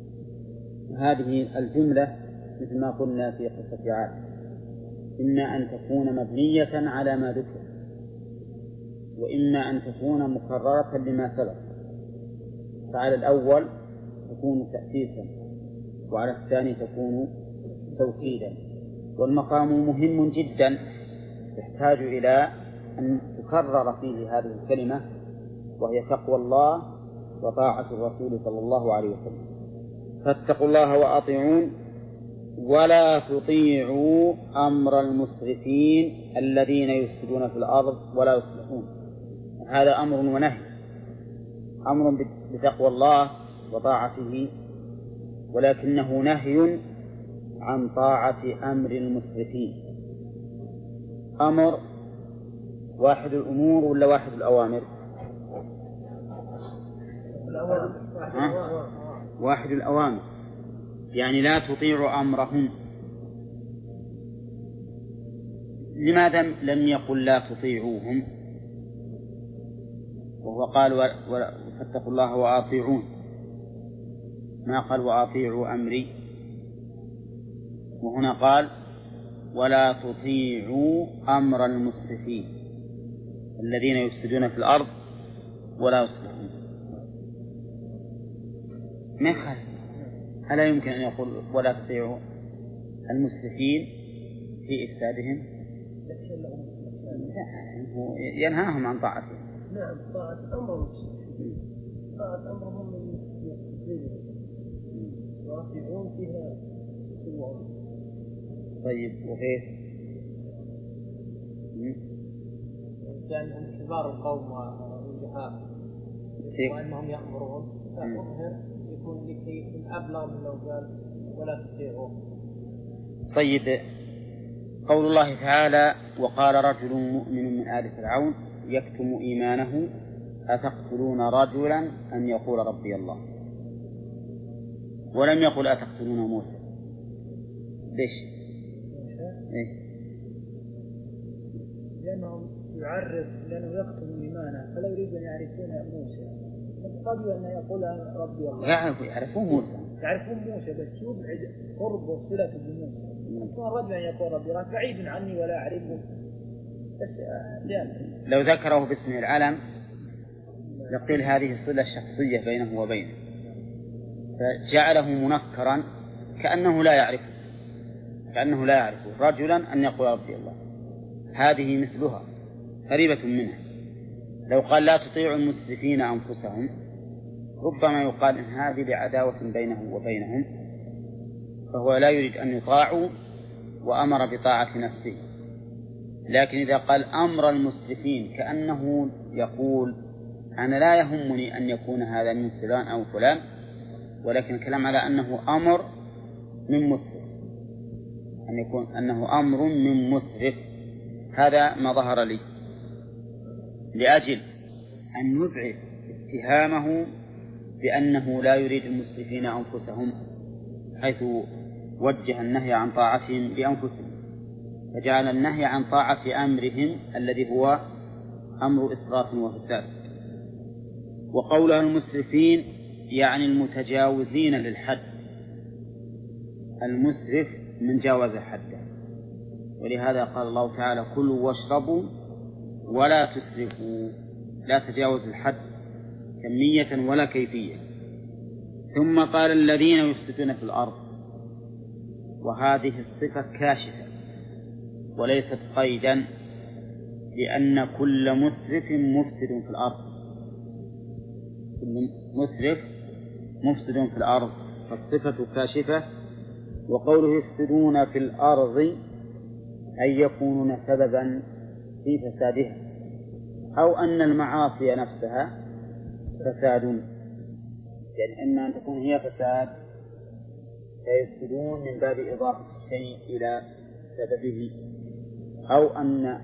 هذه الجملة مثل ما قلنا في قصة عاد إما أن تكون مبنية على ما ذكر، وإما أن تكون مكررة لما سبق، فعلى الأول تكون تأسيسا وعلى الثاني تكون توكيدا. والمقام مهم جدا يحتاج إلى أن تكرر فيه هذه الكلمة، وهي تقوى الله وطاعة الرسول صلى الله عليه وسلم. فاتقوا الله وأطيعون ولا تطيعوا أمر المسرفين الذين يفسدون في الأرض ولا يصلحون. هذا أمر ونهي، أمر بتقوى الله وطاعته، ولكنه نهي عن طاعة أمر المسرفين. أمر واحد الأمور ولا واحد الأوامر؟ واحد الأوامر، يعني لا تطيعوا أمرهم. لماذا لم يقل لا تطيعوهم وهو قال فاتقوا الله وأطيعون، ما قال وأطيعوا أمري؟ وهنا قال ولا تطيعوا أمر المسرفين. الذين يفسدون في الأرض ولا يصلحون. ما يخالف، ألا يمكن أن يقول ولا تطيعوا المسرفين في إفسادهم؟ لا، ينهاهم عن طاعتهم. نعم، طاعة أمرهم، طاعة أمرهم من يرافعون فيها سوء. طيب، وغير كأنهم كبار القوم والجهال وأنهم يأمرون، فأظهر يكون لكي يكون أبلغ من لو قال ولا تطيعوا. طيب، قول الله تعالى: وقال رجل مؤمن من آل فرعون يكتم إيمانه أتقتلون رجلا أن يقول ربي الله، ولم يقل أتقتلون موسى. ليش؟ إيه؟ لأنه يكتم إيمانه فلا يريد أن يعرفون موسى، قبل أن يقول ربي الله. يعرفون موسى، بس يبعد قرب وصلة بموسى. يكون الرجل أن يقول ربي الله بعيد عني ولا أعرفه، بس لو ذكره باسم العلم يقول هذه الصلة الشخصية بينه وبينه، فجعله منكرا كأنه لا يعرفه رجلا أن يقول ربي الله. هذه مثلها قريبة منها. لو قال لا تطيعوا المسرفين أنفسهم ربما يقال إن هذه لعداوة بينه وبينهم، فهو لا يريد أن يطاعوا وأمر بطاعة نفسه. لكن إذا قال أمر المسرفين كأنه يقول أنا لا يهمني أن يكون هذا من فلان أو فلان، ولكن الكلام على أنه أمر من مسرف، أن يكون أنه أمر من مسرف. هذا ما ظهر لي، لأجل أن نبعد اتهامه بأنه لا يريد المسرفين أنفسهم، حيث وجه النهي عن طاعتهم بأنفسهم، فجعل النهي عن طاعة أمرهم الذي هو أمر إسراف وفساد. وقوله المسرفين يعني المتجاوزين للحد، المسرف من جاوز حده، ولهذا قال الله تعالى: كلوا واشربوا ولا تسرفوا، لا تجاوز الحد كمية ولا كيفية. ثم قال: الذين يفسدون في الأرض، وهذه الصفة كاشفة وليست قيدا، لأن كل مسرف مفسد في الأرض، كل مسرف مفسد في الأرض، فالصفة كاشفة. وقوله يفسدون في الأرض أي يكونون سببا في فسادها، أو أن المعاصي نفسها فساد، يعني إما أن تكون هي فساد فيفسدون من باب إضافة الشيء إلى سببه، أو أن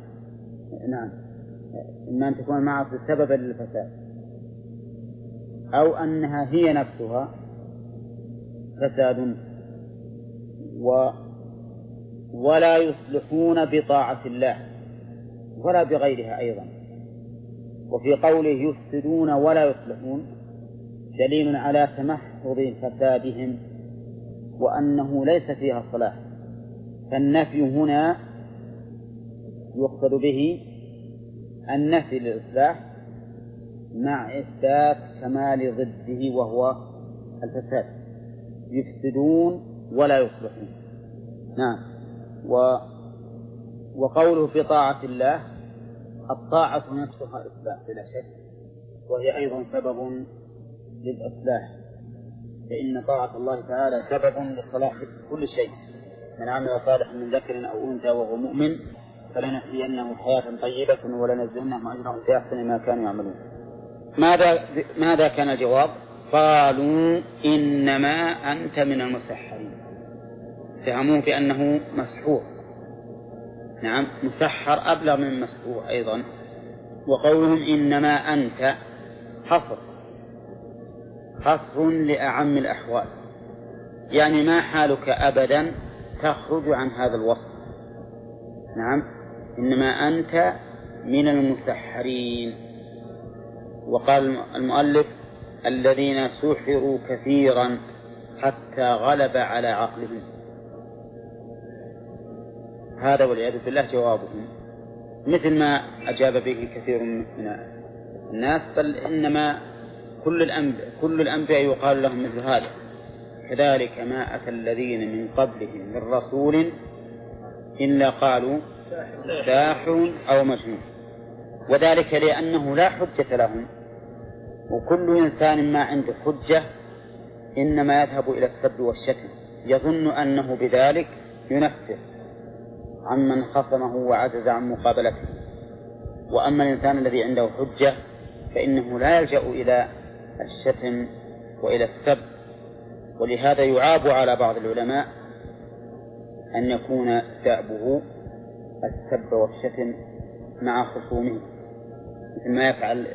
إما أن تكون المعاصي سببا للفساد، أو أنها هي نفسها فساد. ولا يصلحون بطاعة الله ولا بغيرها أيضا. وفي قوله يفسدون ولا يصلحون دليل على تمحض فسادهم وأنه ليس فيها صلاح، فالنفي هنا يقصد به النفي للإصلاح مع إثبات كمال ضده وهو الفساد. يفسدون ولا يصلحون. نعم. وقوله في طاعة الله، الطاعة نفسها إصلاح بلا شك، وهي أيضا سبب للإصلاح، فإن طاعة الله تعالى سبب لصلاح كل شيء. من عمل صالحا من ذكر أو أنثى وهو مؤمن فلنحيينه حياة طيبة ولنجزينهم أجرهم بأحسن ما كانوا يعملون. ماذا كان الجواب؟ قالوا إنما أنت من المسحرين. فهموه بأنه مسحور. نعم، مسحر أبلغ من مسحور أيضا. وقولهم إنما أنت حصر لأعم الأحوال، يعني ما حالك أبدا تخرج عن هذا الوصف. نعم، إنما أنت من المسحرين. وقال المؤلف الذين سحروا كثيرا حتى غلب على عقلهم. هذا والعياذ بالله جوابهم. مثل ما أجاب به كثير من الناس، بل إنما كل الأنبياء يقال لهم مثل هذا. كذلك ما أتى الذين من قبلهم من رسول إلا قالوا ساحر أو مجنون، وذلك لأنه لا حجة لهم، وكل إنسان ما عنده حجة إنما يذهب إلى السب والشتم، يظن أنه بذلك ينفر عمن خصمه وعجز عن مقابلته. وأما الإنسان الذي عنده حجة فإنه لا يلجأ إلى الشتم وإلى السب. ولهذا يعاب على بعض العلماء أن يكون دأبه السب والشتم مع خصومه، مثل ما يفعل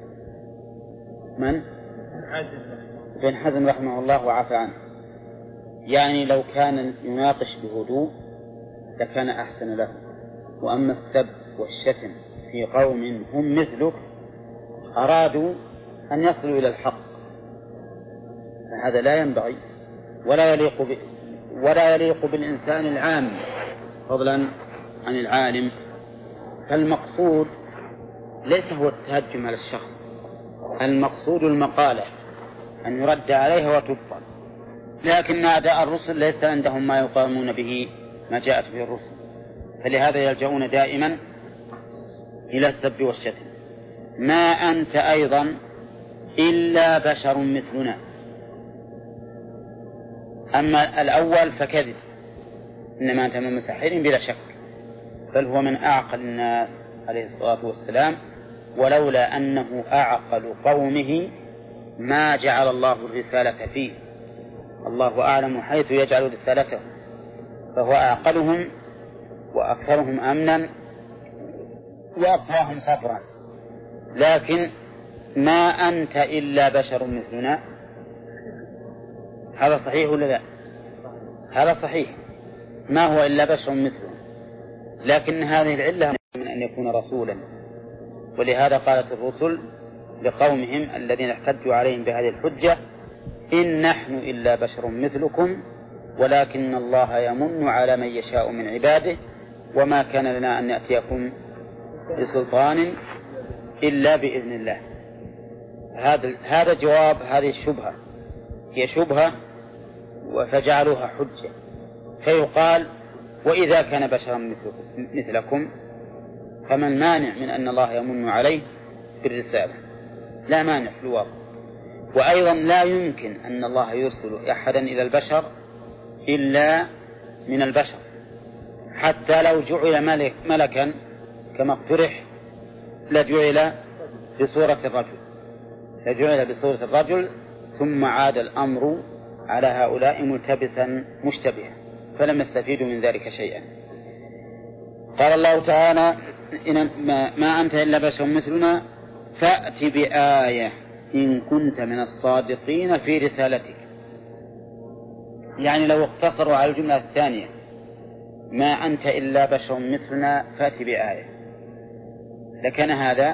من؟ ابن حزم رحمه الله وعفى عنه. يعني لو كان يناقش بهدوء لكان أحسن له. وأما السب والشتم في قوم هم مثلك أرادوا أن يصلوا إلى الحق، فهذا لا ينبغي ولا يليق بالإنسان العام فضلا عن العالم. فالمقصود ليس هو التهجم على الشخص، المقصود المقالة أن يرد عليها وتبطل. لكن أعداء الرسل ليس عندهم ما يقامون به ما جاءت به الرسل، فلهذا يلجؤون دائما إلى السب والشتم. ما أنت أيضا إلا بشر مثلنا. أما الأول فكذب، إنما أنت من مسحر بلا شك، بل هو من أعقل الناس عليه الصلاة والسلام، ولولا أنه أعقل قومه ما جعل الله الرسالة فيه. الله أعلم حيث يجعل رسالته، فهو أعقلهم وأكثرهم أمنا وأقواهم صبرا. لكن ما أنت إلا بشر مثلنا، هذا صحيح ولا لا؟ هذا صحيح، ما هو إلا بشر مثلنا، لكن هذه العلة من أن يكون رسولا. ولهذا قالت الرسل لقومهم الذين احتجوا عليهم بهذه الحجة: إن نحن إلا بشر مثلكم ولكن الله يمن على من يشاء من عباده وما كان لنا أن نأتيكم بسلطان إلا بإذن الله. هذا جواب هذه الشبهة، هي شبهة فجعلوها حجة. فيقال: وإذا كان بشرا مثلكم فما المانع من أن الله يمن عليه بالرسالة؟ لا مانع في الواقع. وأيضا لا يمكن أن الله يرسل أحدا إلى البشر إلا من البشر، حتى لو جعل ملكا كما اقترح لجعل بصورة الرجل ثم عاد الأمر على هؤلاء ملتبسا مشتبها، فلم يستفيدوا من ذلك شيئا. قال الله تعالى: ما أنت إلا بشر مثلنا فأت بآية إن كنت من الصادقين في رسالتك. يعني لو اقتصروا على الجملة الثانية: ما أنت إلا بشر مثلنا فأت بآية، لكان هذا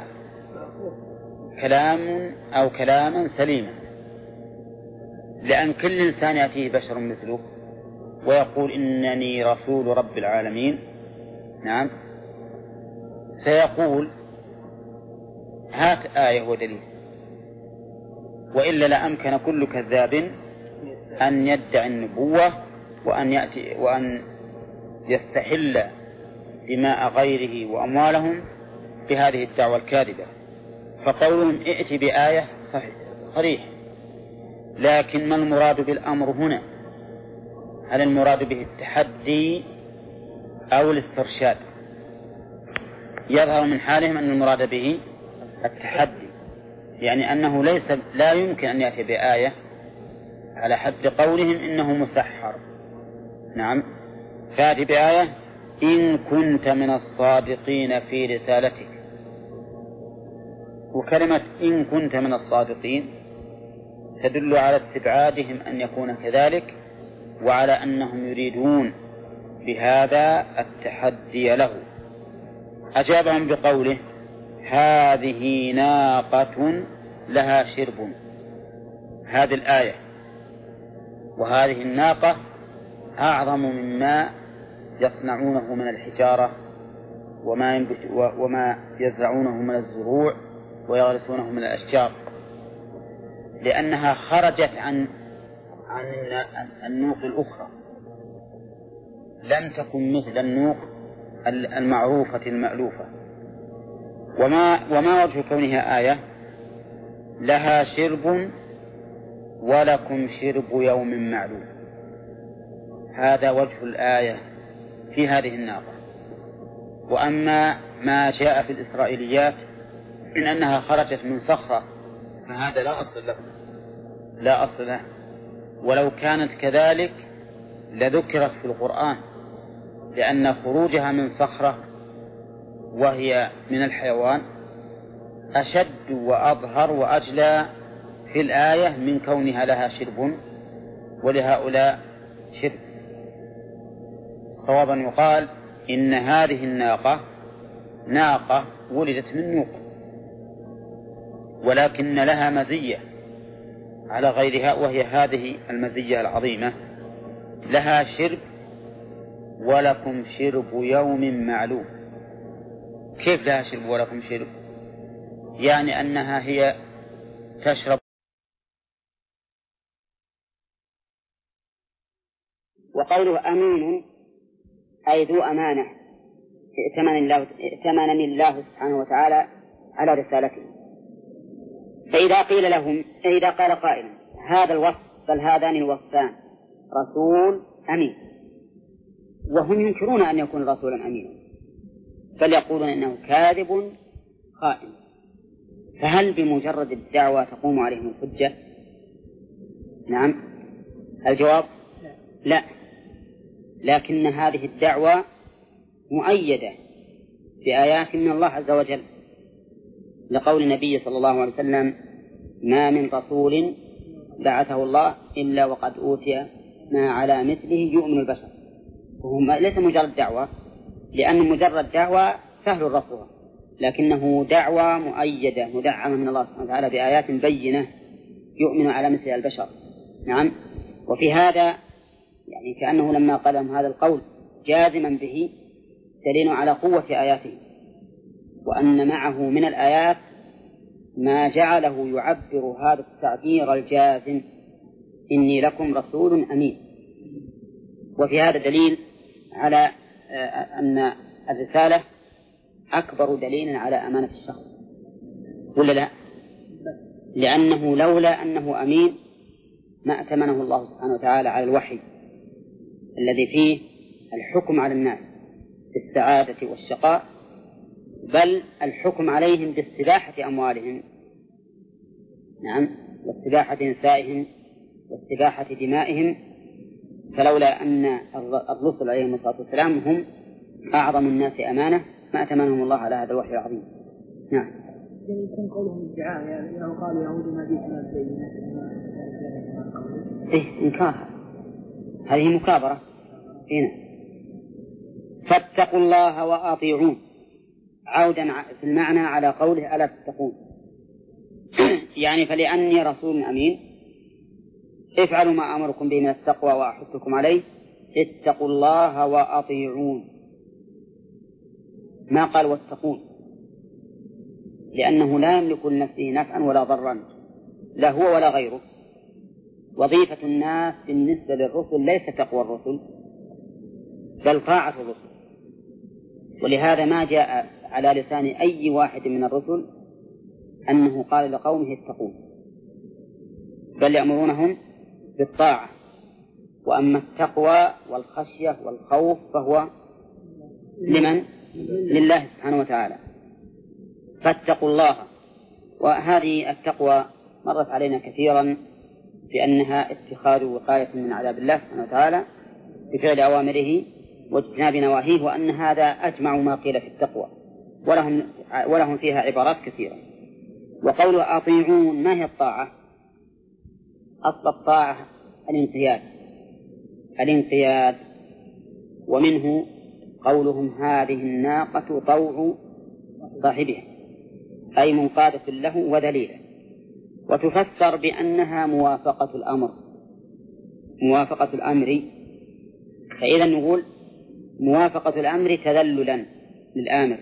كلاما سليما، لأن كل إنسان يأتيه بشر مثله ويقول إنني رسول رب العالمين، نعم، سيقول: هات آية ودليل. وإلا لأمكن كل كذاب أن يدعي النبوة وأن يستحل دماء غيره وأموالهم بهذه الدعوة الكاذبة. فقولهم ائت بآية صريح، لكن ما المراد بالأمر هنا؟ هل المراد به التحدي أو الاسترشاد؟ يظهر من حالهم أن المراد به التحدي، يعني أنه لا يمكن أن يأتي بآية على حد قولهم إنه مسحر. نعم، فأتي بآية إن كنت من الصادقين في رسالتك. وكلمة إن كنت من الصادقين تدل على استبعادهم أن يكون كذلك، وعلى أنهم يريدون بهذا التحدي له. أجابهم بقوله: هذه ناقة لها شرب. هذه الآية وهذه الناقة أعظم مما يصنعونه من الحجارة وما يزرعونه من الزروع ويغرسونه من الأشجار، لأنها خرجت عن النوق الأخرى، لم تكن مثل النوق المعروفة المألوفة. وما وجه كونها آية؟ لها شرب ولكم شرب يوم معلوم، هذا وجه الآية في هذه الناقة. وأما ما جاء في الإسرائيليات من أنها خرجت من صخرة فهذا لا أصل له، ولو كانت كذلك لذكرت في القرآن، لأن خروجها من صخرة وهي من الحيوان أشد وأظهر وأجلى في الآية من كونها لها شرب ولهؤلاء شرب. صوابا يقال إن هذه الناقة ناقة ولدت من نوق، ولكن لها مزية على غيرها، وهي هذه المزية العظيمة: لها شرب ولكم شرب يوم معلوم. كيف لها شرب ولكم شرب؟ يعني أنها هي تشرب. وقوله أمين أي ذو أمانة ائتمنني الله سبحانه وتعالى على رسالته. فإذا قال قائل هذا الوصف بل هذان الوصفان رسول أمين، وهم ينكرون أن يكون رسولا أمينا، بل يقولون إنه كاذب خائن، فهل بمجرد الدعوة تقوم عليهم الحجة؟ نعم. الجواب لا، لكن هذه الدعوة مؤيدة بآيات من الله عز وجل، لقول النبي صلى الله عليه وسلم: ما من رسول بعثه الله إلا وقد أوتي ما على مثله يؤمن البشر. وهم ليس مجرد دعوة، لأن مجرد دعوة سهل رفضها، لكنه دعوة مؤيدة مدعمة من الله سبحانه وتعالى بآيات بينة يؤمن على مثل البشر. نعم. وفي هذا يعني كأنه لما قال لهم هذا القول جازما به دليل على قوة آياته، وأن معه من الآيات ما جعله يعبر هذا التعبير الجازم: إني لكم رسول أمين. وفي هذا دليل على أن الرسالة أكبر دليل على أمانة الشخص، ولا لا؟ لأنه لولا أنه أمين ما أتمنه الله سبحانه وتعالى على الوحي الذي فيه الحكم على الناس بالسعادة والشقاء، بل الحكم عليهم باستباحة أموالهم، نعم، واستباحة نسائهم واستباحة دمائهم. فلولا أن الرسل عليهم الصلاة والسلام هم أعظم الناس أمانة ما أتمنهم الله على هذا الوحي العظيم. نعم. يكون قولهم ادعاء، يعني لو قالوا يهود ما جئتنا بينات إنكار، هذه مكابرة هنا. فاتقوا الله وأطيعون، عودا في المعنى على قوله ألا تتقون. يعني فلأني رسول أمين افعلوا ما أمركم به من التقوى وأحثكم عليه، اتقوا الله وأطيعون، ما قال واتقون، لأنه لا يملك لنفسه نفعا ولا ضرا، لا هو ولا غيره. وظيفة الناس بالنسبة للرسل ليس تقوى الرسل بل طاعة الرسل، ولهذا ما جاء على لسان أي واحد من الرسل أنه قال لقومه اتقون، بل يأمرونهم بالطاعة. وأما التقوى والخشية والخوف فهو لمن؟ لله سبحانه وتعالى. فاتقوا الله. وهذه التقوى مرت علينا كثيرا بأنها اتخاذ وقاية من عذاب الله سبحانه وتعالى بفعل أوامره واجتناب نواهيه، وأن هذا أجمع ما قيل في التقوى، ولهم فيها عبارات كثيرة. وقوله أطيعون، ما هي الطاعة؟ أصل الطاعة الانقياد، ومنه قولهم هذه الناقة طوع صاحبها، أي منقادة له وذليلة. وتفسر بأنها موافقة الأمر، فإذا نقول موافقة الأمر تذللا للآمر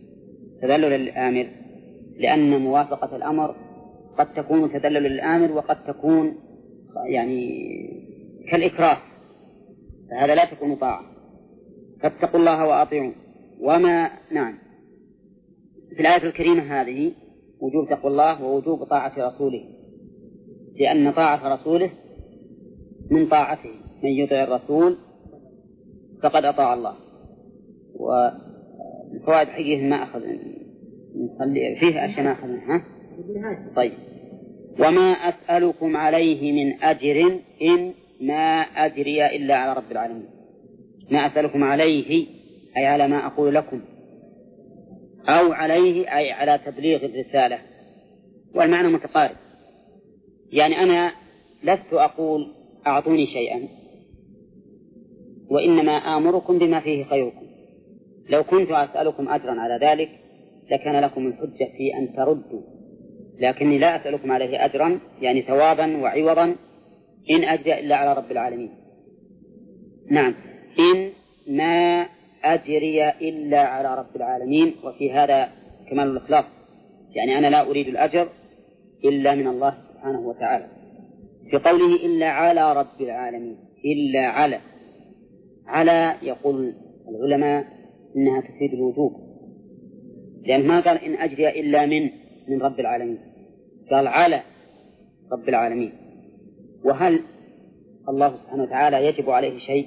لأن موافقة الأمر قد تكون تدلل للآمر وقد تكون يعني كالإكراه، فهذا لا تكون طاعة. فاتقوا الله وأطيعوا. نعم، في الآية الكريمة هذه وجوب تقوى الله ووجوب طاعة رسوله، لأن طاعة رسوله من طاعته، من يطع الرسول فقد أطاع الله. والفوائد حقيقة ما أخذ فيه أشياء ما أخذناها. طيب، وما أسألكم عليه من أجر إن ما أجري إلا على رب العالمين. ما أسألكم عليه أي على ما أقول لكم، أو عليه أي على تبليغ الرسالة، والمعنى متقارب. يعني أنا لست أقول أعطوني شيئا، وإنما آمركم بما فيه خيركم. لو كنت أسألكم أجرا على ذلك لكان لكم الحجة في أن تردوا، لكني لا أسألكم عليه أجرا يعني ثوابا وعوضا إن أجري إلا على رب العالمين. نعم، إن ما أجري إلا على رب العالمين، وفي هذا كمال الإخلاص، يعني أنا لا أريد الأجر إلا من الله سبحانه وتعالى. في قوله إلا على رب العالمين، إلا على يقول العلماء إنها تفيد الوجوب، لأن ما قال إن أجري إلا من رب العالمين، قال على رب العالمين. وهل الله سبحانه وتعالى يجب عليه شيء؟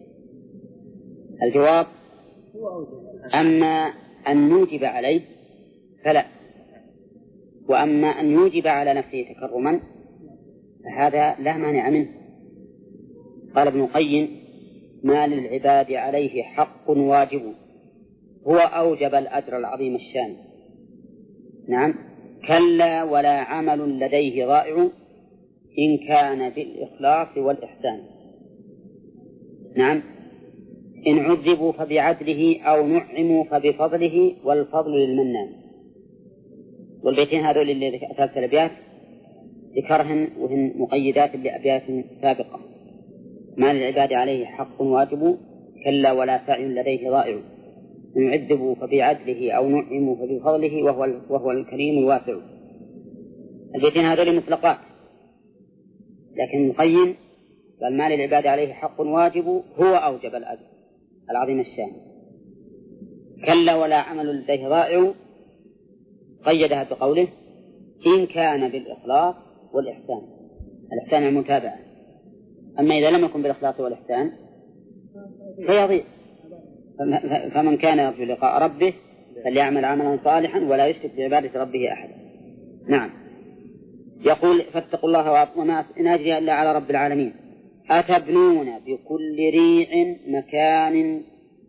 الجواب أما أن نوجب عليه فلا، وأما أن يوجب على نفسه تكرما فهذا لا مانع منه. قال ابن القيم: ما للعباد عليه حق واجب هو أوجب الأجر العظيم الشان. نعم، كلا ولا عمل لديه ضائع إن كان بالإخلاص والإحسان. نعم، إن عذبوا فبعدله أو نعموا فبفضله والفضل للمنان. والبيتين هذول اللي ثلاث الأبيات ذكرهن وهن مقيدات لأبيات سابقة. ما للعباد عليه حق واجب كلا ولا سعي لديه ضائع إن يعذبوا فبعدله أو نعموا فبفضله وهو الكريم الواسع. البيتين هذول مطلقات، لكن المقيم قال ما للعباد عليه حق واجب هو أوجب الأجر العظيم الشان. كلا ولا عمل لديه ضائع قيدها بقوله إن كان بالإخلاص والإحسان. الإحسان المتابعة، أما إذا لم يكن بالإخلاص والإحسان فيضيع. فمن كان يرجو لقاء ربه فليعمل عملا صالحا ولا يشرك بعبادة ربه أحدا. نعم، يقول فاتقوا الله وما إن أجري إلا على رب العالمين. أتبنون بكل ريع مكان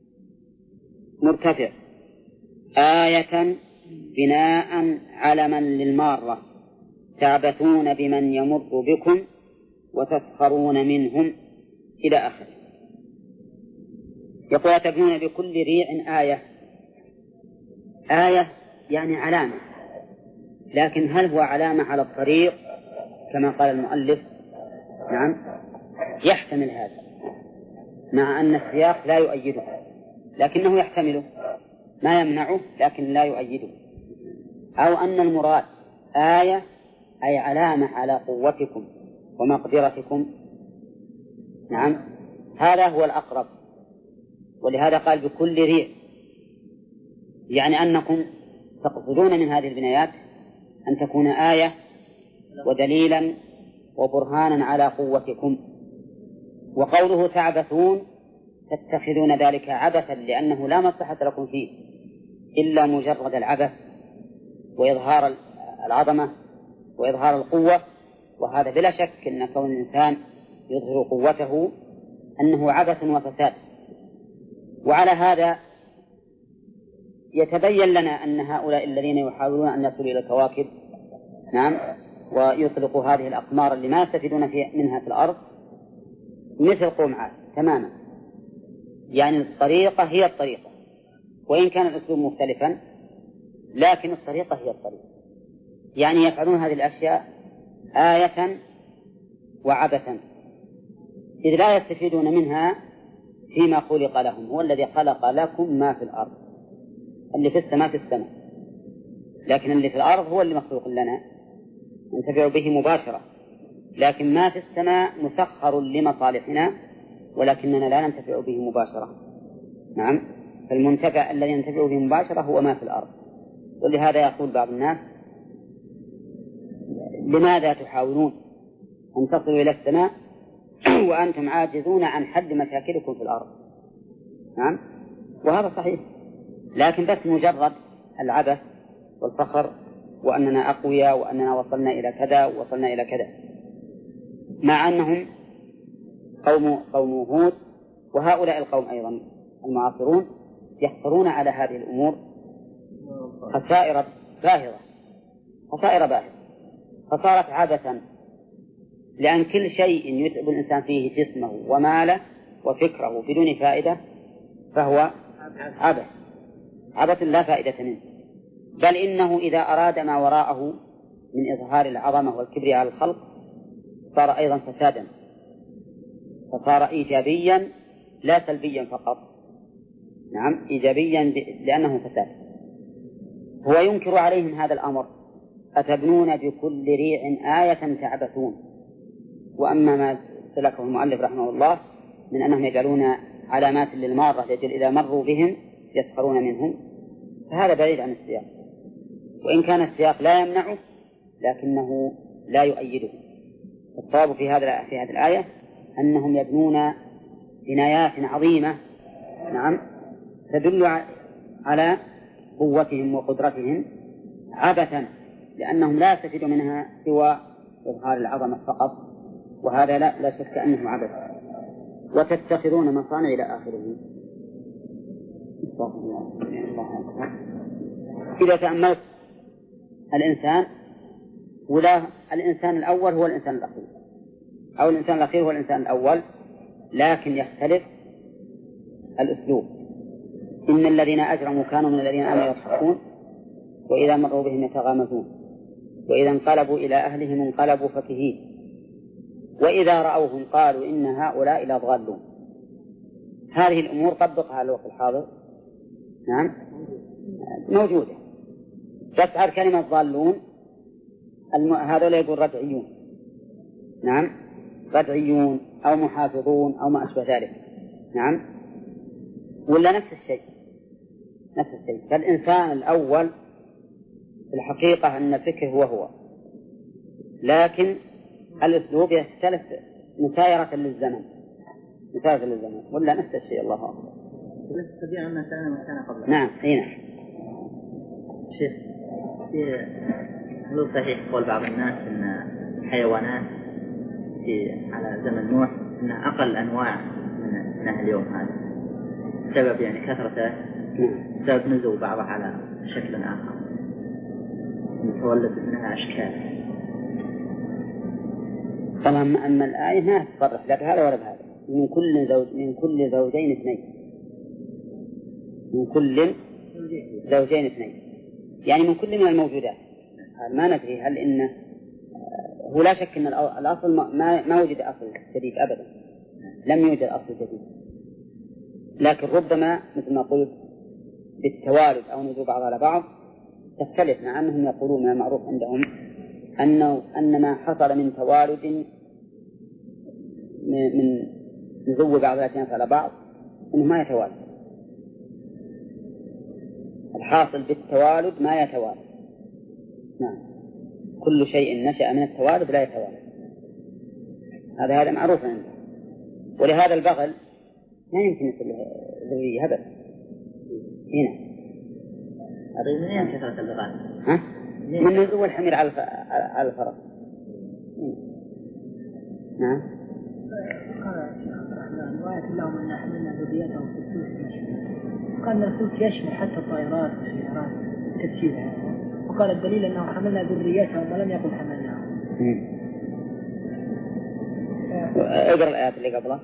مرتفع آية بناء علما للمارة تعبثون بمن يمر بكم وتسخرون منهم إلى آخره. يقول أتبنون بكل ريع آية يعني علامة، لكن هل هو علامة على الطريق كما قال المؤلف؟ نعم، يحتمل هذا، مع أن السياق لا يؤيده، لكنه يحتمله، ما يمنعه لكن لا يؤيده. أو أن المراد آية أي علامة على قوتكم ومقدرتكم. نعم، هذا هو الأقرب، ولهذا قال بكل ريع، يعني أنكم تقصدون من هذه البنايات أن تكون آية ودليلا وبرهانا على قوتكم. وقوله تعبثون تتخذون ذلك عبثا لأنه لا مصلحة لكم فيه إلا مجرد العبث وإظهار العظمة وإظهار القوة، وهذا بلا شك أن كون الإنسان يظهر قوته أنه عبث وفساد. وعلى هذا يتبين لنا أن هؤلاء الذين يحاولون أن يصلوا إلى الكواكب نعم ويطلقوا هذه الأقمار اللي ما يستفيدون منها في الأرض مثل قوم عاد تماما. يعني الطريقة هي الطريقة، وإن كان الأسلوب مختلفا لكن الطريقة هي الطريقة. يعني يفعلون هذه الأشياء آية وعبثا، إذ لا يستفيدون منها فيما خلق لهم. هو الذي خلق لكم ما في الأرض اللي في السماء في السماء، لكن اللي في الأرض هو اللي مخلوق لنا ننتفع به مباشرة، لكن ما في السماء مسخر لمصالحنا ولكننا لا ننتفع به مباشرة. نعم، فالمنتفع الذي ينتفع به مباشرة هو ما في الأرض. ولهذا يقول بعض الناس: لماذا تحاولون أن تصلوا إلى السماء وأنتم عاجزون عن حل مشاكلكم في الأرض؟ نعم، وهذا صحيح، لكن بس مجرد العبث والفخر وأننا أقوياء وأننا وصلنا إلى كذا ووصلنا إلى كذا، مع أنهم قوم هود وهؤلاء القوم أيضا المعاصرون يحصلون على هذه الأمور خسائر باهظة، فصارت عبثا، لأن كل شيء يتعب الإنسان فيه جسمه وماله وفكره بدون فائدة فهو عبث لا فائدة منه، بل إنه إذا أراد ما وراءه من إظهار العظمة والكبر على الخلق صار أيضا فسادا، فصار إيجابيا لا سلبيا فقط. نعم، إيجابيا لأنه فساد. هو ينكر عليهم هذا الأمر: أتبنون بكل ريع آية تعبثون. وأما ما سلكه المؤلف رحمه الله من أنهم يجعلون علامات للمارة يجعل إذا مروا بهم يسخرون منهم، فهذا بعيد عن السياق، وإن كان السياق لا يمنعه لكنه لا يؤيده. الصواب في هذه الآية أنهم يبنون بنايات عظيمة، نعم، تدل على قوتهم وقدرتهم عبثا، لأنهم لا يستفيدون منها سوى إظهار العظمة فقط، وهذا لا شك أنه عبث. وتتخذون مصانع إلى آخره. إذا تأملت الإنسان ولا الإنسان الأول هو الإنسان الأخير، أو الإنسان الأخير هو الإنسان الأول، لكن يختلف الأسلوب. إن الذين أجرموا كانوا من الذين آمنوا يضحكون وإذا مروا بهم يتغامزون وإذا انقلبوا إلى أهلهم انقلبوا فكهين وإذا رأوهم قالوا إن هؤلاء لضالون. هذه الأمور طبقها على الوقت الحاضر. نعم، موجودة، بس على كلمة ضالون هذا لا يقول رجعيون. نعم، رجعيون أو محافظون أو ما أشبه ذلك. نعم، ولا نفس الشيء. فالإنسان الأول في الحقيقة أن الفكر هو، لكن الأسلوب يختلف مسايرة للزمن، ولا نفس الشيء. الله أكبر. تبيع ما كان قبل. نعم، نعم. شيخ، هل صحيح قول بعض الناس أن الحيوانات على زمن نوح أنها أقل أنواع من اليوم هذا، سبب يعني كثرته، سبب نزول بعضها على شكل آخر تولد منها أشكال. طبعا أما الآية ما تصرح لا بهذا ولا بهذا. من كل زوجين اثنين، يعني من كل من الموجودات. ما ندري هل إنه هو لا شك أن الأصل ما وجد أصل جديد أبدا، لم يوجد أصل جديد، لكن ربما مثل ما قلت بالتوالد أو نزول بعض على بعض تختلف، مع أنهم يقولون من المعروف عندهم أن ما حصل من توالد من نزول بعض الأجناس على بعض أنه ما يتوالد. الحاصل بالتوالد ما يتوالد. نعم، كل شيء نشأ من التوالد لا يتوالد، هذا معروف عنده. ولهذا البغل لا يمكن يصل ذرية أبدا. هنا هذا من أين كثرة البغال؟ من نزول الحمير على الفرس. نعم. قال الشيخ عبد الرحمن: وآية لهم أن حملنا ذريتهم في الفلك يشمل. وقال الفلك يشمل حتى الطائرات والسيارات تفسيرها. وقال الدليل أنه حملنا ذريتهم ولم يقل حملناهم. اقرأ الآيات اللي قبلها.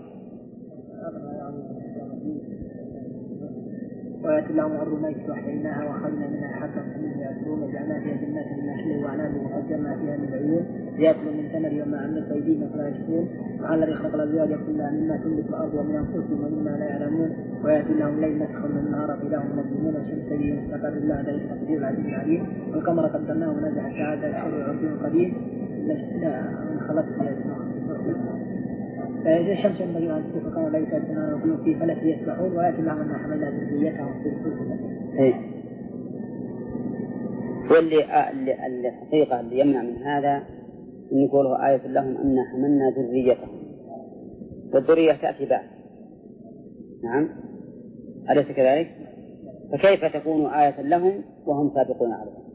وآية لهم أرض ميت وأحييناها وأخذنا منها حبا فمنه يأكلون وجعلنا فيها جنات من نخيل وأعناب وفجرنا فيها من العيون ليأكلوا من ثمره وما عملت أيديهم فلا يشكرون وعلى الذي خلق الأزواج كلها مما تنبت الأرض ومن أنفسهم ومما لا يعلمون ويأتي لهم الليل نسخا من النهار فإذا هم مظلمون والشمس تجري مستقر الله ذلك تقدير العزيز العليم والقمر قدرناه ونزع الساعة الحر عرضه قديم من خلقت فإذا الشمس ينبغي أن تكون القمر ليس السماء وكل في فلك يسبحون ويأتي معهم ما حملنا ذريتهم في الفلك. واللي الحقيقة اللي يمنع من هذا أن يقوله آية لهم أن حملنا ذريتهم، والذرية تأتي بعد. نعم، أليس كذلك؟ فكيف تكون آية لهم وهم سابقون عليها؟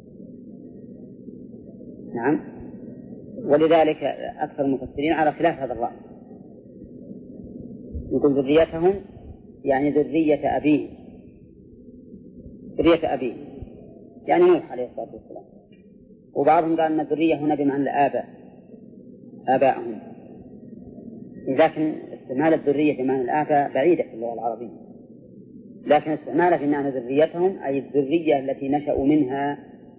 نعم، ولذلك أكثر المفسرين على خلاف هذا الرأي، يقول ذريتهم يعني ذرية أبيه، ذرية أبيه يعني نوح عليه الصلاة والسلام. وبعضهم قال أن الذرية هنا بمعنى الآباء، آباءهم، لكن استعمال الذرية بمعنى الآباء بعيدة في اللغة العربية، لكن استعمالها بمعنى ذريتهم أي الذرية التي نشأوا منها،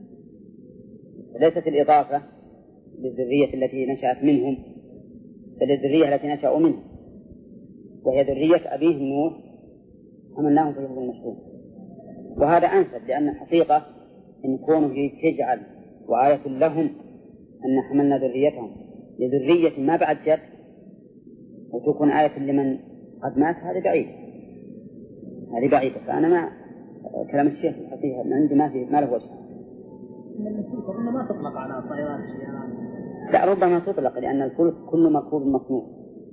ليست الإضافة للذرية التي نشأت منهم، بل الذرية التي نشأوا منها، وهي ذرية أبيهم نوح حملناهم في الأرض المشهور. وهذا أنسب، لأن الحقيقة إن كونه تجعل وآية لهم أن حملنا ذريتهم لذرية ما بعد جد وتكون آية لمن قد مات، هذه بعيدة. فأنا ما كلام الشيخ الحقيقة من عندي ما له وجه. إنه ما تطلق على طائرات السيارات. لا، ربما تطلق، لأن الفلك كل مركوب مصنوع،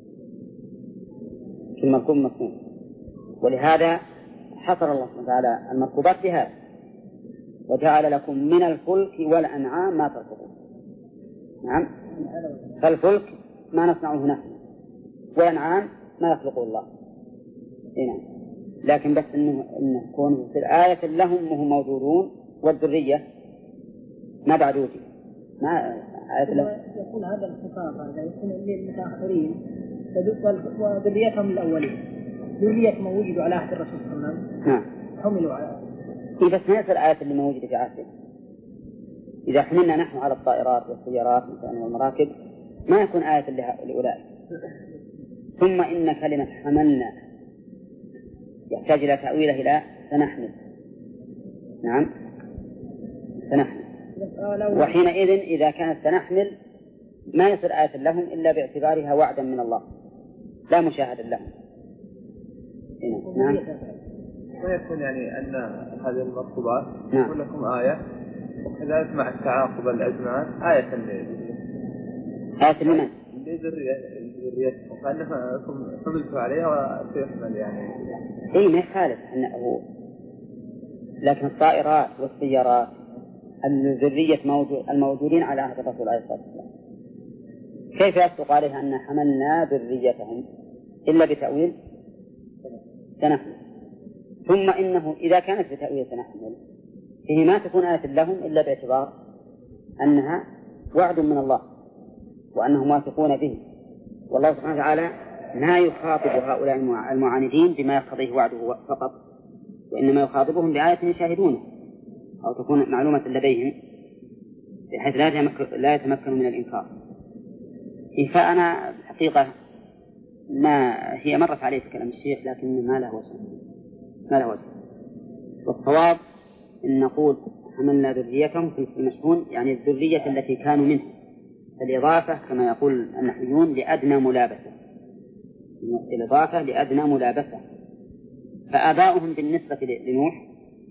كل مركوب مصنوع، ولهذا حصر الله سبحانه وتعالى المركوبات بهذا: وجعل لكم من الفلك والأنعام ما تركبون. نعم، فالفلك ما نصنعه نحن، والأنعام ما يخلقه الله. نعم، لكن بس إنه كون في الآية لهم وهم موجودون، والذرية ما بعد وجد، ما آية لهم. يكون هذا الخطاب هذا يكون للمتأخرين وذريتهم الأولين، ذرية ما وجدوا على عهد الرسول صلى الله عليه وسلم. نعم، حملوا على. بس ما يصير آية اللي موجودة في عهده. إذا حملنا نحن على الطائرات والسيارات مثلا والمراكب ما يكون آية لأولئك. ثم إن كلمة حملنا يحتاج إلى تأويله إلى سنحمل. نعم، سنحمل. وحينئذ إذا كانت سنحمل ما يصير آية لهم إلا باعتبارها وعدا من الله لا مشاهدا لهم. نعم، ويكون يعني أن هذه المركوبات يكون لكم آية، وكذلك مع التعاقب الأزمان آية لمن؟ لذريتكم، فأنكم حملتوا عليها وتحمل يعني. إيه، ما يخالف أنه، لكن الطائرات والسيارات الذرية الموجودين على عهد الرسول عليه الصلاة والسلام كيف يصدق عليها أن حملنا ذريتهم إلا بتأويل سنحمل؟ ثم إنه إذا كانت بتأويل سنحمل فيه ما تكون آية لهم إلا باعتبار أنها وعد من الله وأنهم واثقون به، والله سبحانه وتعالى لا يخاطب هؤلاء المعاندين بما يقتضيه وعده فقط، وإنما يخاطبهم بآية يشاهدونه أو تكون معلومة لديهم بحيث لا يتمكنوا من الإنكار. فأنا الحقيقة ما هي مرت عليه في كلام الشيخ، لكن ما له وجه. والصواب إن نقول حملنا ذريتهم في المشحون، يعني الذرية التي كانوا منها، الإضافة كما يقول النحويون لأدنى ملابسة، الإضافة لأدنى ملابسة. فآباؤهم بالنسبة لنوح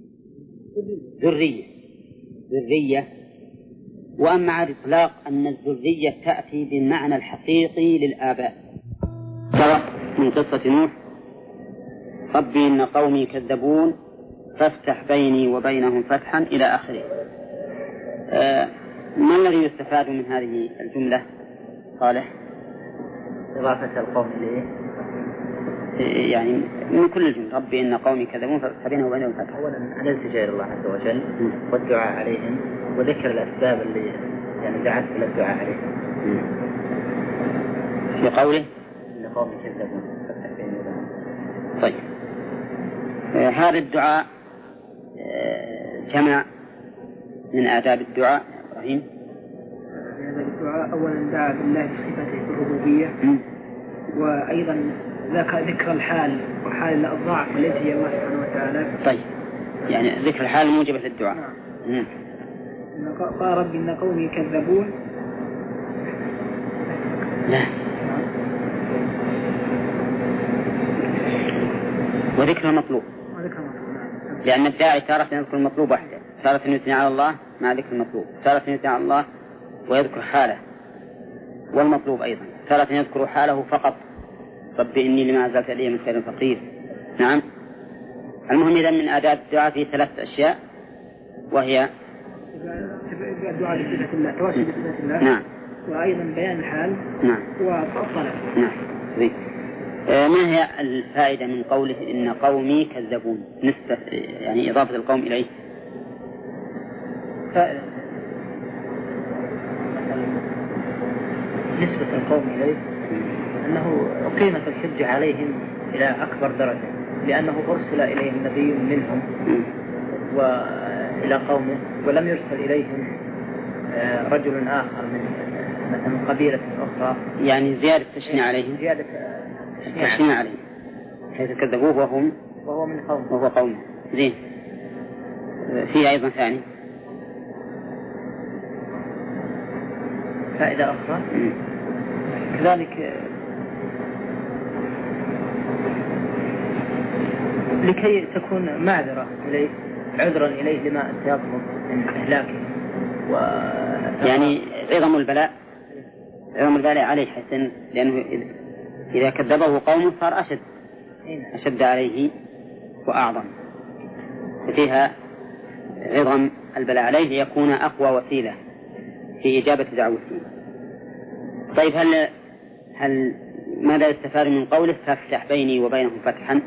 ذرية، وأما على الإطلاق أن الذرية تأتي بالمعنى الحقيقي للآباء، سواء من قصة نوح: ربي إن قومي كذبون فافتح بيني وبينهم فتحا إلى آخره. ما الذي يستفاد من هذه الجملة صالح؟ إضافة القوم إليه يعني من كل الجملة: ربي إن قومي كذبون فافتح بيني وبينهم فتحا. أولا الالتجاء إلى الله عز وجل والدعاء عليهم وذكر الأسباب اللي يعني دعت إلى الدعاء عليهم. في قوله إن قومي كذبون فافتح بيني وبينهم. طيب، هذا الدعاء جمع من آداب الدعاء. إبراهيم؟ هذا الدعاء أولا دعا بالله بصفته الربوبية، وأيضا ذكر الحال وحال الضعف والتي هي الله سبحانه وتعالى. طيب يعني ذكر الحال موجبة للدعاء. نعم. قال رب إن قومي كذبون. لا. وذكر المطلوب. لأن الداعي تارة يذكر المطلوب وحده، تارة يثني على الله مع ذكر المطلوب، تارة يثني على الله ويذكر حاله والمطلوب أيضا، تارة يذكر حاله فقط، رب إني لما أنزلت إلي من خير فقير. نعم. المهم إذن من آداب الدعاء في 3 أشياء، وهي الدعاء بصفة الله، توسل بصفة الله. نعم. وأيضا بيان الحال. نعم. والطلب. نعم. ما هي الفائدة من قوله إن قومي كذبون، نسبة يعني إضافة القوم إليه؟ فائدة نسبة القوم إليه أنه أقيمت الحجة عليهم إلى أكبر درجة، لأنه أرسل إليهم نبي منهم وإلى قومه، ولم يرسل إليهم رجل آخر من قبيلة أخرى، يعني زيادة تشنيع عليهم، زيادة تشنيع عليهم حيث كذبوه وهو من قومه وهو قومه. زين. فيه أيضا ثاني فائدة أخرى كذلك لكي تكون معذرة إليه، عذرا إليه لما سيطلب من إهلاكه يعني عظم البلاء عليه حسن، لأنه إذا كذبه قوم صار أشد عليه وأعظم، فيها عظم البلاء عليه ليكون أقوى وسيلة في إجابة دعوته. طيب هل ماذا يستفاد من قوله فافتح بيني وبينهم فتحا؟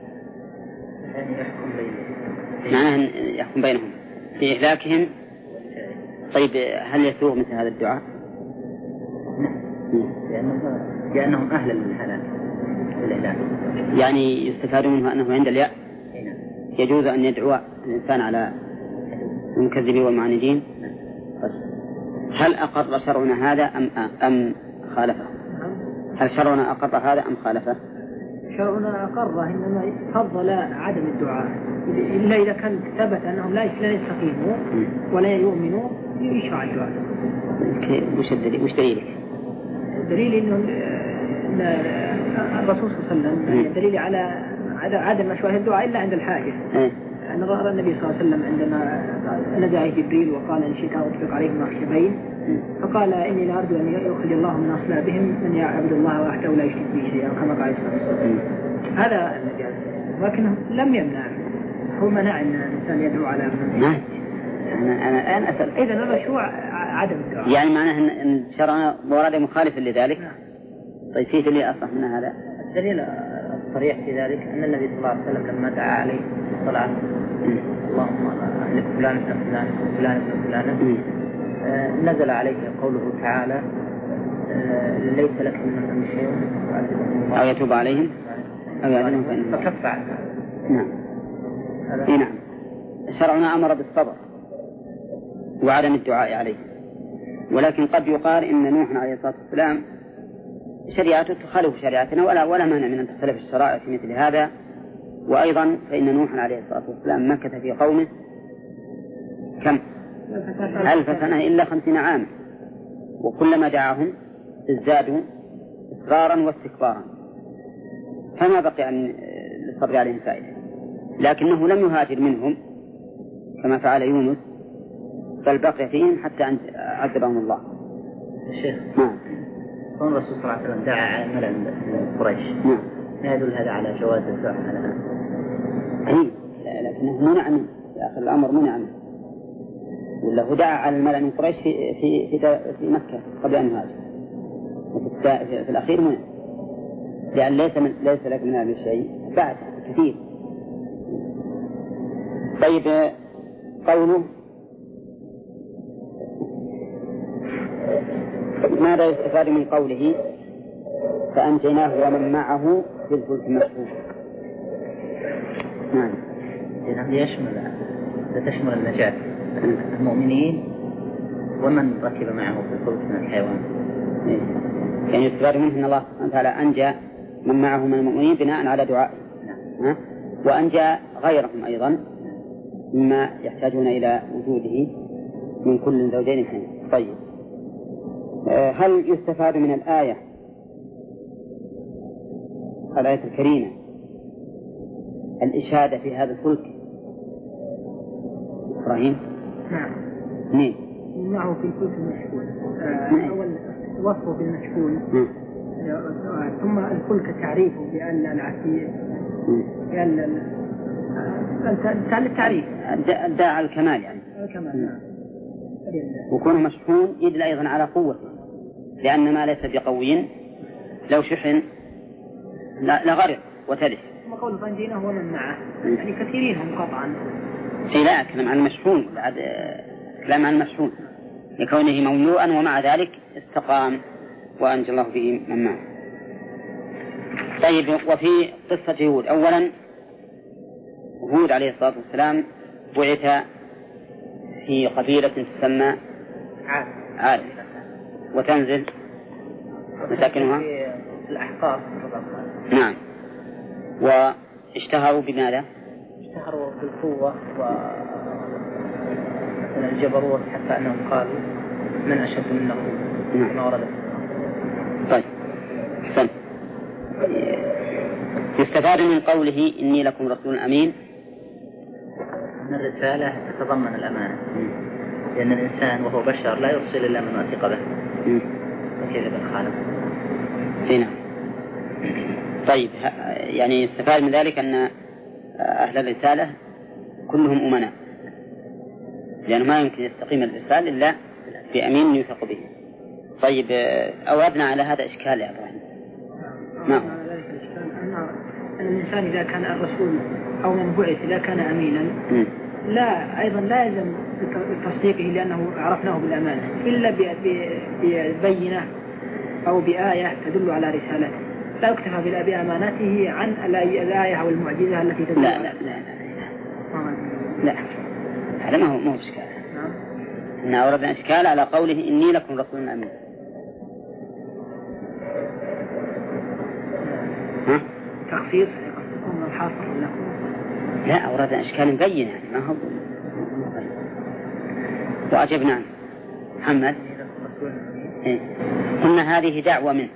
معناه يحكم بينهم في إهلاكهم. طيب هل يسوغ مثل هذا الدعاء؟ لأنهم أهل الهلاك والإهلاك. يعني يستفاد منه أنه عند اليأس يجوز أن يدعو الإنسان على المكذبين والمعاندين. هل أقر شرعنا هذا أم خالفه؟ هل شرعنا أقر هذا أم خالفه؟ شرعنا أقره، إنما فضل عدم الدعاء إلا إذا كان ثبت أنهم لا يستقيموا ولا يؤمنوا يشرع الدعاء. وش دليلك؟ الدليل إنه الرسول صلى الله عليه وسلم دليل على عدم مشروعية الدعاء إلا عند الحاجة. أن ظهر النبي صلى الله عليه وسلم عندما نزع جبريل وقال إن شئت أطلق عليهم أخشبين، فقال إني لا أرجو أن يخرج الله من أصلابهم من يعبد الله وحده ولا يشرك به شيئا، كما قال صلى الله عليه وسلم. هذا المجال، ولكنه لم يمنع، هو منع أن الإنسان يدعو على من. أنا أسأل إذن المشروع عدم الدعاء، يعني معناه أن شرعنا ورد مخالف لذلك. طيب في دليل أصح من هذا؟ الدليل الصريح في ذلك أن النبي صلى الله عليه وسلم لما دعا عليه في الصلاة اللهم أهلك فلان ابن فلان فلان ابن فلان، نزل عليه قوله تعالى ليس لك من الأمر شيء أو يتوب عليهم أو يعذبهم فكف عنه. نعم. نعم. شرعنا أمر بالصبر وعدم الدعاء عليه، ولكن قد يقال إن نوح عليه الصلاة والسلام شريعته تخالف شريعتنا ولا مانع من أن تختلف الشرائع في مثل هذا. وأيضا فإن نوح عليه الصلاة والسلام مكث في قومه كم 1000 سنة إلا 50 عاما، وكلما دعاهم ازدادوا إصرارا واستكبارا، فما بقي أن للصبر عليهم فائدة. لكنه لم يهاجر منهم كما فعل يونس، بل بقي فيهم حتى أن عذبهم الله. الشيخ كون الرسول صلى الله عليه وسلم دعا على ملأ من قريش، ما يدل هذا على جواز الدعاء على هذا؟ أي لكنه منع منه في آخر الأمر، منع منه، ولا هو دعا على الملأ من قريش في مكة قبل أن يهاجر، في الأخير منع، لأن ليس لك من هذا الشيء بعد كثير. طيب قوله ماذا يستفاد من قوله فأنجيناه ومن معه في الفلك المشحون؟ نعم. تشمل النجاة المؤمنين ومن ركب معه في الفلك من الحيوان. يعني يستفاد منه أن الله سبحانه وتعالى أنجى من معه من المؤمنين بناء على دعائه، وأنجى غيرهم أيضا مما يحتاجون إلى وجوده من كل زوجين اثنين. طيب، هل يستفاد من الآية الكريمة الإشادة في هذا الفلك؟ إبراهيم؟ نعم. معه في الفلك المشحون. أول وصفه بالمشحون، ثم الفلك تعريفه بأن العسير، بأن التعريف الداعي على الكمال، يعني الكمال. نعم. وكونه مشحون يدل أيضا على قوته، لأن ما ليس بقوي لو شحن لغرق وتلف. ثم قول فانجينا هو من معه، يعني كثيرين هم قطعا. لا، كلام عن المشحون، بعد كلام عن المشحون لكونه مملوءا ومع ذلك استقام وأنجى الله به من معه. طيب، وفي قصة هود، أولا هود عليه الصلاة والسلام بعث في قبيلة تسمى عاد، وتنزل مساكنها في الأحقاف. نعم. واشتهروا بماذا؟ اشتهروا بالقوة والجبروت، حتى أنهم قالوا من أشد منه قوة كما ورد. طيب، أحسن. يستفاد من قوله إني لكم رسول أمين أن الرسالة تتضمن الأمانة، لأن الإنسان وهو بشر لا يرسل إلا من وثق به، وكذا بالخالق. هنا. طيب، يعني يستفاد من ذلك أن أهل الرسالة كلهم أمناء، لأنه ما يمكن يستقيم الإرسال إلا بأمين يوثق به. طيب، أوردنا على هذا إشكال يا إبراهيم. نعم. أن الإنسان إذا كان الرسول أو من بعث إذا كان أمينا لا أيضا لا يلزم بتصديقه، لأنه عرفناه بالأمانة، إلا ببينة أو بآية تدل على رسالته. لا يكتفى بأمانته عن الآية أو المعجزة التي تدل. لا لا لا لا، هذا ما هو إشكال. إن أوردنا إشكال على قوله إني لكم رسول أمين. تخصيص يقصدكم الحاصر لكم. لا، أوردنا إشكال مبين، يعني ما هو وأجبنا عنه. محمد، قلنا هذه دعوة منه،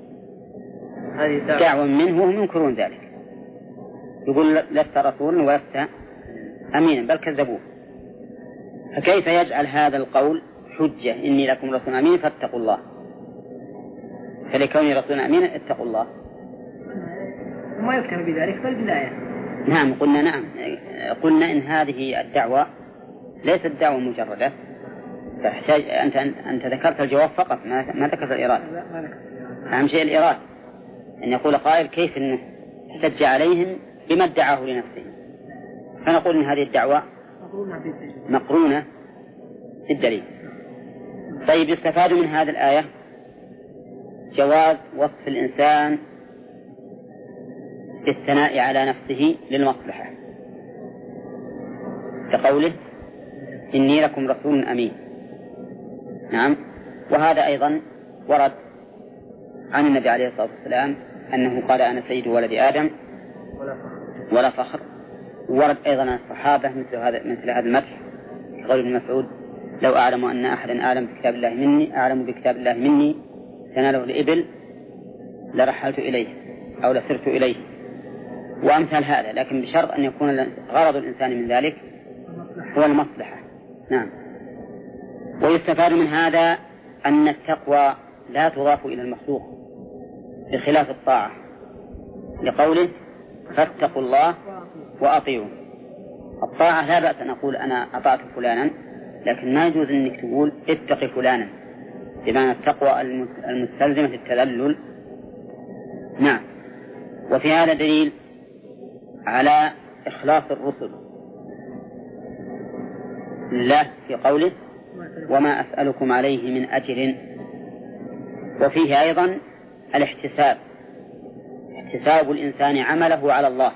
دعوة منه وهم ينكرون ذلك، يقول لست رسولا ولست أمينا، بل كذبوه. فكيف يجعل هذا القول حجة إني لكم رسول أمين فاتقوا الله؟ فلكوني رسول أمينا اتقوا الله. ما يكتفي بذلك بل بالآية. نعم، قلنا إن هذه الدعوة ليست دعوة مجردة، تحتاج أنت ذكرت الجواب فقط، ما ذكرت الإرادة. أهم شيء الإرادة، أن يقول قائل كيف أنه احتج عليهم بما ادعاه لنفسه، فنقول إن هذه الدعوة مقرونة بالدليل. طيب، يستفاد من هذه الآية جواز وصف الإنسان بالثناء على نفسه للمصلحة، كقوله إني لكم رسول أمين. نعم. وهذا أيضا ورد عن النبي عليه الصلاة والسلام أنه قال أنا سيد ولد آدم ولا فخر. ورد أيضا عن الصحابة مثل هذا المدح، كقول ابن مسعود لو أعلم أن أحدا أعلم بكتاب الله مني تناله الإبل لرحلت إليه أو لسرت إليه، وأمثال هذا، لكن بشرط أن يكون غرض الإنسان من ذلك هو المصلحة. نعم. ويستفاد من هذا أن التقوى لا تضاف إلى المخلوق بخلاف الطاعة، لقوله فاتقوا الله وأطيعوا. الطاعة لا بأس أن أقول أنا أطعت فلانا، لكن ما يجوز أنك تقول اتق فلانا، بمعنى التقوى المستلزمة التذلل. نعم. وفي هذا دليل على إخلاص الرسل لله في قوله وما أسألكم عليه من أجر. وفيه أيضا الاحتساب، احتساب الإنسان عمله على الله،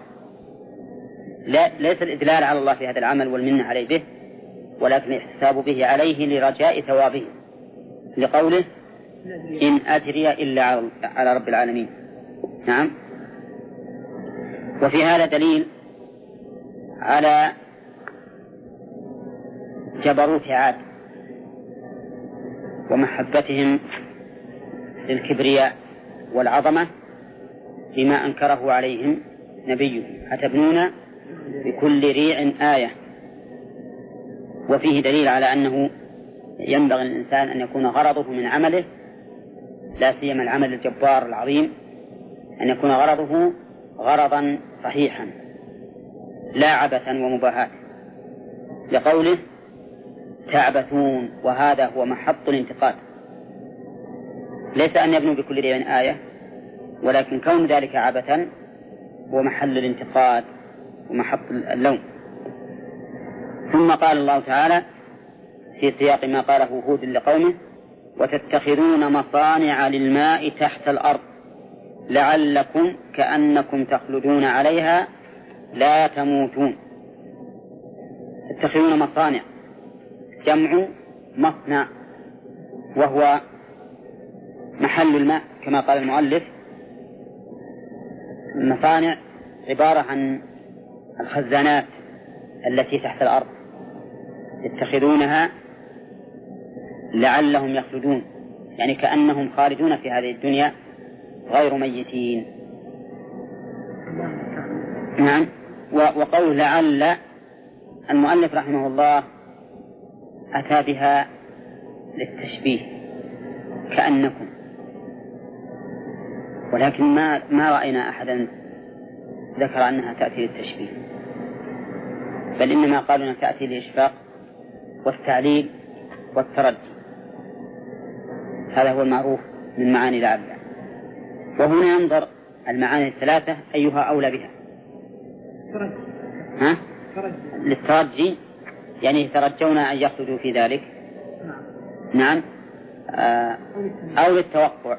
ليس الإدلال على الله في هذا العمل والمنة عليه به، ولكن الاحتساب به عليه لرجاء ثوابه، لقوله إن أجري إلا على رب العالمين. نعم. وفي هذا دليل على جبروت عاد ومحبتهم للكبرياء والعظمة بما أنكره عليهم نبيهم أتبنون بكل ريع آية. وفيه دليل على أنه ينبغي للإنسان أن يكون غرضه من عمله، لا سيما العمل الجبار العظيم، أن يكون غرضه غرضا صحيحا لا عبثا ومباهاة، لقوله تعبثون، وهذا هو محط الانتقاد، ليس أن يبنوا بكل ريع آية، ولكن كون ذلك عبثا هو محل الانتقاد ومحط اللوم. ثم قال الله تعالى في سياق ما قاله هود لقومه وتتخذون مصانع للماء تحت الأرض لعلكم كأنكم تخلدون عليها لا تموتون. تتخذون مصانع جمع مصنع، وهو محل الماء كما قال المؤلف. المصانع عبارة عن الخزانات التي تحت الأرض يتخذونها لعلهم يخلدون، يعني كأنهم خالدون في هذه الدنيا غير ميتين. نعم. وقول لعل المؤلف رحمه الله أتى بها للتشبيه كأنكم، ولكن ما رأينا أحدا ذكر أنها تأتي للتشبيه، بل إنما قالوا أنها تأتي للإشفاق والتعليل والتردي. هذا هو المعروف من معاني لعل. وهنا ينظر المعاني الثلاثة أيها أولى بها. للترجي، يعني يترجون أن يخرجوا في ذلك. نعم. أو للتوقع،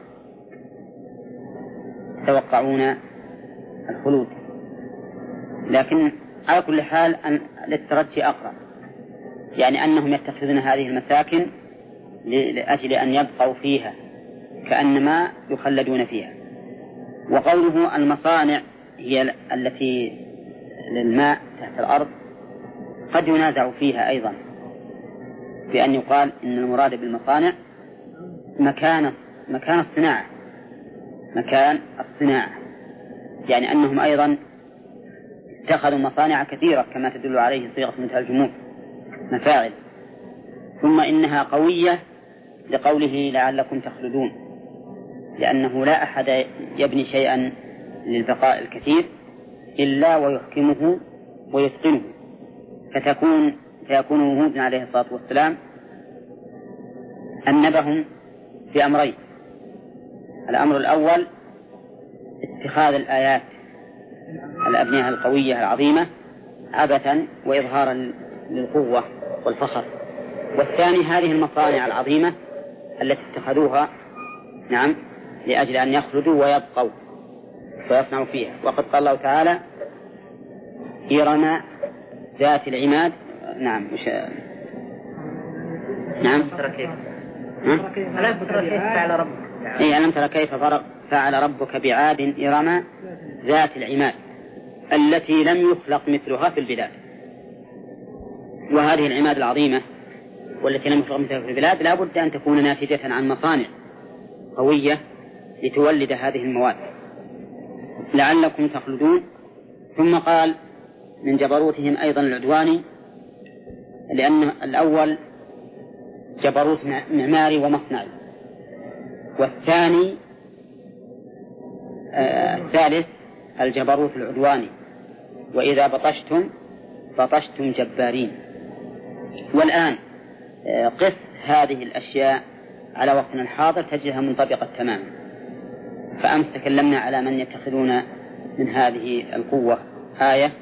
يتوقعون الخلود، لكن على كل حال للترجي أقرب، يعني أنهم يتخذون هذه المساكن لأجل أن يبقوا فيها كأنما يخلدون فيها. وقوله المصانع هي التي للماء تحت الأرض قد ينازع فيها أيضا، بأن يقال إن المراد بالمصانع مكان الصناعة، مكان الصناعة، يعني أنهم أيضا اتخذوا مصانع كثيرة كما تدل عليه صيغة منتهى الجموع مفاعل. ثم إنها قوية لقوله لعلكم تخلدون، لأنه لا أحد يبني شيئا للبقاء الكثير إلا ويحكمه ويتقنه، فيكون هود عليه الصلاة والسلام أنبهم بأمرين. الأمر الأول اتخاذ الآيات الأبنية القوية العظيمة عبثا وإظهارا للقوة والفخر، والثاني هذه المصانع العظيمة التي اتخذوها نعم لأجل أن يخلدوا ويبقوا ويصنعوا فيها. وقد قال الله تعالى إرم ذات العماد. نعم نعم ألم تر كيف فعل ربك بعاد إرم ذات العماد التي لم يخلق مثلها في البلاد. وهذه العماد العظيمة والتي لم يخلق مثلها في البلاد لا بد أن تكون ناتجة عن مصانع قوية لتولد هذه المواد لعلكم تخلدون. ثم قال من جبروتهم أيضا العدواني، لأن الأول جبروت معماري ومصنعي، والثاني الثالث الجبروت العدواني، وإذا بطشتم جبارين. والآن قس هذه الأشياء على وقتنا الحاضر تجدها منطبقة تماما. فأمس تكلمنا على من يتخذون من هذه القوة آية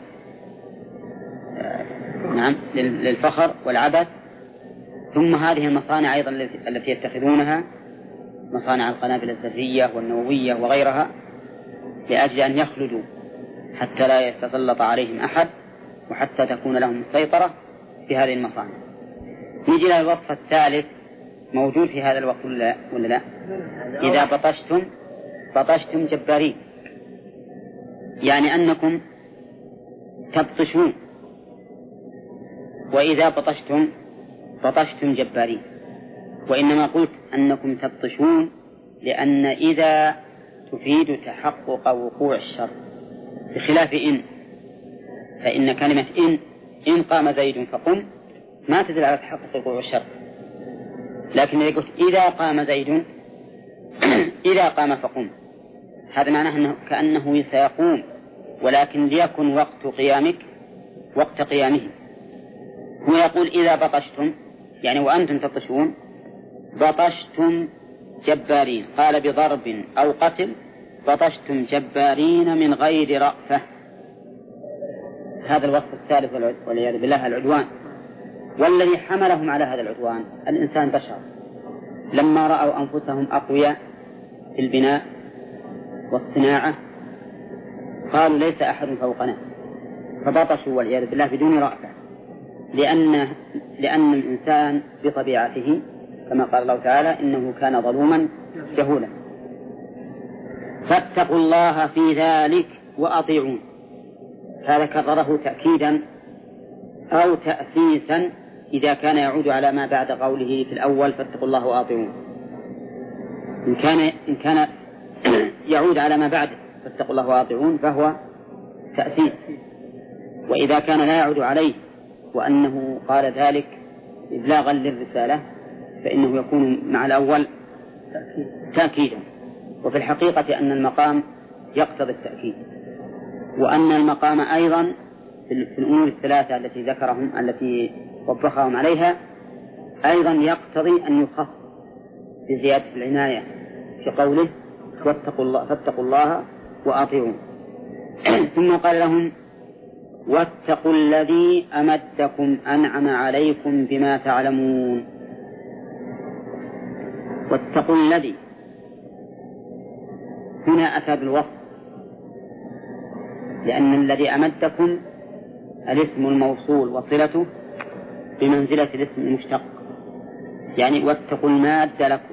نعم للفخر والعبث، ثم هذه المصانع أيضا التي يتخذونها مصانع القنابل الذرية والنووية وغيرها لأجل أن يخلدوا حتى لا يتسلط عليهم أحد وحتى تكون لهم السيطرة في هذه المصانع. نجي إلى الوصف الثالث موجود في هذا الوقت ولا لا؟ إذا بطشتم جبارين، يعني أنكم تبطشون، وإذا بطشتم جبارين. وإنما قلت أنكم تبطشون لأن إذا تفيد تحقق وقوع الشر، بخلاف فإن كلمة إن قام زيد فقم ما تدل على تحقق وقوع الشر. لكن إذا قلت إذا قام زيد إذا قام فقم، هذا معناه أنه كأنه سيقوم، ولكن ليكن وقت قيامه. هو يقول إذا بطشتم، يعني وأنتم تبطشون، بطشتم جبارين، قال بضرب أو قتل، بطشتم جبارين من غير رأفة. هذا الوصف الثالث والعياذ بالله العدوان. والذي حملهم على هذا العدوان الإنسان بشر، لما رأوا أنفسهم أقوياء في البناء والصناعة قالوا ليس أحد فوقنا، فبطشوا والعياذ بالله بدون رأفة، لأن الإنسان بطبيعته كما قال الله تعالى إنه كان ظلوما جهولا. فاتقوا الله في ذلك وأطيعون، هذا كرره تأكيدا أو تأسيسا إذا كان يعود على ما بعد قوله في الأول فاتقوا الله وأطيعون. إن كان يعود على ما بعد فاتقوا الله وأطيعون فهو تأسيس، وإذا كان لا يعود عليه وأنه قال ذلك إبلاغا للرسالة فإنه يكون مع الأول تأكيدا. وفي الحقيقة أن المقام يقتضي التأكيد، وأن المقام أيضا في الأمور الثلاثة التي وبخهم عليها أيضا يقتضي أن يخص بزيادة العناية في قوله فاتقوا الله وأطيعون. ثم قال لهم واتقوا الذي أمدكم أنعم عليكم بما تعلمون. واتقوا الذي هنا أتى بالوصف، لأن الذي أمدكم الاسم الموصول وصلته بمنزلة الاسم المشتق، يعني واتقوا المادة لكم،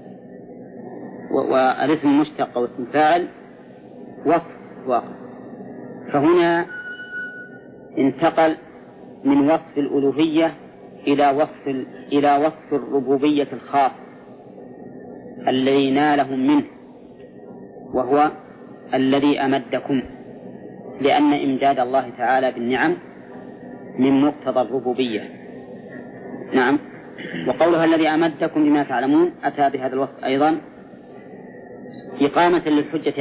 والاسم المشتق واسم فاعل وصف واقع. فهنا انتقل من وصف الألوهية إلى وصف الربوبية الخاص الذي نالهم منه، وهو الذي أمدكم، لأن إمداد الله تعالى بالنعم من مقتضى الربوبية. نعم. وقولها الذي أمدكم بما تعلمون أتى بهذا الوصف أيضا إقامة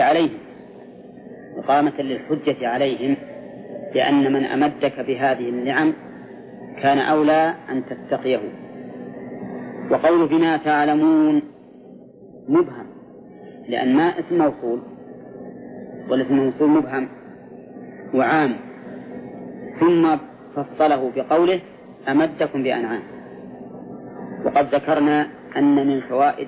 للحجة عليهم لأن من أمدك بهذه النعم كان أولى أن تتقيه. وقول بما تعلمون مبهم، لأن ما اسم موصول، والاسم الموصول مبهم وعام، ثم فصله بقوله أمدكم بأنعام. وقد ذكرنا أن من فوائد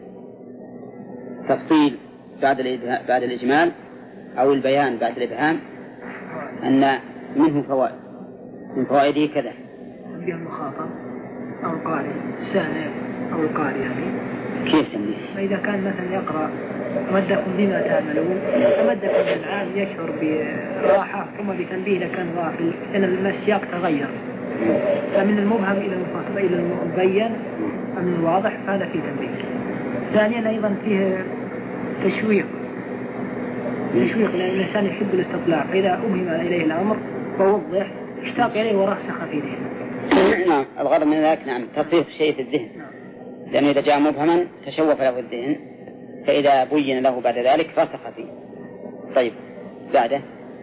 التفصيل بعد الإجمال أو البيان بعد الإبهام أن منه فوائد، من فوائده كذا: تنبيه المخاطب أو القارئ، السامع أو القارئ. يعني كيف تنبيه؟ فإذا كان مثلا يقرأ أمدكم بما تعملون، أمدكم بالعام يشعر براحة، ثم بتنبيه إذا كان غافل لأن السياق تغير، فمن المبهم إلى المخاطب إلى المبين من الواضح، فهذا فيه تنبيه. ثانيا أيضا فيه تشويق، لأن الإنسان يحب الاستطلاع، فإذا أبهم إليه الأمر فوضح اشتاق إليه ورسخ في ذهنه. نعم، الغرض من ذلك نعم تصريف شيء في الذهن، لأنه إذا جاء مبهما تشوف له الذهن، فإذا بين له بعد ذلك رسخ فيه. طيب بعده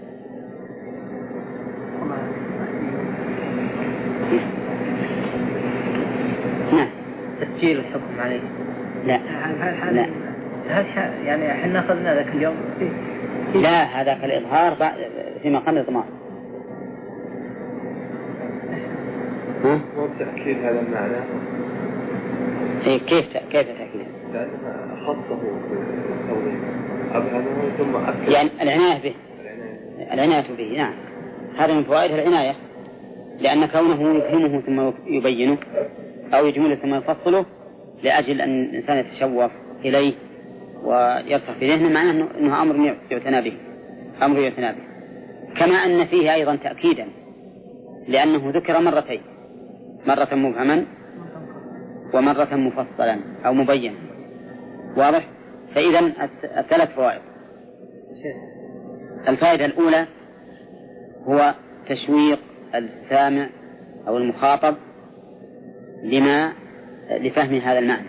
نعم تسجيل الحكم عليه. لا يعني احنا أخذنا ذاك اليوم لا، هذاك الإظهار في مقام الإضمار. هو التأكيد هذا المعنى. كيف تأكيد؟ خصه بالتوضيح أبهمه ثم أكد، يعني العناية به. نعم، هذا من فوائد العناية، لأن كونه يفهمه ثم يبينه أو يجمله ثم يفصله لأجل أن الإنسان يتشوف إليه ويرسخ في ذهنه، معناه أنه أمر يعتنى به، أمر يعتنى به. كما أن فيه أيضا تأكيدا، لأنه ذكر مرتين، مرة مبهما ومرة مفصلا أو مبينا. واضح؟ فإذا الثلاث فوائد. الفائدة الأولى هو تشويق السامع أو المخاطب لفهم هذا المعنى.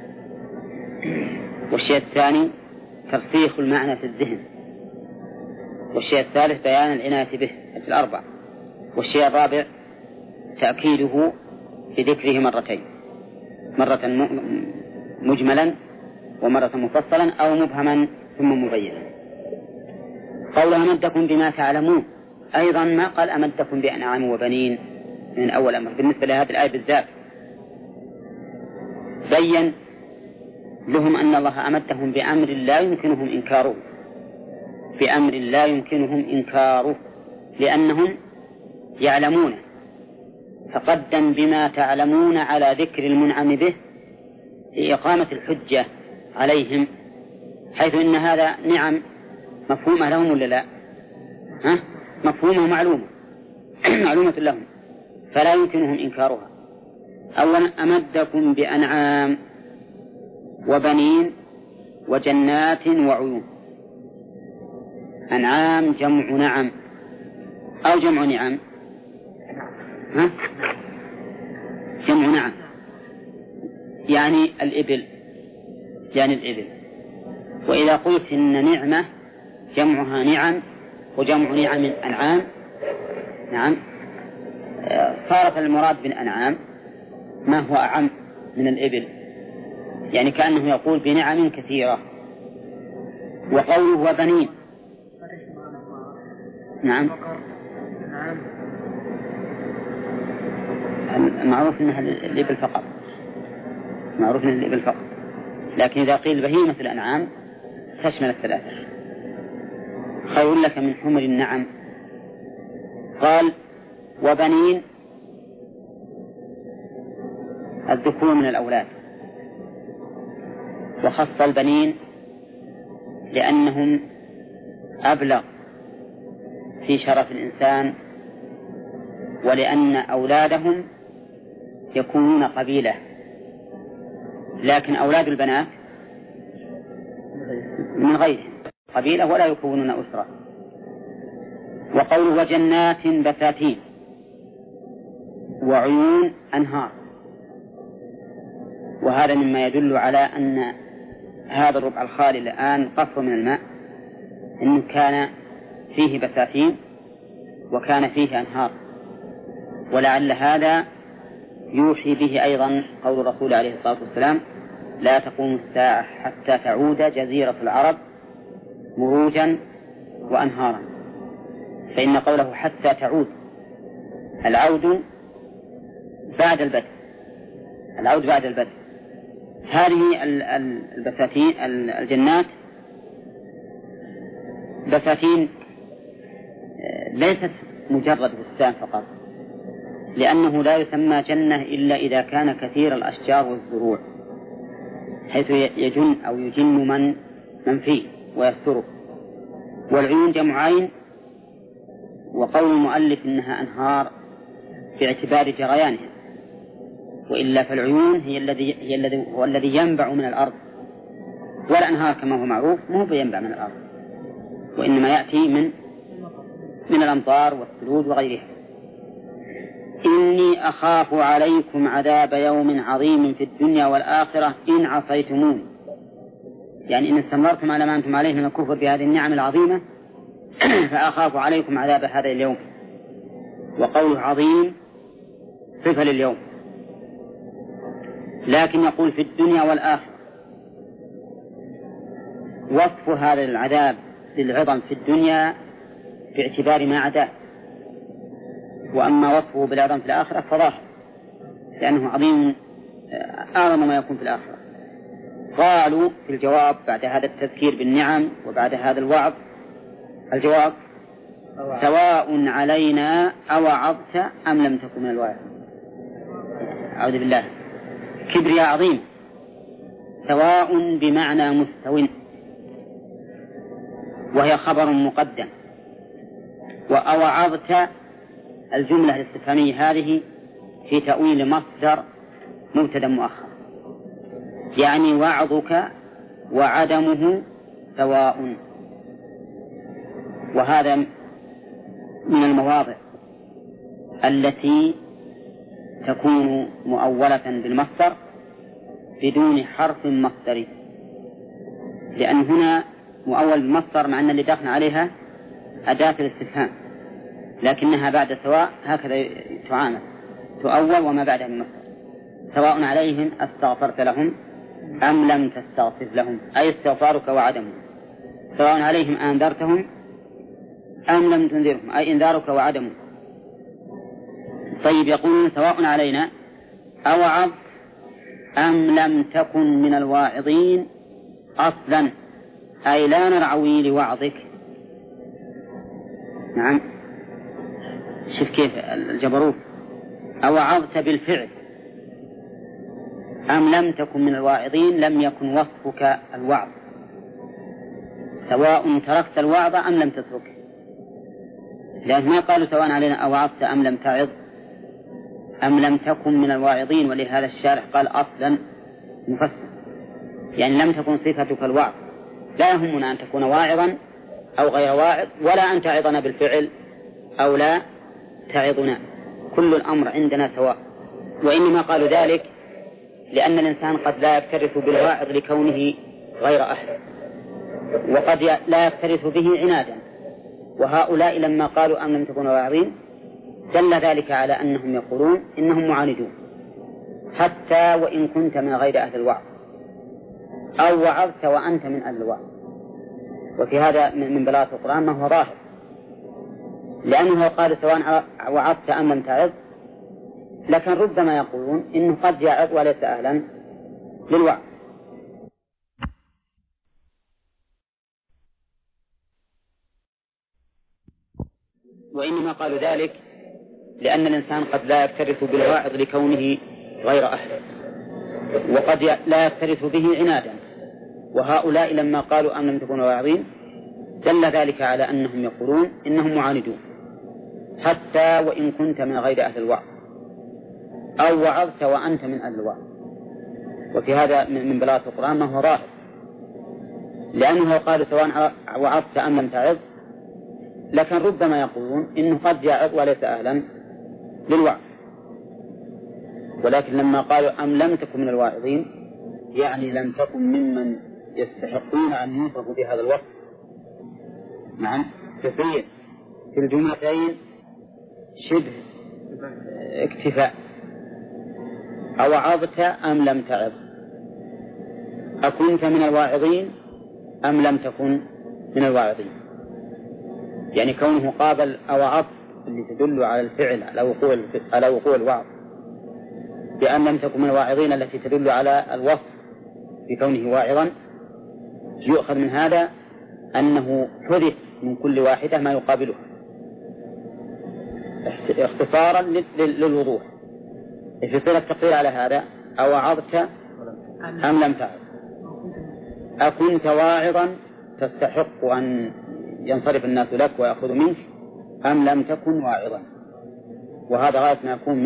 والشيء الثاني ترسيخ المعنى في الذهن. والشيء الثالث بيان العناية به في الأربع. والشيء الرابع تأكيده بذكره مرتين، مرة مجملا ومرة مفصلا أو مبهما ثم مبينا. قوله أمدكم بما تعلمون، أيضا ما قال أمدكم بأنعام وبنين من أول أمر. بالنسبة لهذه الآية بالذات بين لهم أن الله أمدهم بأمر لا يمكنهم إنكاره، بأمر لا يمكنهم إنكاره، لأنهم يعلمون. فقدم بما تعلمون على ذكر المنعم به لإقامة الحجة عليهم، حيث إن هذا نعم مفهومة لهم ولا لا؟ مفهومة ومعلومة معلومة لهم، فلا يمكنهم إنكارها. أولا أمدكم بأنعام وبنين وجنات وعيون. أنعام جمع نعم أو جمع نعم؟ جمع نعم، يعني الإبل، وإذا قلت إن نعمة جمعها نعم وجمع نعم أنعام، نعم، صارت المراد بالأنعام ما هو أعم من الإبل، يعني كأنه يقول بنعم كثيرة. وقوله وبنين، نعم، معروف أنها الإبل فقط، معروف أنها الإبل فقط، لكن إذا قيل بهيمة الأنعام تشمل الثلاثة. خير لك من حمر النعم. قال وبنين الذكور من الأولاد، وخص البنين لأنهم أبلغ في شرف الإنسان، ولأن أولادهم يكونون قبيلة، لكن أولاد البنات من غيرهم قبيلة ولا يكونون أسرة. وقوله وجنات بساتين وعيون أنهار، وهذا مما يدل على أن هذا الربع الخالي الآن قصر من الماء إنه كان فيه بساتين وكان فيه أنهار، ولعل هذا يوحي به أيضا قول الرسول عليه الصلاة والسلام لا تقوم الساعة حتى تعود جزيرة العرب مروجا وأنهارا، فإن قوله حتى تعود العود بعد البدء، العود بعد البدء. هذه البساتين الجنات بساتين ليست مجرد بستان فقط، لأنه لا يسمى جنة إلا إذا كان كثير الأشجار والزروع، حيث يجن أو يجن من فيه ويستره. والعيون جمع عين، وقول المؤلف إنها أنهار باعتبار جريانها، وإلا فالعيون هو الذي ينبع من الأرض، والأنهار كما هو معروف مو بينبع من الأرض، وإنما يأتي من الأمطار والثلوج وغيرها. إني أخاف عليكم عذاب يوم عظيم في الدنيا والآخرة إن عصيتموني، يعني إن استمرتم على ما أنتم عليه من الكفر بهذه النعم العظيمة فأخاف عليكم عذاب هذا اليوم. وقوله عظيم صفة لليوم، لكن يقول في الدنيا والآخرة، وصف هذا العذاب للعظم في الدنيا باعتبار ما عداه، وأما وصفه بالعظم في الآخرة فظاهر، لأنه عظيم أعظم ما يكون في الآخرة. قالوا في الجواب بعد هذا التذكير بالنعم وبعد هذا الوعظ، الجواب سواء علينا أوعظت أم لم تكن من الواعظين. أعوذ بالله، كبرياء عظيم سواء بمعنى مستو، وهي خبر مقدم. وأوعظت الجملة الاستفهامية هذه في تأويل مصدر مبتدأ مؤخر، يعني وعظك وعدمه سواء. وهذا من المواضع التي تكون مؤولة بالمصدر بدون حرف مصدري، لأن هنا مؤول بالمصدر مع أن اللي داخل عليها أداة الاستفهام، لكنها بعد سواء هكذا تعامل، تؤول وما بعدها من مصدر. سواء عليهم استغفرت لهم أم لم تستغفر لهم، أي استغفارك وعدمه. سواء عليهم أنذرتهم أم لم تنذرهم، أي إنذارك وعدمه. طيب، يقولون سواء علينا أوعظ أم لم تكن من الواعظين أصلا، أي لا نرعوي لوعظك. نعم، شوف كيف الجبروت. أوعظت بالفعل أم لم تكن من الواعظين، لم يكن وصفك الوعظ، سواء تركت الوعظ أم لم تتركه، لأن ما قالوا سواء علينا أوعظت أم لم تعظ أم لم تكن من الواعظين. ولهذا الشارح قال أصلا مفسر، يعني لم تكن صفتك الوعظ. لا يهمنا أن تكون واعظا أو غير واعظ، ولا أن تعظنا بالفعل أو لا تعظنا، كل الأمر عندنا سواء. وإنما قالوا ذلك لأن الإنسان قد لا يكترث بالواعظ لكونه غير أهل، وقد لا يكترث به عنادا. وهؤلاء لما قالوا أم لم تكونوا واعظين دل ذلك على أنهم يقولون إنهم معاندون، حتى وإن كنت من غير أهل الوعظ، أو وعظت وأنت من أهل الوعظ. وفي هذا من بلاغة القرآن ما هو ظاهر، لأنه قال سواء وعظت أم لم تعظ، لكن ربما يقولون إنه قد يعظ وليس أهلا للوعظ. وإنما قالوا ذلك لأن الإنسان قد لا يكترث بالواعظ لكونه غير أهل، وقد لا يكترث به عنادا. وهؤلاء لما قالوا أم لم تكونوا واعظين دل ذلك على أنهم يقولون إنهم معاندون، حتى وإن كنت من غير أهل الوعظ، أو وعظت وأنت من أهل الوعظ. وفي هذا من بلاغة القرآن ما هو ظاهر، لأنه قال سواء وعظت أم لم تعظ، لكن ربما يقولون إنه قد يعظ وليس أهلا للوعظ. ولكن لما قالوا أم لم تكن من الواعظين، يعني لم تكن ممن يستحقون أن يوصفوا بهذا الوصف. نعم، كثير في الجملتين شبه اكتفاء. أوعظت أم لم تعظ، أكنت من الواعظين أم لم تكن من الواعظين، يعني كونه قابل أوعظت اللي تدل على الفعل على وقوع الوعظ، بأن لم تكن من الواعظين التي تدل على الوصف بكونه واعظا. يؤخذ من هذا أنه حذف من كل واحدة ما يقابله اختصارا للوضوح. في صيغة التقرير على هذا أوعظت أم لم تعظ، أكنت واعظا تستحق أن ينصرف الناس لك ويأخذوا منك أم لم تكن واعظا. وهذا غاية ما يكون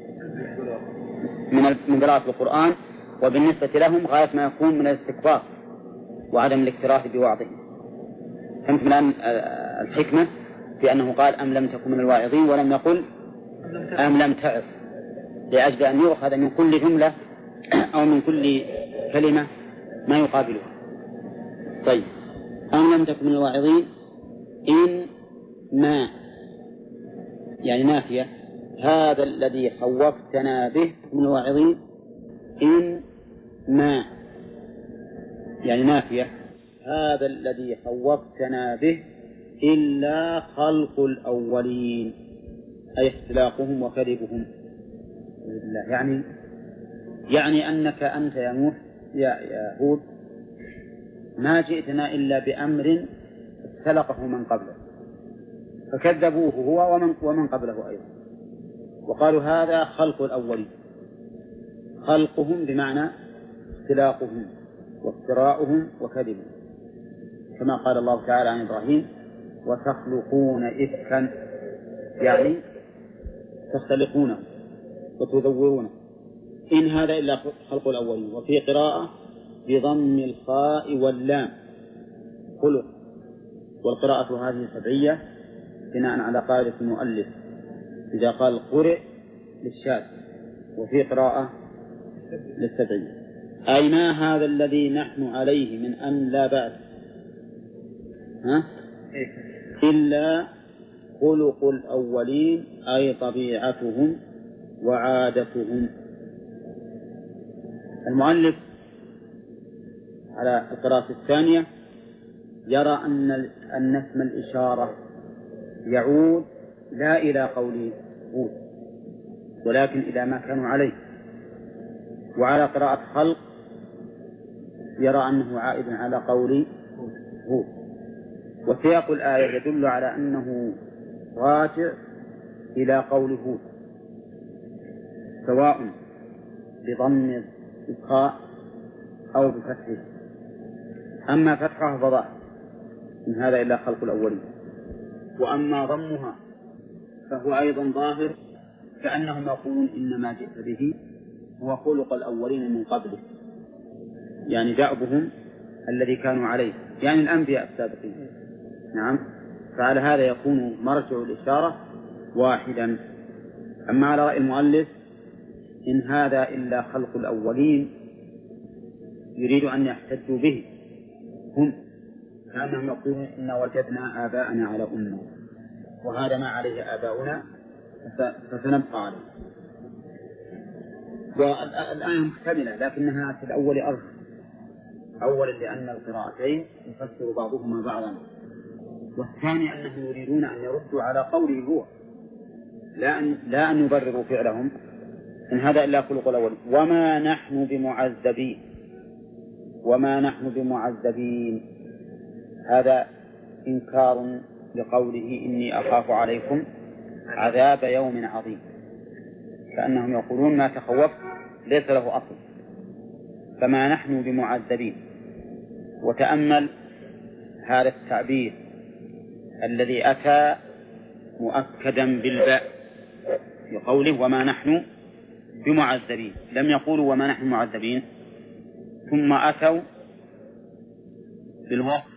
من قراءة القرآن، وبالنسبة لهم غاية ما يكون من الاستكبار وعدم الاكتراث بوعظهم. فهمت من الحكمة في أنه قال أم لم تكن من الواعظين ولم يقل أم لم تعظ، لأجل أن يؤخذ من كل جملة أو من كل كلمة ما يقابلها. طيب، أم لم تكن من الواعظين إن ما يعني نافية، هذا الذي خوفتنا به من الواعظين، إن ما يعني نافية، هذا الذي خوفتنا به إلا خلق الأولين، أي اختلاقهم وكذبهم. يعني أنك أنت يا نوح يا هود ما جئتنا إلا بأمر اختلقه من قبله، فكذبوه هو ومن قبله أيضا، وقالوا هذا خلق الأولين، خلقهم بمعنى اختلاقهم وافتراؤهم وكذبهم، كما قال الله تعالى عن إبراهيم: وتخلقون إفكا، يعني تختلقونه وتذورونه، إن هذا إلا خلق الأولين. وفي قراءة بضم الخاء واللام خلق، والقراءة هذه سبعية بناء على قاعدة المؤلف إذا قال قرئ للشاذ، وفي قراءة للسبعية. أي ما هذا الذي نحن عليه من أن لا بعد إلا خلق الأولين، أي طبيعتهم وعادتهم. المؤلف على القراءة الثانية يرى أن اسم الإشارة يعود لا إلى قول هود ولكن إلى ما كانوا عليه، وعلى قراءة خلق يرى أنه عائد على قول هود. وسياق الآية يدل على أنه راجع إلى قول هود، سواء بضم الخاء أو بفتحه. أما فتحها فظاهر إن هذا إلا خلق الأولين، وأما ضمها فهو أيضا ظاهر، كأنهم يقولون إنما جئت به هو خلق الأولين من قبله، يعني دأبهم الذي كانوا عليه، يعني الأنبياء السابقين. نعم، فعلى هذا يكون مرجع الإشارة واحدا. أما على رأي المؤلف إن هذا إلا خلق الأولين يريد أن يحتجوا به هم، كأنهم يقولون إن وجدنا آباءنا على أمة وهذا ما عليه آباؤنا فسنبقى عليه. والآية محتملة لكنها في الأول أرجح، أولا لأن القراءتين يفسر بعضهما بعضا، والثاني أنهم يريدون أن يردوا على قوله هو، لا أن يبرروا فعلهم إن هذا إلا خلق الأول. وما نحن بمعذبين، وما نحن بمعذبين هذا إنكار لقوله إني أخاف عليكم عذاب يوم عظيم، كأنهم يقولون ما تخوف ليس له أصل، فما نحن بمعذبين. وتأمل هذا التعبير الذي أتى مؤكدا بالباء في قوله وما نحن بمعذبين، لم يقولوا وما نحن معذبين ثم أتوا بالوصف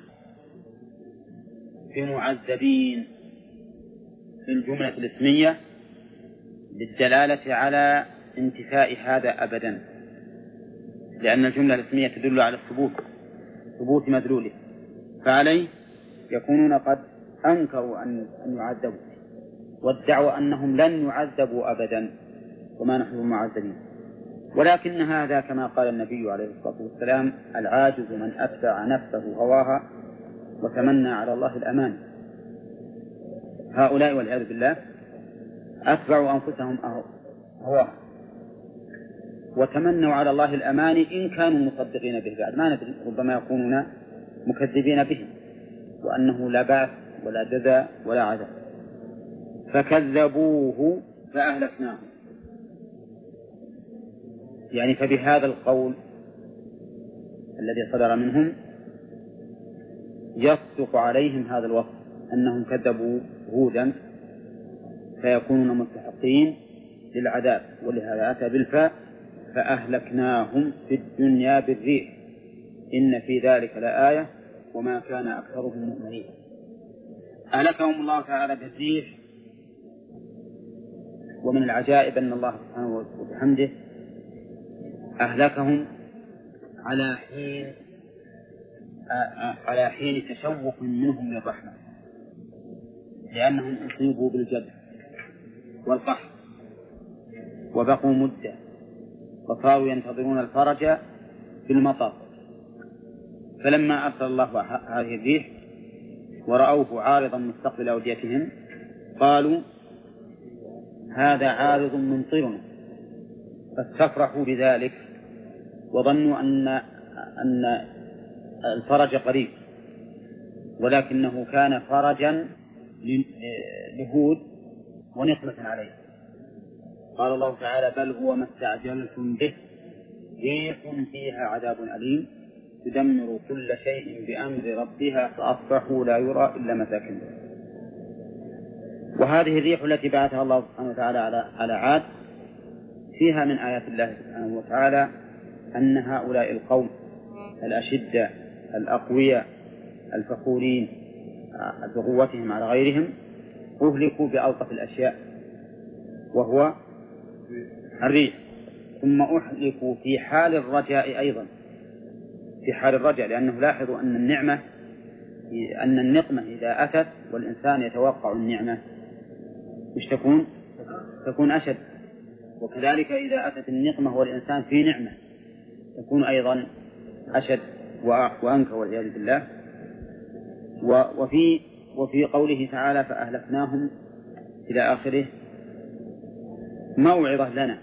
بمعذبين في الجملة الاسمية للدلالة على انتفاء هذا أبدا، لأن الجملة الاسمية تدل على ثبوت مدلوله، فعليه يكونون قد أنكروا أن يعذبوا وادعوا أنهم لن يعذبوا أبدا وما نحن معذبين. ولكن هذا كما قال النبي عليه الصلاة والسلام: العاجز من أتبع نفسه هواها وتمنى على الله الأمان. هؤلاء والعياذ بالله أتبعوا أنفسهم هواها وتمنوا على الله الأمان إن كانوا مصدقين به، بعد ما ندري ربما يكونون مكذبين به وأنه لا بعث ولا جزاء ولا عذاب. فكذبوه فأهلكناهم، يعني فبهذا القول الذي صدر منهم يصدق عليهم هذا الوصف أنهم كذبوا هودا فيكونون مستحقين للعذاب، ولهذا أتى بالفاء فأهلكناهم في الدنيا بالريح إن في ذلك لآية وما كان أكثرهم مؤمنين. أهلكهم الله تعالى بالريح. ومن العجائب أن الله سبحانه وبحمده أهلكهم على حين تشوق منهم للرحمة، لأنهم أصيبوا بالجد والقحط وبقوا مدة وصاروا ينتظرون الفرج في المطر، فلما أرسل الله هذه الريح ورأوه عارضا مستقبل أوديتهم قالوا هذا عارض ممطرنا، فاستفرحوا بذلك وظنوا أن الفرج قريب، ولكنه كان فرجا لهود ونقمة عليه. قال الله تعالى: بل هو ما استعجلتم به ريح فيها عذاب أليم تدمر كل شيء بأمر ربها فأصبحوا لا يرى إلا مساكنهم. وهذه الريح التي بعثها الله سبحانه وتعالى على عاد فيها من آيات الله سبحانه وتعالى أن هؤلاء القوم الأشداء الأقوياء الفخورين بقوتهم على غيرهم أهلكوا بألطف الأشياء وهو الريح، ثم أهلكوا في حال الرجاء أيضا، في حال الرجاء، لأنه لاحظوا أن النقمة إذا أتت والإنسان يتوقع النعمة مش تكون أشد، وكذلك إذا أتت النقمة والإنسان في نعمة تكون أيضا أشد وأنكى والعياذ بالله. وفي قوله تعالى فأهلكناهم إلى آخره موعظة لنا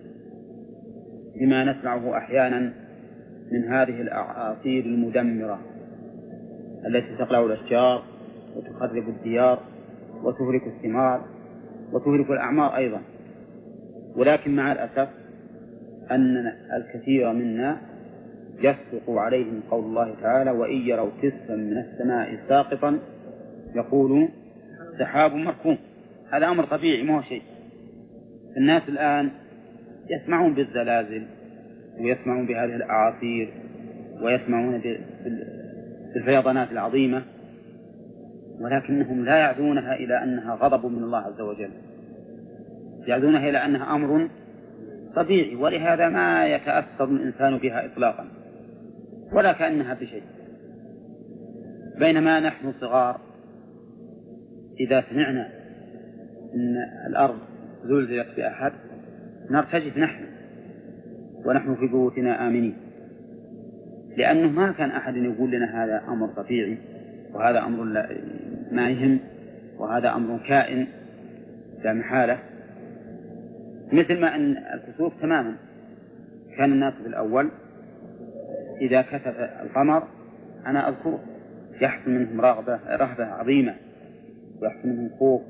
بما نسمعه أحيانا من هذه الأعاصير المدمرة التي تقلع الأشجار وتخرب الديار وتهلك الثمار وتهلك الأعمار أيضا. ولكن مع الأسف أن الكثير منا يصدق عليهم قول الله تعالى وإن يروا كسفا من السماء ساقطا يقولوا سحاب مركوم. هذا أمر طبيعي ما هو شيء. الناس الآن يسمعون بالزلازل ويسمعون بهذه الأعاصير ويسمعون بالفيضانات العظيمة، ولكنهم لا يعدونها إلى أنها غضب من الله عز وجل، يعدونها إلى أنها أمر طبيعي، ولهذا ما يتأثر الإنسان بها إطلاقا ولا كأنها بشيء. بينما نحن صغار إذا سمعنا أن الأرض زلزلت بأحد نرتجف نحن ونحن في بيوتنا آمنين، لأنه ما كان أحد يقول لنا هذا أمر طبيعي وهذا أمر ما يهم وهذا أمر كائن لا محالة. مثل ما أن الكسوف تماما كان الناس في الأول إذا كسف القمر أنا أذكر يحصل منهم رهبة عظيمة ويحصل منهم خوف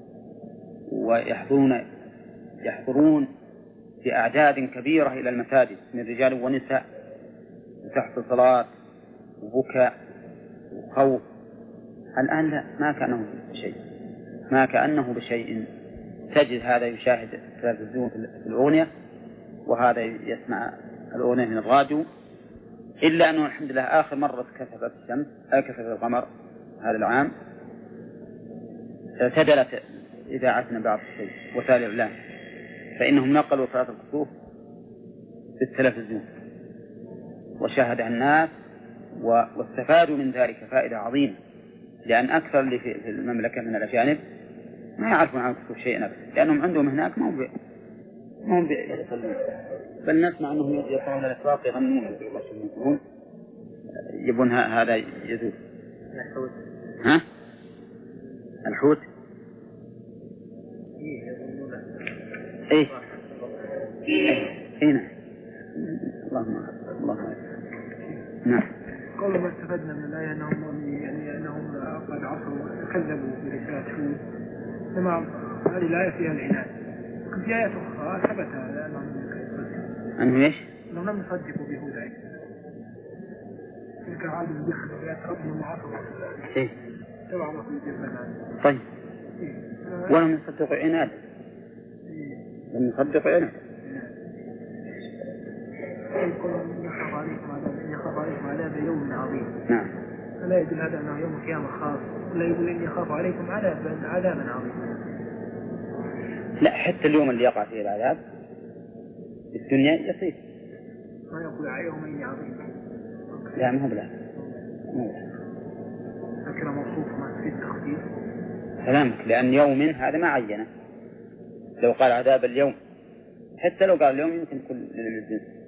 ويحضرون بأعداد كبيرة إلى المساجد من رجال ونساء وتحصل صلاة وبكاء وخوف. الآن لا، ما كأنه بشيء. تجد هذا يشاهد التلفزيون في الأغنية وهذا يسمع الأغنية من الراديو، إلا أنه الحمد لله آخر مرة كسفت الشمس كسفت القمر هذا العام اعتدلت إذاعتنا بعض الشيء وسائل الإعلام، فإنهم نقلوا صلاة الكسوف بالتلفزيون وشاهدها الناس واستفادوا من ذلك فائدة عظيمة، لأن أكثر اللي في المملكة من الأجانب ما يعرفون عن الكسوف شيء نفسه، لأنهم عندهم هناك ما هم بيصلون، بل نسمع أنهم يطلعون الأسواق يغنون يبون هذا يزول. ها؟ الحوت؟ إيه نعم. اللهم نعم. قول ما استفدنا من الآية أنهم قد عصوا كذبوا برسالة هود. تمام، هذه الآية فيها العناد. لكن في آيات أخرى ثبت أنه إيش؟ أنهم لم يصدقوا بهود أيضا. تلك عاد الدخل يتربوا معصوا. إيه. تبع ما في جبنا. طيب. ولم يصدقوا عناد. لم يصدقوا عناد. يخاف عليكم عذاب يوم عظيم. نعم. فلا يدل هذا أنه يوم القيامة خاص، ولا يقول إني يخاف عليكم عذابا عظيما. لا، حتى اليوم اللي يقع فيه العذاب في الدنيا يصير. ما يقول عليهم إني عظيم. لا ما هو بلا. لكن موصوف ما في التخفيف. كلامك، لأن يوم هذا ما عينه. لو قال عذاب اليوم، حتى لو قال اليوم يمكن كل للجنس.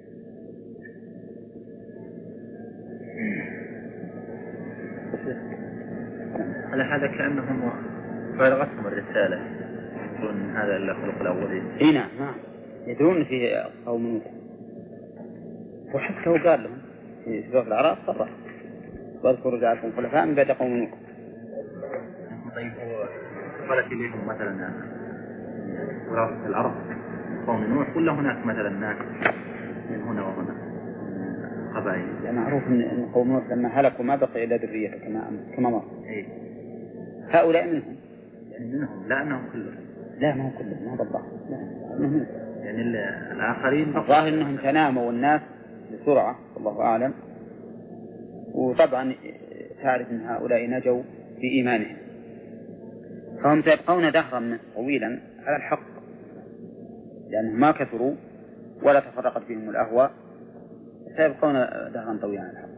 على هذا كأنهم بلغتهم الرسالة يقولون هذا إلا خلق الأولين. إيه نعم، يدرون في قوم نوح، وحتى هو قال لهم في سورة الأعراف صرح واذكروا جعلكم خلفاء من بعد قوم نوح. طيب قالت إليهم مثلا وراثة الأرض قوم نوح، ولا هناك مثلا ناس من هنا وهنا قبائل. معروف أن قوم نوح لما هلكوا ما بقي إلا ذرية كما مر. هؤلاء منهم. يعني منهم لا أنهم كلهم. لا ما هم كلهم ما بالضبط. يعني الآخرين الظاهر أنهم تناموا الناس بسرعة والله أعلم. وطبعا تعرف أن هؤلاء نجوا في إيمانهم، فهم سيبقون دهرا طويلا على الحق لأنهم ما كثروا ولا تفرقت فيهم الأهواء، سيبقون دهرا طويلا على الحق.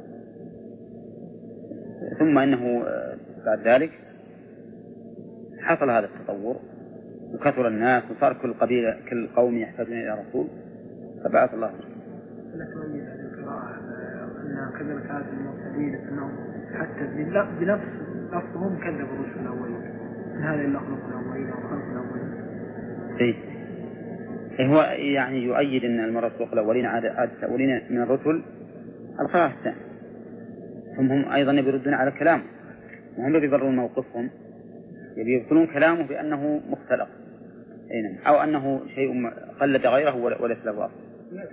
ثم إنه بعد ذلك حصل هذا التطور وكثر الناس وصار كل قوم يحتاجون إلى رسول فبعث الله رسول. أن كذلك هذه المرسلين أنهم حتى بنفس لفظهم كذبوا الرسل الأولين، هذا إلا خلق الأولين وخلق الأولين. هو يعني يؤيد أن المرسل الأولين عادة الأولين من الرسل الخلاص الثاني، هم أيضا يردون على كلامه وهم يبررون موقفهم، يبطلون كلامه بأنه مختلق أو أنه شيء قلد غيره وليس له أصل.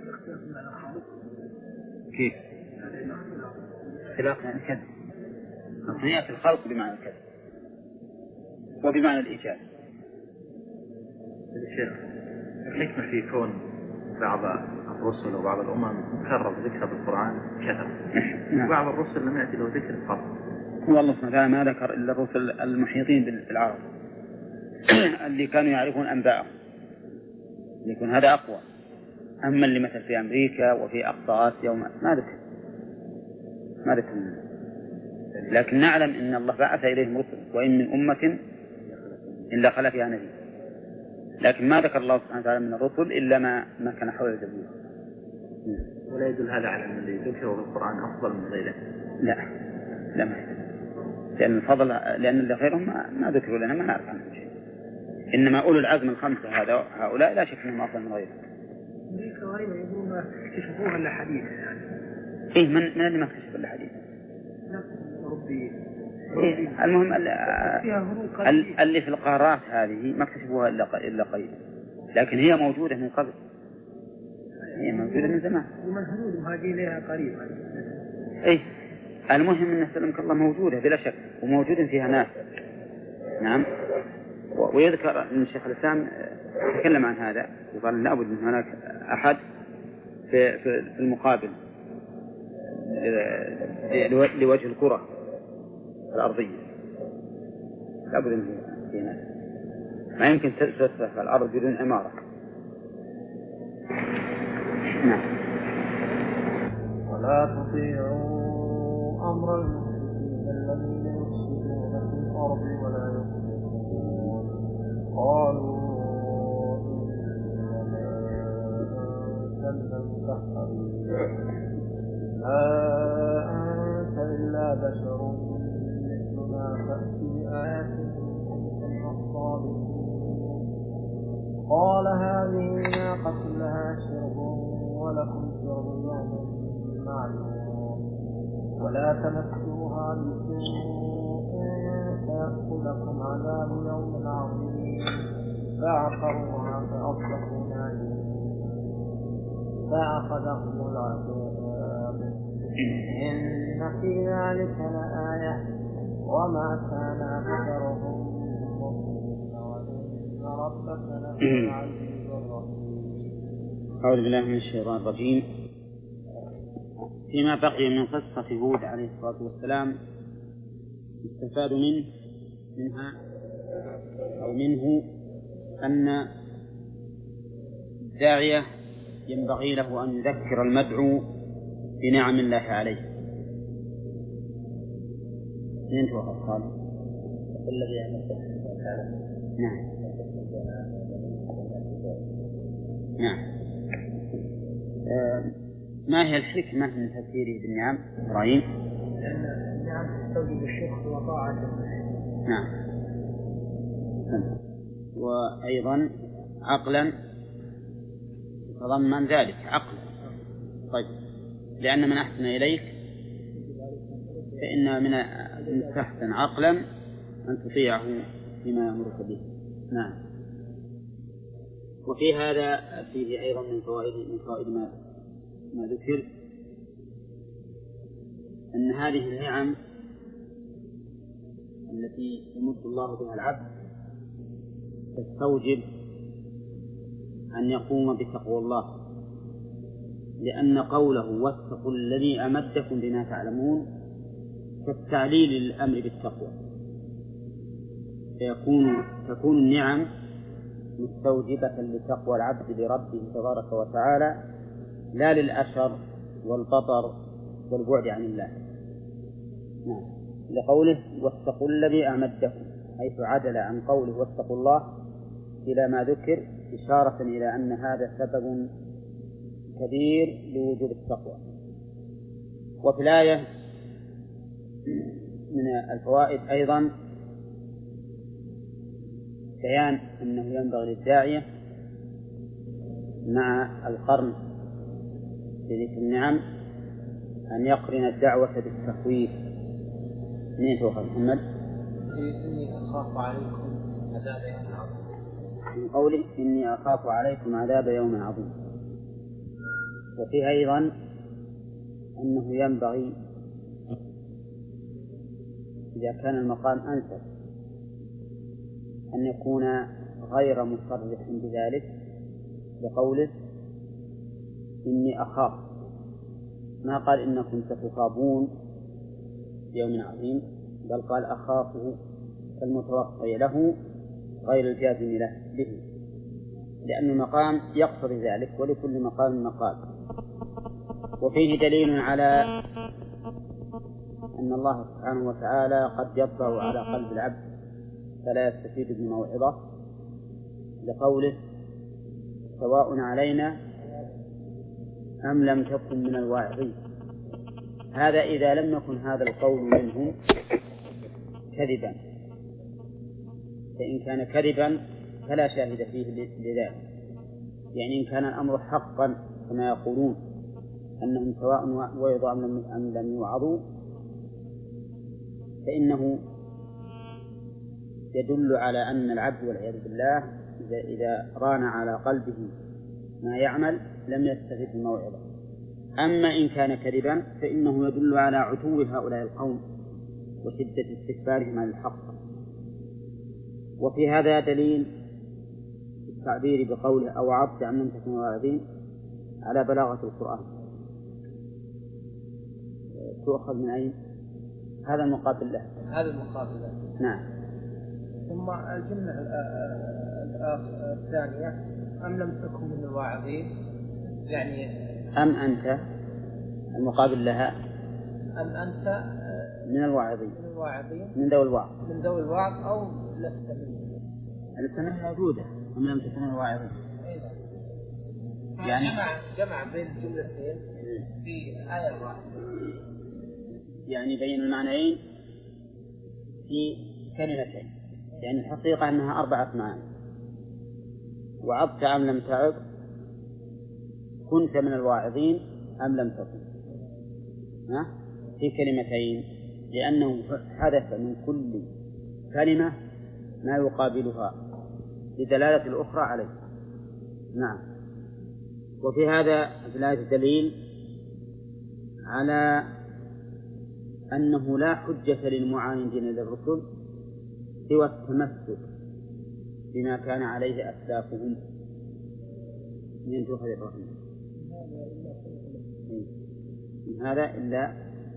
كيف؟ خلاف يعني كذب. أصلية الخلق بمعنى الكذب وبمعنى الإيجاد. الشيخ الحكمة في كون بعض الرسل وبعض الأمم مكرر ذكر بالقرآن كثر، وبعض الرسل لم يأتي له ذكر فقط. والله سبحانه وتعالى ما ذكر إلا الرسل المحيطين بالعرب اللي كانوا يعرفون أنباءهم، يكون هذا أقوى. أما اللي مثل في أمريكا وفي أقصى آسيا ما ذكر لكن نعلم إن الله بعث إليهم رسل وإن من أمة إلا خلا فيها نبي، لكن ما ذكر الله سبحانه وتعالى من الرسل إلا ما كان حول الجبيل. ولا يدل هذا على أن اللي ذكره في القرآن أفضل من غيره. لا ما لأن الفضل لأن اللي غيرهم ما ذكروا لنا ما نعرف عنهم شيء، إنما أولو العزم الخمسة هؤلاء لا شك أنهم أفضل من غيرهم. أمريكا غريبة يقولون ما اكتشفوها إلا حديثا يعني. من اللي ما اكتشف إلا حديثا؟ ربي. المهم اللي في القارات هذه ما اكتشفوها إلا قليلا، لكن هي موجودة من قبل، هي موجودة من زمان. ومن حدود مهاجين لها قريب. المهم أن سلمك الله موجودة بلا شك وموجود فيها ناس. نعم. ويذكر أن الشيخ الإسلام تكلم عن هذا وقال لابد من هناك أحد في المقابل لوجه الكرة الأرضية، لابد من في ناس، ما يمكن تسرح الأرض بدون عمارة. نعم. ولا تطيعوا أمر المشركين الذين يفسدون في الأرض ولا يصلحون. قالوا إنما أنت المسحرين ما أنت إلا بشر مثلنا فأتي بآيات من الصادقين. قال هذه ناقة لها شرب ولكم شرب يوم معلوم ولا تمسوها بسوء فيأخذكم عذاب يوم عظيم. فعقروها فأصبحوا نادمين فأخذهم العذاب. إن في ذلك لآية وما كان أكثرهم مؤمنين وإن ربك لهو العزيز الرحيم. أعوذ بالله من الشيطان الرجيم. فيما بقي من قصة هود عليه الصلاة والسلام يستفاد منه أن الداعية ينبغي له أن يذكر المدعو بنعم الله عليه. أنت وقال الذي نعم. ما هي الحكمة من تفسيره بالنعم إبراهيم؟ لأن النعم تستوجب الشكر وطاعة. نعم. وأيضا عقلا يتضمن ذلك عقلا. طيب لأن من أحسن إليك فإن من المستحسن عقلا أن تطيعه فيما يأمرك به. نعم. وفي هذا فيه أيضا من فوائد ما ذكر أن هذه النعم التي يمد الله بها العبد تستوجب أن يقوم بتقوى الله، لأن قوله واتقوا الذي أمدكم بما تعلمون كالتعليل للأمر بالتقوى، تكون النعم مستوجبة لتقوى العبد لربه تبارك وتعالى، لا للأشر والبطر والبعد عن الله. نعم. لقوله واتقوا الذي أمدكم، حيث عدل عن قوله واتقوا الله إلى ما ذكر، إشارة إلى أن هذا سبب كبير لوجود التقوى. وفي الآية من الفوائد أيضا بيان أنه ينبغي للداعية مع القرن بذكر النعم أن يقرن الدعوة بالتخويف. من توقع محمد؟ إني أخاف عليكم عذاب يوم عظيم. من قوله إني أخاف عليكم عذاب يوم عظيم. وفيها أيضا أنه ينبغي إذا كان المقام أنسب أن يكون غير مصرح بذلك، لقوله إني أخاف، ما قال إنكم ستصابون يوم عظيم، بل قال أخافه المتوقع له غير الجازم له به، لأن المقام يقتضي ذلك، ولكل مقام مقال. وفيه دليل على أن الله سبحانه وتعالى قد يطبع على قلب العبد فلا يستفيد بموعظة، لقوله سواء علينا أم لم تكن من الواعظين. هذا إذا لم يكن هذا القول منهم كذبا، فإن كان كذبا فلا شاهد فيه لذلك. يعني إن كان الأمر حقا كما يقولون أنهم سواء وعظوا أم لم يوعظوا، فإنه يدل على أن العبد والعياذ بالله إذا ران على قلبه ما يعمل لم يستفد الموعظة. أما إن كان كذبا فإنه يدل على عتو هؤلاء القوم وشدة استكبارهم عن الحق. وفي هذا دليل التعبير بقوله أوعظت أم لم تكن واعظين على بلاغة القرآن. تؤخذ من أين؟ هذا المقابل له. هذا المقابل له. نعم. ثم الجملة الثانية أم لم تكن من الواعظين، يعني أم أنت المقابل لها أم أنت من الواعظين، من ذوي الوعظ أو لست منه. لست منه موجودة أم لم تكن من الواعظين، يعني جمع بين الجملتين في آية واحدة، يعني بين المعنيين في كلمتين. يعني الحقيقة أنها 4 معاني. وعظت أم لم تعظ، كنت من الواعظين أم لم تكن، في كلمتين، لأنه حدث من كل كلمة ما يقابلها لدلالة الأخرى عليه. نعم. وفي هذا في الآية دليل على أنه لا حجة للمعاندين للرسل سوى التمسك بما كان عليه أسلافهم من جهد الرحمة. من هذا إلا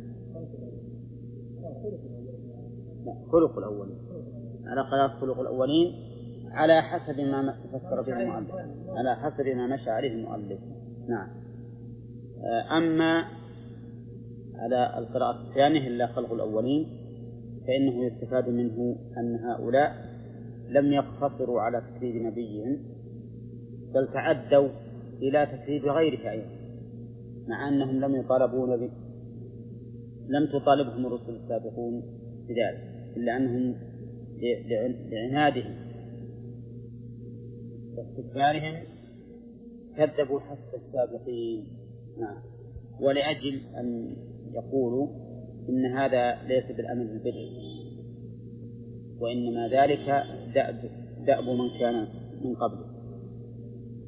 خلق الأولين، على قياس خلق الأولين، على حسب ما فسر به المؤلف، على حسب ما مشى عليه المؤلف. نعم. أما على القراءة الثانية إلا خلق الأولين فإنه يستفاد منه أن هؤلاء لم يقتصروا على تكذيب نبيهم، بل تعدوا إلى تكذيب غيره أيضا، مع أنهم لم تطالبهم الرسل السابقون بذلك، إلا أنهم لعنادهم واستكبارهم كذبوا حتى السابقين. نعم. ولأجل أن يقولوا إن هذا ليس بالأمر بالبدع، وإنما ذلك دأب من كان من قبله.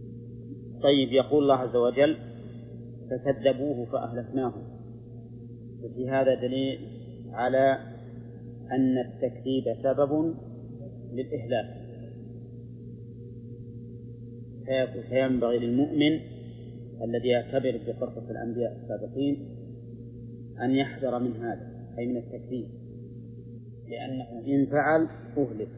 طيب، يقول الله عز وجل فكذبوه فأهلكناهم. ففي هذا دليل على أن التكذيب سبب للإهلاك، فينبغي للمؤمن الذي يعتبر بقصة الأنبياء السابقين أن يحذر من هذا، أي من التكذيب، لأنه إن فعل أهلك.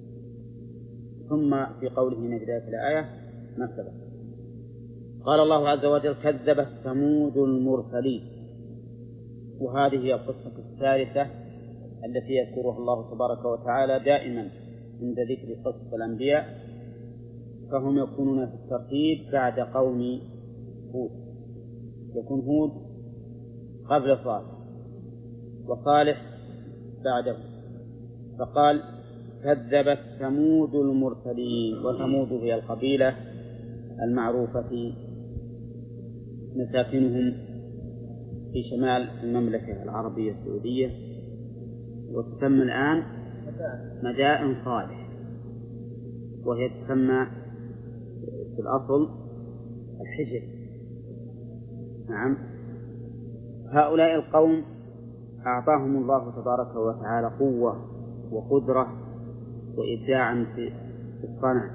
ثم في قوله من بداية الآية ما سبق قال الله عز وجل كذبت ثمود المرسلين، وهذه هي القصة الثالثة التي يذكرها الله تبارك وتعالى دائما عند ذكر قصة الأنبياء، فهم يكونون في الترتيب بعد قوم هود، يكون هود قبل صالح وصالح بعده، فقال كذبت ثمود المرسلين. وثمود هي القبيلة المعروفة مساكنهم في شمال المملكة العربية السعودية، وتسمى الآن مدائن صالح، وهي تسمى في الأصل الحجر. نعم. هؤلاء القوم أعطاهم الله تبارك وتعالى قوة وقدرة وإبداعا في الصنع،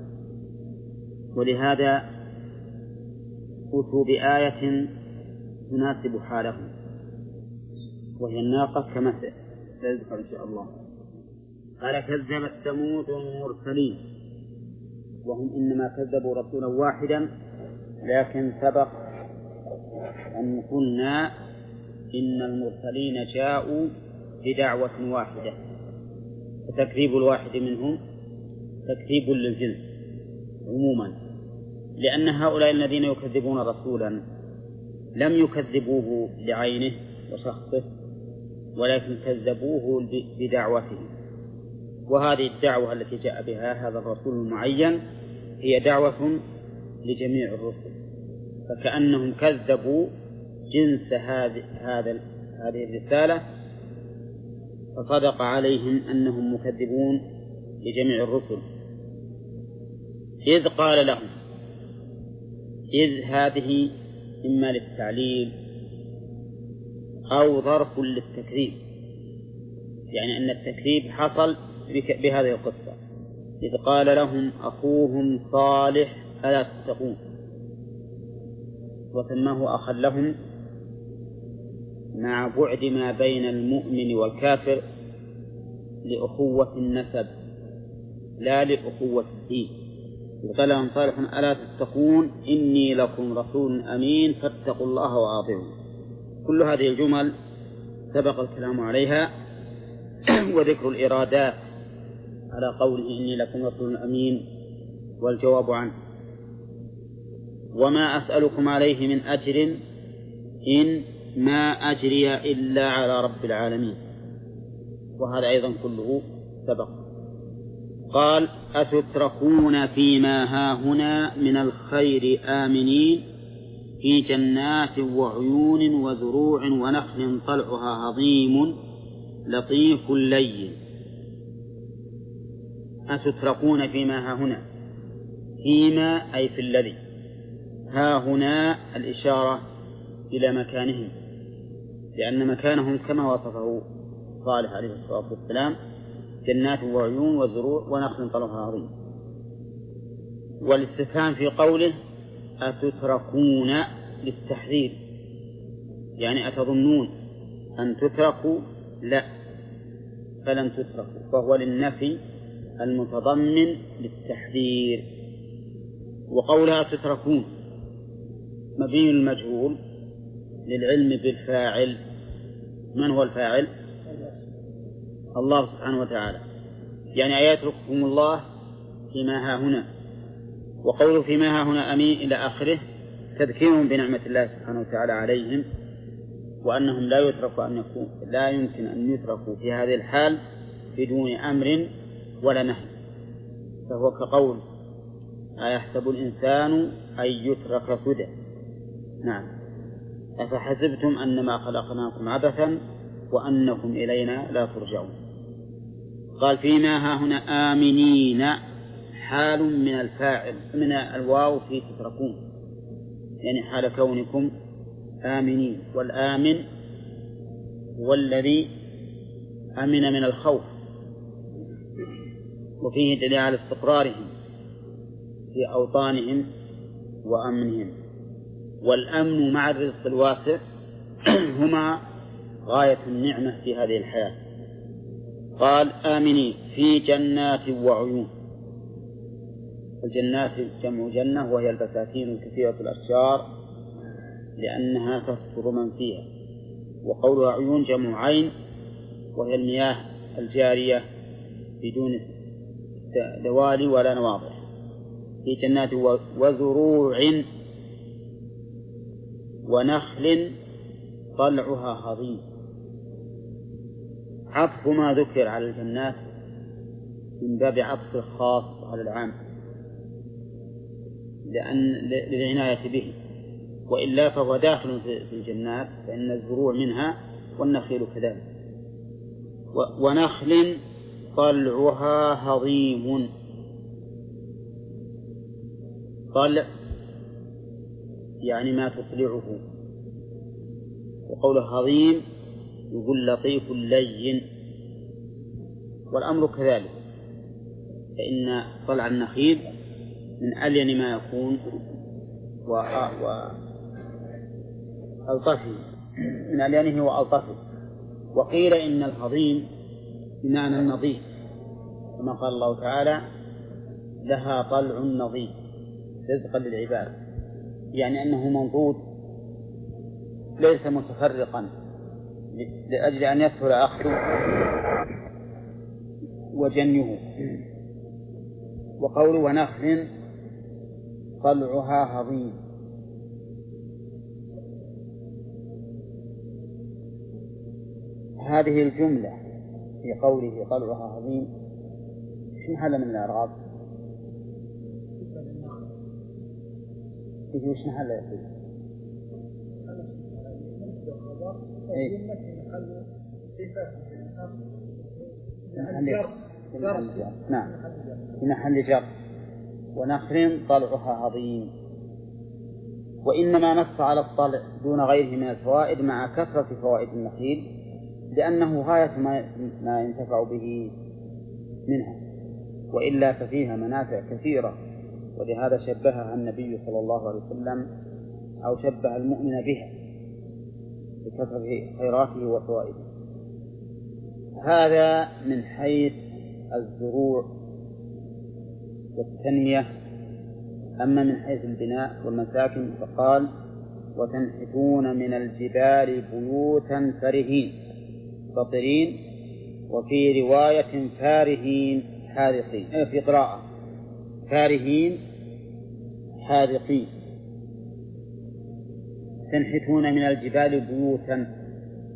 ولهذا أتوا بآية تناسب حالهم، وهي الناقة كما سيذكر إن شاء الله. قال كذبت ثمود المرسلين، وهم إنما كذبوا رسولا واحدا، لكن سبق أن قلنا إن المرسلين جاءوا بدعوة واحدة، فتكذيب الواحد منهم تكذيب للجنس عموما، لأن هؤلاء الذين يكذبون رسولا لم يكذبوه لعينه وشخصه، ولكن كذبوه بدعوته، وهذه الدعوة التي جاء بها هذا الرسول المعين هي دعوة لجميع الرسل، فكأنهم كذبوا جنس هذه الرسالة، فصدق عليهم أنهم مكذبون لجميع الرسل. إذ قال لهم، إذ هذه إما للتعليل أو ظرف للتكذيب، يعني أن التكذيب حصل بهذه القصة. إذ قال لهم أخوهم صالح ألا تتقون، وسماه أخا لهم مع بعد ما بين المؤمن والكافر لأخوة النسب لا لأخوة الدين. إذ قال لهم صالح ألا تتقون إني لكم رسول أمين فاتقوا الله وأطيعون. كل هذه الجمل سبق الكلام عليها وذكر الإرادات على قوله إني لكم رسول أمين والجواب عنه. وما أسألكم عليه من أجر إن ما أجري إلا على رب العالمين، وهذا أيضا كله سبق. قال أتتركون فيما هاهنا من الخير آمنين في جنات وعيون وزروع ونخل طلعها هضيم لطيف لين. أتتركون فيما هاهنا، فيما أي في الذي، هاهنا الإشارة إلى مكانهم، لأن مكانهم كما وصفه صالح عليه الصلاة والسلام جنات وعيون وزروع ونخل طلعها هضيم. والاستفهام في قوله أتتركون للتحذير، يعني أتظنون أن تتركوا؟ لا، فلن تتركوا، فهو للنفي المتضمن للتحذير. وقولها تتركون مبين المجهول للعلم بالفاعل. من هو الفاعل؟ الله سبحانه وتعالى، يعني أيترككم الله فيما ها هنا. وقوله فيما ها هنا أمين إلى آخره تذكيرهم بنعمة الله سبحانه وتعالى عليهم، وأنهم لا يمكن أن يتركوا في هذه الحال بدون أمر ولا نهي. فهو كقول أيحسب الإنسان أن يترك سدى. نعم. أفحسبتم أنما خلقناكم عبثا وأنكم إلينا لا ترجعون. قال فيما ها هنا آمنين حال من الفاعل من الواو في تتركون، يعني حال كونكم آمنين، والآمن هو الذي أمن من الخوف، وفيه دليل على استقرارهم في أوطانهم وأمنهم. والأمن مع الرزق الواسع هما غاية النعمة في هذه الحياة. قال آمنين في جنات وعيون. الجنات جمع جنة، وهي البساتين الكثيرة الأشجار لأنها تستر من فيها. وقولها عيون جمع عين، وهي المياه الجارية بدون دوالي ولا نواضح. في جنات وزروع ونخل طلعها هضيم. عطف ما ذكر على الجنات من باب عطف الخاص على العام للعناية به، وإلا فهو داخل في الجنات، فإن الزروع منها والنخيل كذلك. ونخل طلعها هضيم. طلع يعني ما تطلعه، وقوله هضيم يقول لطيف لين، والأمر كذلك، فإن طلع النخيل من ألين ما يكون وألطفه، من ألينه وألطفه. وقيل إن الهضيم بمعنى النظيف، كما قال الله تعالى لها طلع نظيف رزقا للعباد، يعني أنه منضود ليس متفرقا لأجل أن يسهل أخذه وجنيه. وقوله ونخل طلعها هضيم. هذه الجملة في قوله طلعها هضيم شو محل من الإعراب؟ وش محل يقول؟ نعم في محل جر. ونخل طلعها هضيم. وإنما نص على الطلع دون غيره من الفوائد مع كثرة فوائد النخيل، لأنه غاية ما ينتفع به منها، وإلا ففيها منافع كثيرة، ولهذا شبهها النبي صلى الله عليه وسلم أو شبه المؤمن بها بكثرة خيراته وفوائده. هذا من حيث الزروع والتنمية. أما من حيث البناء والمساكن فقال وتنحتون من الجبال بيوتا فرهين فطرين، وفي رواية فارهين حاذقين، في قراءة فارهين حاذقين. تنحتون من الجبال بيوتا،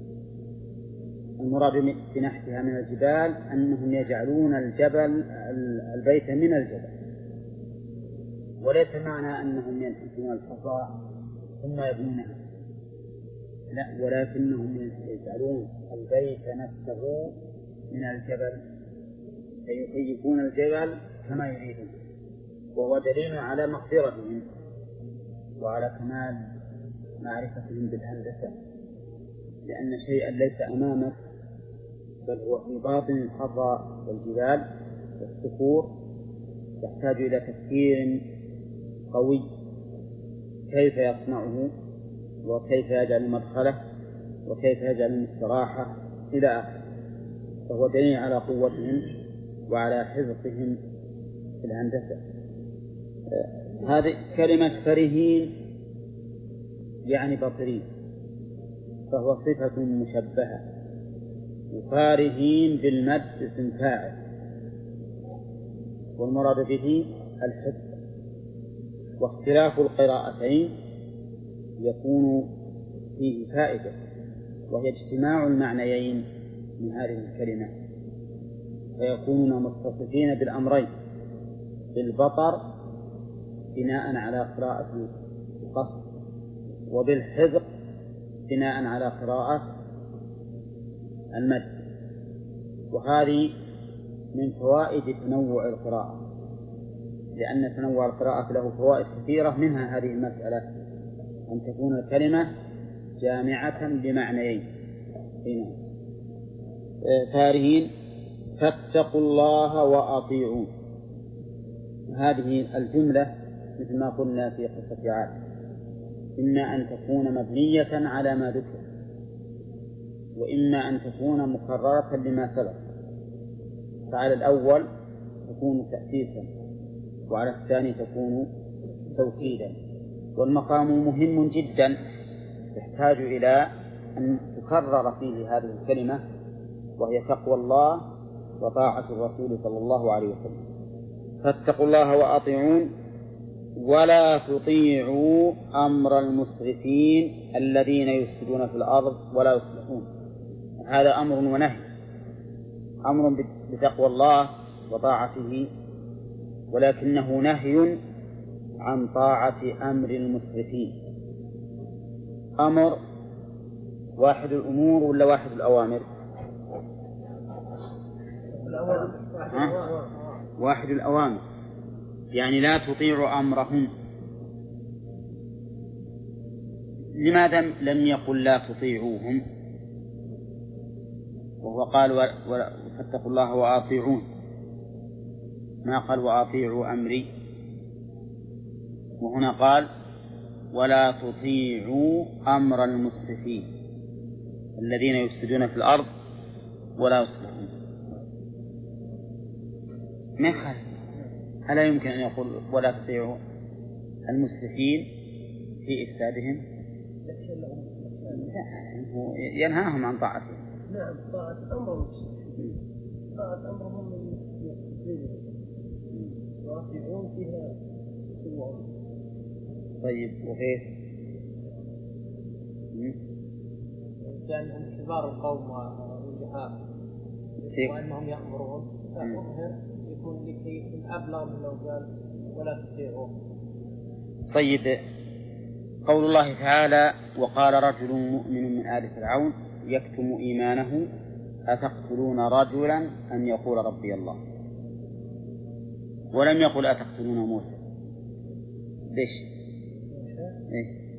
المراد بنحتها من الجبال أنهم يجعلون البيت من الجبل، وليس معنى أنهم ينحتون الحصى ثم يبنونها، لا، ولكنهم يجعلون البيت نفسه من الجبل، فيكيفون الجبل كما يريدون، وهو دليل على مقدرتهم وعلى كمال معرفتهم بالهندسة، لأن شيئا ليس أمامك بل هو في باطن الحصى والجبال والصخور يحتاج إلى تفكير قوي كيف يصنعه وكيف يجعل مدخله وكيف يجعل المستراحة إلى آخره، فهو دليل على قوتهم وعلى حذقهم في الهندسة. هذه كلمة فرهين يعني بطرين، فهو صفة مشبهة، وفارهين بالمد اسم فاعل، والمراد به الحفظ. واختلاف القراءتين يكون فيه فائدة، وهي اجتماع المعنيين من هذه الكلمة، فيكونون متصفين بالأمرين، بالبطر بناء على قراءة القصر، وبالحذق بناء على قراءة المد. وهذه من فوائد تنوع القراءة، لأن تنوع القراءة له فوائد كثيرة، منها هذه المسألة أن تكون الكلمة جامعة لمعنيين، فارهين فاتقوا الله وأطيعون. هذه الجملة مثل ما قلنا في قصة عاد إما أن تكون مبنية على ما ذكر وإما أن تكون مكررة لما سبق، فعلى الأول تكون تأسيسا وعلى الثاني تكون توكيدا. والمقام مهم جدا يحتاج إلى أن تكرر فيه هذه الكلمة وهي تقوى الله وطاعة الرسول صلى الله عليه وسلم. فاتقوا الله وأطيعون ولا تطيعوا أمر المسرفين الذين يفسدون في الأرض ولا يصلحون. هذا أمر ونهي، أمر بتقوى الله وطاعته ولكنه نهي عن طاعة أمر المسرفين. أمر واحد الأمور ولا واحد الأوامر؟ واحد الأوامر، يعني لا تطيعوا أمرهم. لماذا لم يقل لا تطيعوهم وهو قال فاتقوا الله وأطيعون، ما قال وأطيعوا أمري؟ وهنا قال ولا تطيعوا أمر المسرفين الذين يفسدون في الأرض ولا يصلحون. ما قال ألا يمكن أن يقول ولا تطيعوا المسرفين في إفسادهم؟ ينهاهم عن طاعتهم. نعم، طاعة أمرهم، طاعة أمرهم من واقعون فيها سوء. طيب وغير كأنهم كبار القوم والجهال وأنهم يأمرون فأظهر يكون لكي يكون أبلغ من لو قال ولا تطيعوه. طيب قول الله تعالى وقال رجل مؤمن من آل فرعون يكتم إيمانه أتقتلون رجلا أن يقول ربي الله، ولم يقل أتقتلون موسى. ليش؟ إيه؟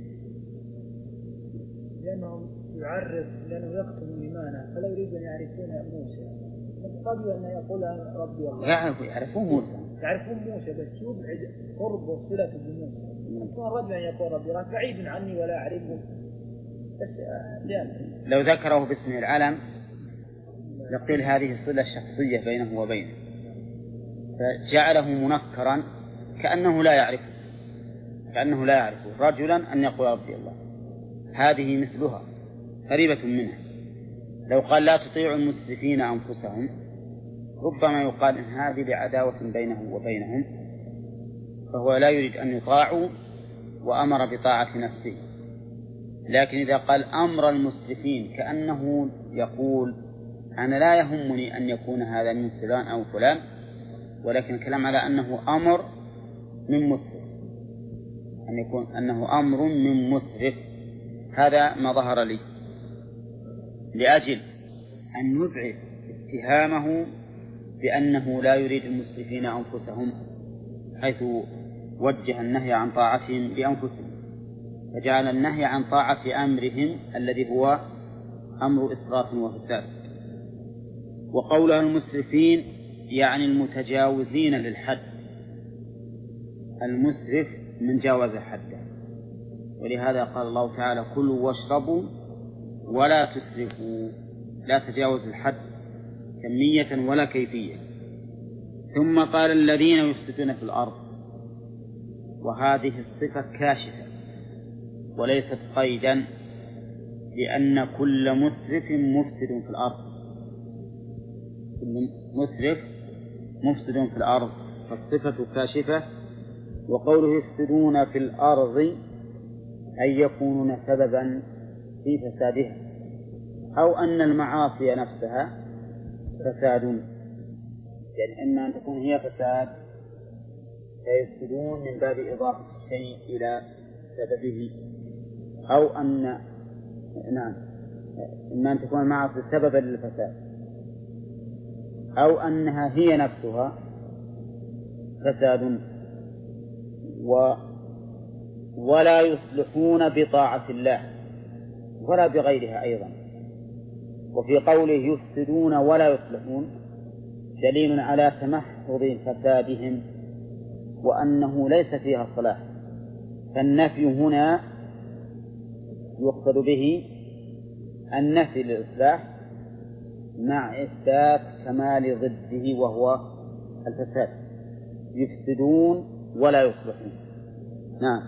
لأنه يعرف، لأنه يكتم إيمانه فلا يريد أن يعرفون موسى، قبل أن يقول ربي الله. يعرفون موسى، يعرفون موسى بس يبعد قرب وصلة بموسى. يكون الرجل أن يقول ربي الله بعيد عني ولا أعرفه، بس لو ذكره باسم العلم لقيل هذه الصلة الشخصية بينه وبينه، فجعله منكرا كأنه لا يعرفه رجلا أن يقول ربي الله. هذه مثلها قريبة منها. لو قال لا تطيعوا المسرفين أنفسهم ربما يقال إن هذه لعداوة بينه وبينهم، فهو لا يريد أن يطاعوا وأمر بطاعة نفسه. لكن إذا قال أمر المسرفين كأنه يقول أنا لا يهمني أن يكون هذا من فلان أو فلان، ولكن الكلام على أنه أمر من مسرف، أن يكون أنه أمر من مسرف. هذا ما ظهر لي لأجل أن نبعد اتهامه بأنه لا يريد المسرفين أنفسهم، حيث وجه النهي عن طاعتهم بأنفسهم، فجعل النهي عن طاعة أمرهم الذي هو أمر إسراف وفساد. وقولها المسرفين يعني المتجاوزين للحد، المسرف من جاوز حده. ولهذا قال الله تعالى كلوا واشربوا ولا تسرفوا، لا تجاوز الحد كمية ولا كيفية. ثم قال الذين يفسدون في الأرض، وهذه الصفة كاشفة وليست قيدا، لأن كل مسرف مفسد في الأرض، كل مسرف مفسد في الأرض، فالصفة كاشفة. وقوله يفسدون في الأرض أي يكونون سببا في فسادها، أو أن المعاصي نفسها فساد، يعني إما أن تكون هي فساد فيفسدون من باب إضافة الشيء إلى سببه، أو أن إما أن تكون المعاصي سببا للفساد، أو أنها هي نفسها فساد. ولا يصلحون بطاعة الله ولا بغيرها أيضا، وفي قوله يفسدون ولا يصلحون دليل على تمحض فسادهم وأنه ليس فيها صلاح. فالنفي هنا يقصد به النفي للإصلاح مع إثبات كمال ضده وهو الفساد. يفسدون ولا يصلحون. نعم.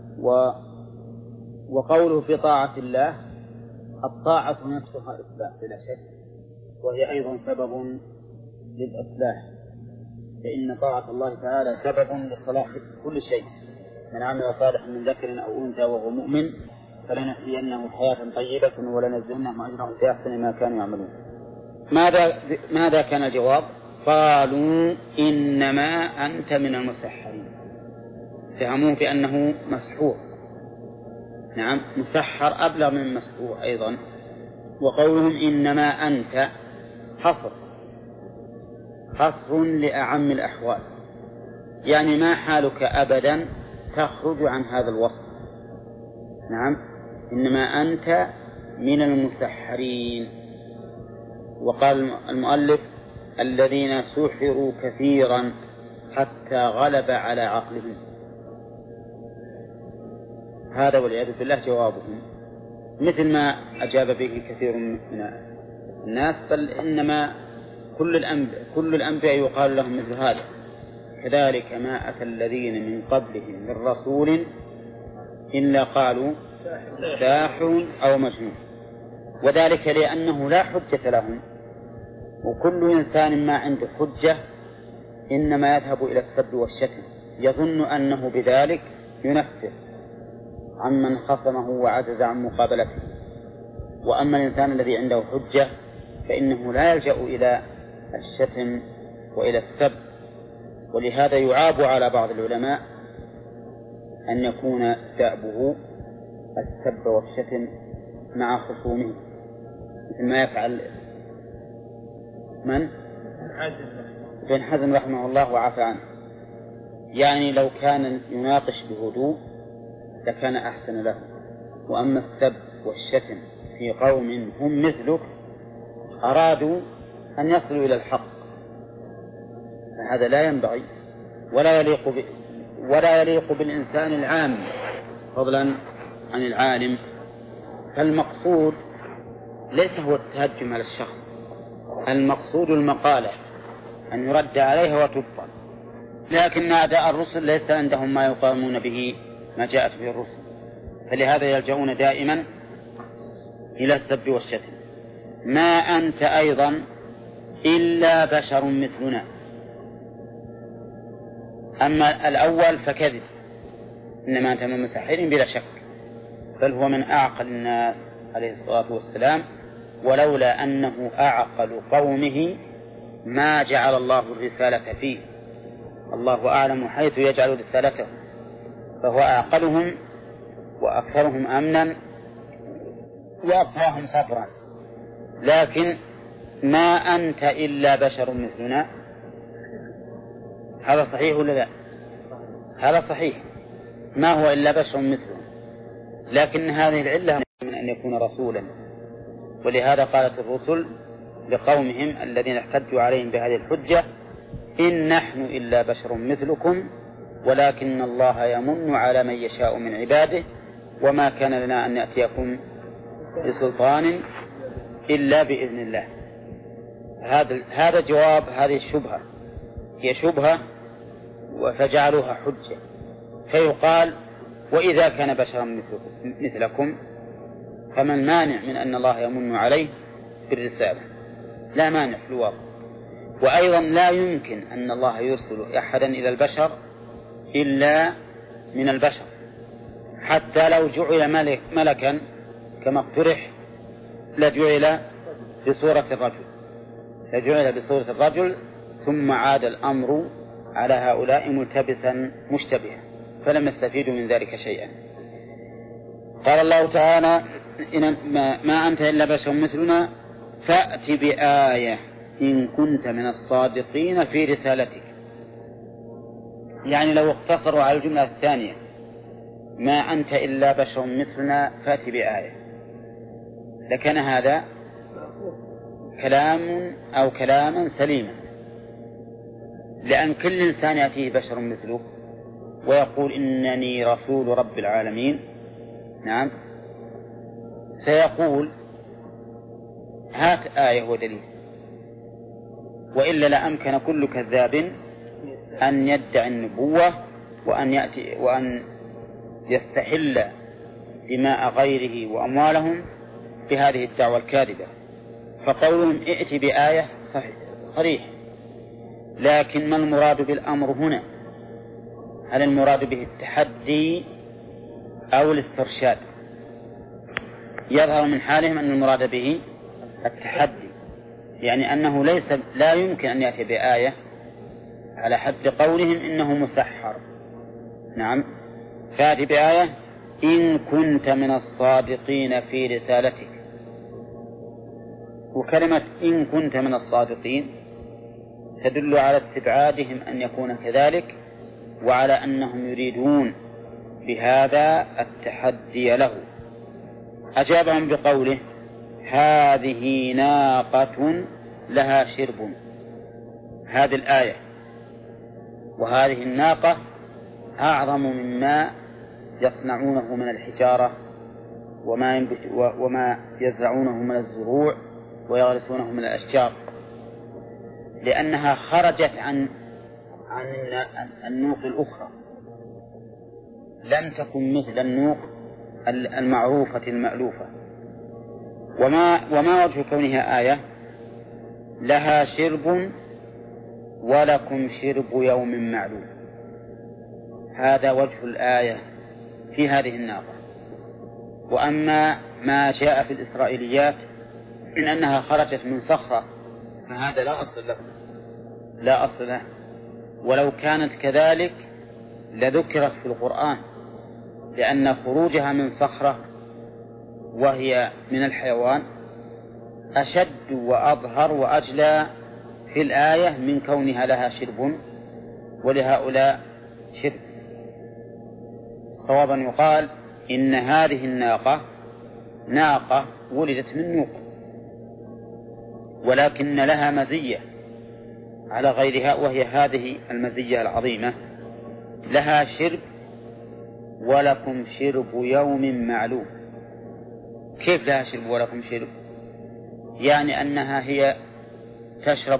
وقوله في طاعة الله، الطاعة نفسها إصلاح بلا شك، وهي أيضا سبب للإصلاح، فإن طاعة الله تعالى سبب لصلاح كل شيء. من عمل صالحا من ذكر أو أنثى وهو مؤمن فلنحيينه حياة طيبة ولنجزينهم أجرهم بأحسن ما كانوا يعملون. ماذا كان الجواب؟ قالوا إنما أنت من المسحرين. فهموه بأنه مسحور. نعم، مسحر أبلغ من مسحور أيضا. وقولهم إنما أنت حصر لأعم الأحوال، يعني ما حالك أبدا تخرج عن هذا الوصف. نعم، إنما أنت من المسحرين. وقال المؤلف الذين سحروا كثيرا حتى غلب على عقلهم. هذا والعياذ بالله جوابهم، مثل ما أجاب به كثير من الناس، بل إنما كل الأنبياء يقال لهم مثل هذا. كذلك ما أتى الذين من قبلهم من رسول إلا قالوا ساحر أو مجنون، وذلك لأنه لا حجة لهم، وكل إنسان ما عنده حجة إنما يذهب إلى السب والشتم، يظن أنه بذلك ينفر عمن خصمه وعجز عن مقابلته. وأما الإنسان الذي عنده حجة فإنه لا يلجأ إلى الشتم وإلى السب. ولهذا يعاب على بعض العلماء أن يكون دأبه السب والشتم مع خصومه، مثل ما يفعل من؟ ابن حزم رحمه الله وعفى عنه. يعني لو كان يناقش بهدوء لكان أحسن له. وأما السب والشتم في قوم هم مثلك أرادوا أن يصلوا إلى الحق، فهذا لا ينبغي ولا يليق بالإنسان العام فضلا عن العالم. فالمقصود ليس هو التهجم على الشخص، المقصود المقالة أن يرد عليها وتبطل. لكن أعداء الرسل ليس عندهم ما يقامون به ما جاءت به الرسل، فلهذا يلجؤون دائما إلى السب والشتم. ما أنت أيضا إلا بشر مثلنا. أما الأول فكذب، إنما أنت من المسحرين بلا شك، بل هو من أعقل الناس عليه الصلاة والسلام، ولولا أنه أعقل قومه ما جعل الله الرسالة فيه. الله أعلم حيث يجعل رسالته، فهو أعقلهم وأكثرهم أمنا وأقواهم صبرا. لكن ما أنت إلا بشر مثلنا، هذا صحيح ولا لا؟ هذا صحيح، ما هو إلا بشر مثلنا، لكن هذه العلة من أن يكون رسولا. ولهذا قالت الرسل لقومهم الذين احتجوا عليهم بهذه الحجة إن نحن إلا بشر مثلكم ولكن الله يمن على من يشاء من عباده وما كان لنا أن نأتيكم بسلطان إلا بإذن الله. هذا جواب هذه الشبهة، هي شبهة فجعلوها حجة. فيقال وإذا كان بشرا مثلكم فما المانع من أن الله يمن عليه بالرسالة؟ لا مانع في الواقع. وأيضا لا يمكن أن الله يرسل أحدا إلى البشر إلا من البشر، حتى لو جعل ملكا كما اقترح لجعل بصورة الرجل ثم عاد الأمر على هؤلاء ملتبسا مشتبها، فلم يستفيدوا من ذلك شيئا. قال الله تعالى ما أنت إلا بشر مثلنا فأت بآية إن كنت من الصادقين في رسالتك. يعني لو اقتصروا على الجملة الثانية ما أنت إلا بشر مثلنا فأت بآية لكان هذا كلام أو كلاما سليما، لأن كل إنسان يأتيه بشر مثله ويقول إنني رسول رب العالمين، نعم، سيقول هات آية ودليل، وإلا لأمكن كل كذاب أن يدعي النبوة وأن يستحل دماء غيره وأموالهم بهذه الدعوة الكاذبة. فقولهم ائت بآية صريح، لكن ما المراد بالأمر هنا؟ هل المراد به التحدي أو الاسترشاد؟ يظهر من حالهم أن المراد به التحدي، يعني أنه لا يمكن أن يأتي بآية على حد قولهم إنه مسحر. نعم، فأتي بآية إن كنت من الصادقين في رسالتك. وكلمة إن كنت من الصادقين تدل على استبعادهم أن يكون كذلك، وعلى أنهم يريدون بهذا التحدي له. أجابهم بقوله هذه ناقة لها شرب. هذه الآية وهذه الناقة أعظم مما يصنعونه من الحجارة وما يزرعونه من الزروع ويغرسونه من الأشجار، لأنها خرجت عن النوق الأخرى، لم تكن مثل النوق المعروفة المألوفة. وما وجه كونها آية؟ لها شرب ولكم شرب يوم معلوم. هذا وجه الآية في هذه الناقة. وأما ما جاء في الإسرائيليات من أنها خرجت من صخرة فهذا لا أصل له، ولو كانت كذلك لذكرت في القرآن، لأن خروجها من صخرة وهي من الحيوان أشد وأظهر وأجلى في الآية من كونها لها شرب ولهؤلاء شرب. صوابا يقال إن هذه الناقة ناقة ولدت من نوق، ولكن لها مزية على غيرها، وهي هذه المزية العظيمة: لها شرب ولكم شرب يوم معلوم. كيف لها شرب ولكم شرب؟ يعني أنها هي تشرب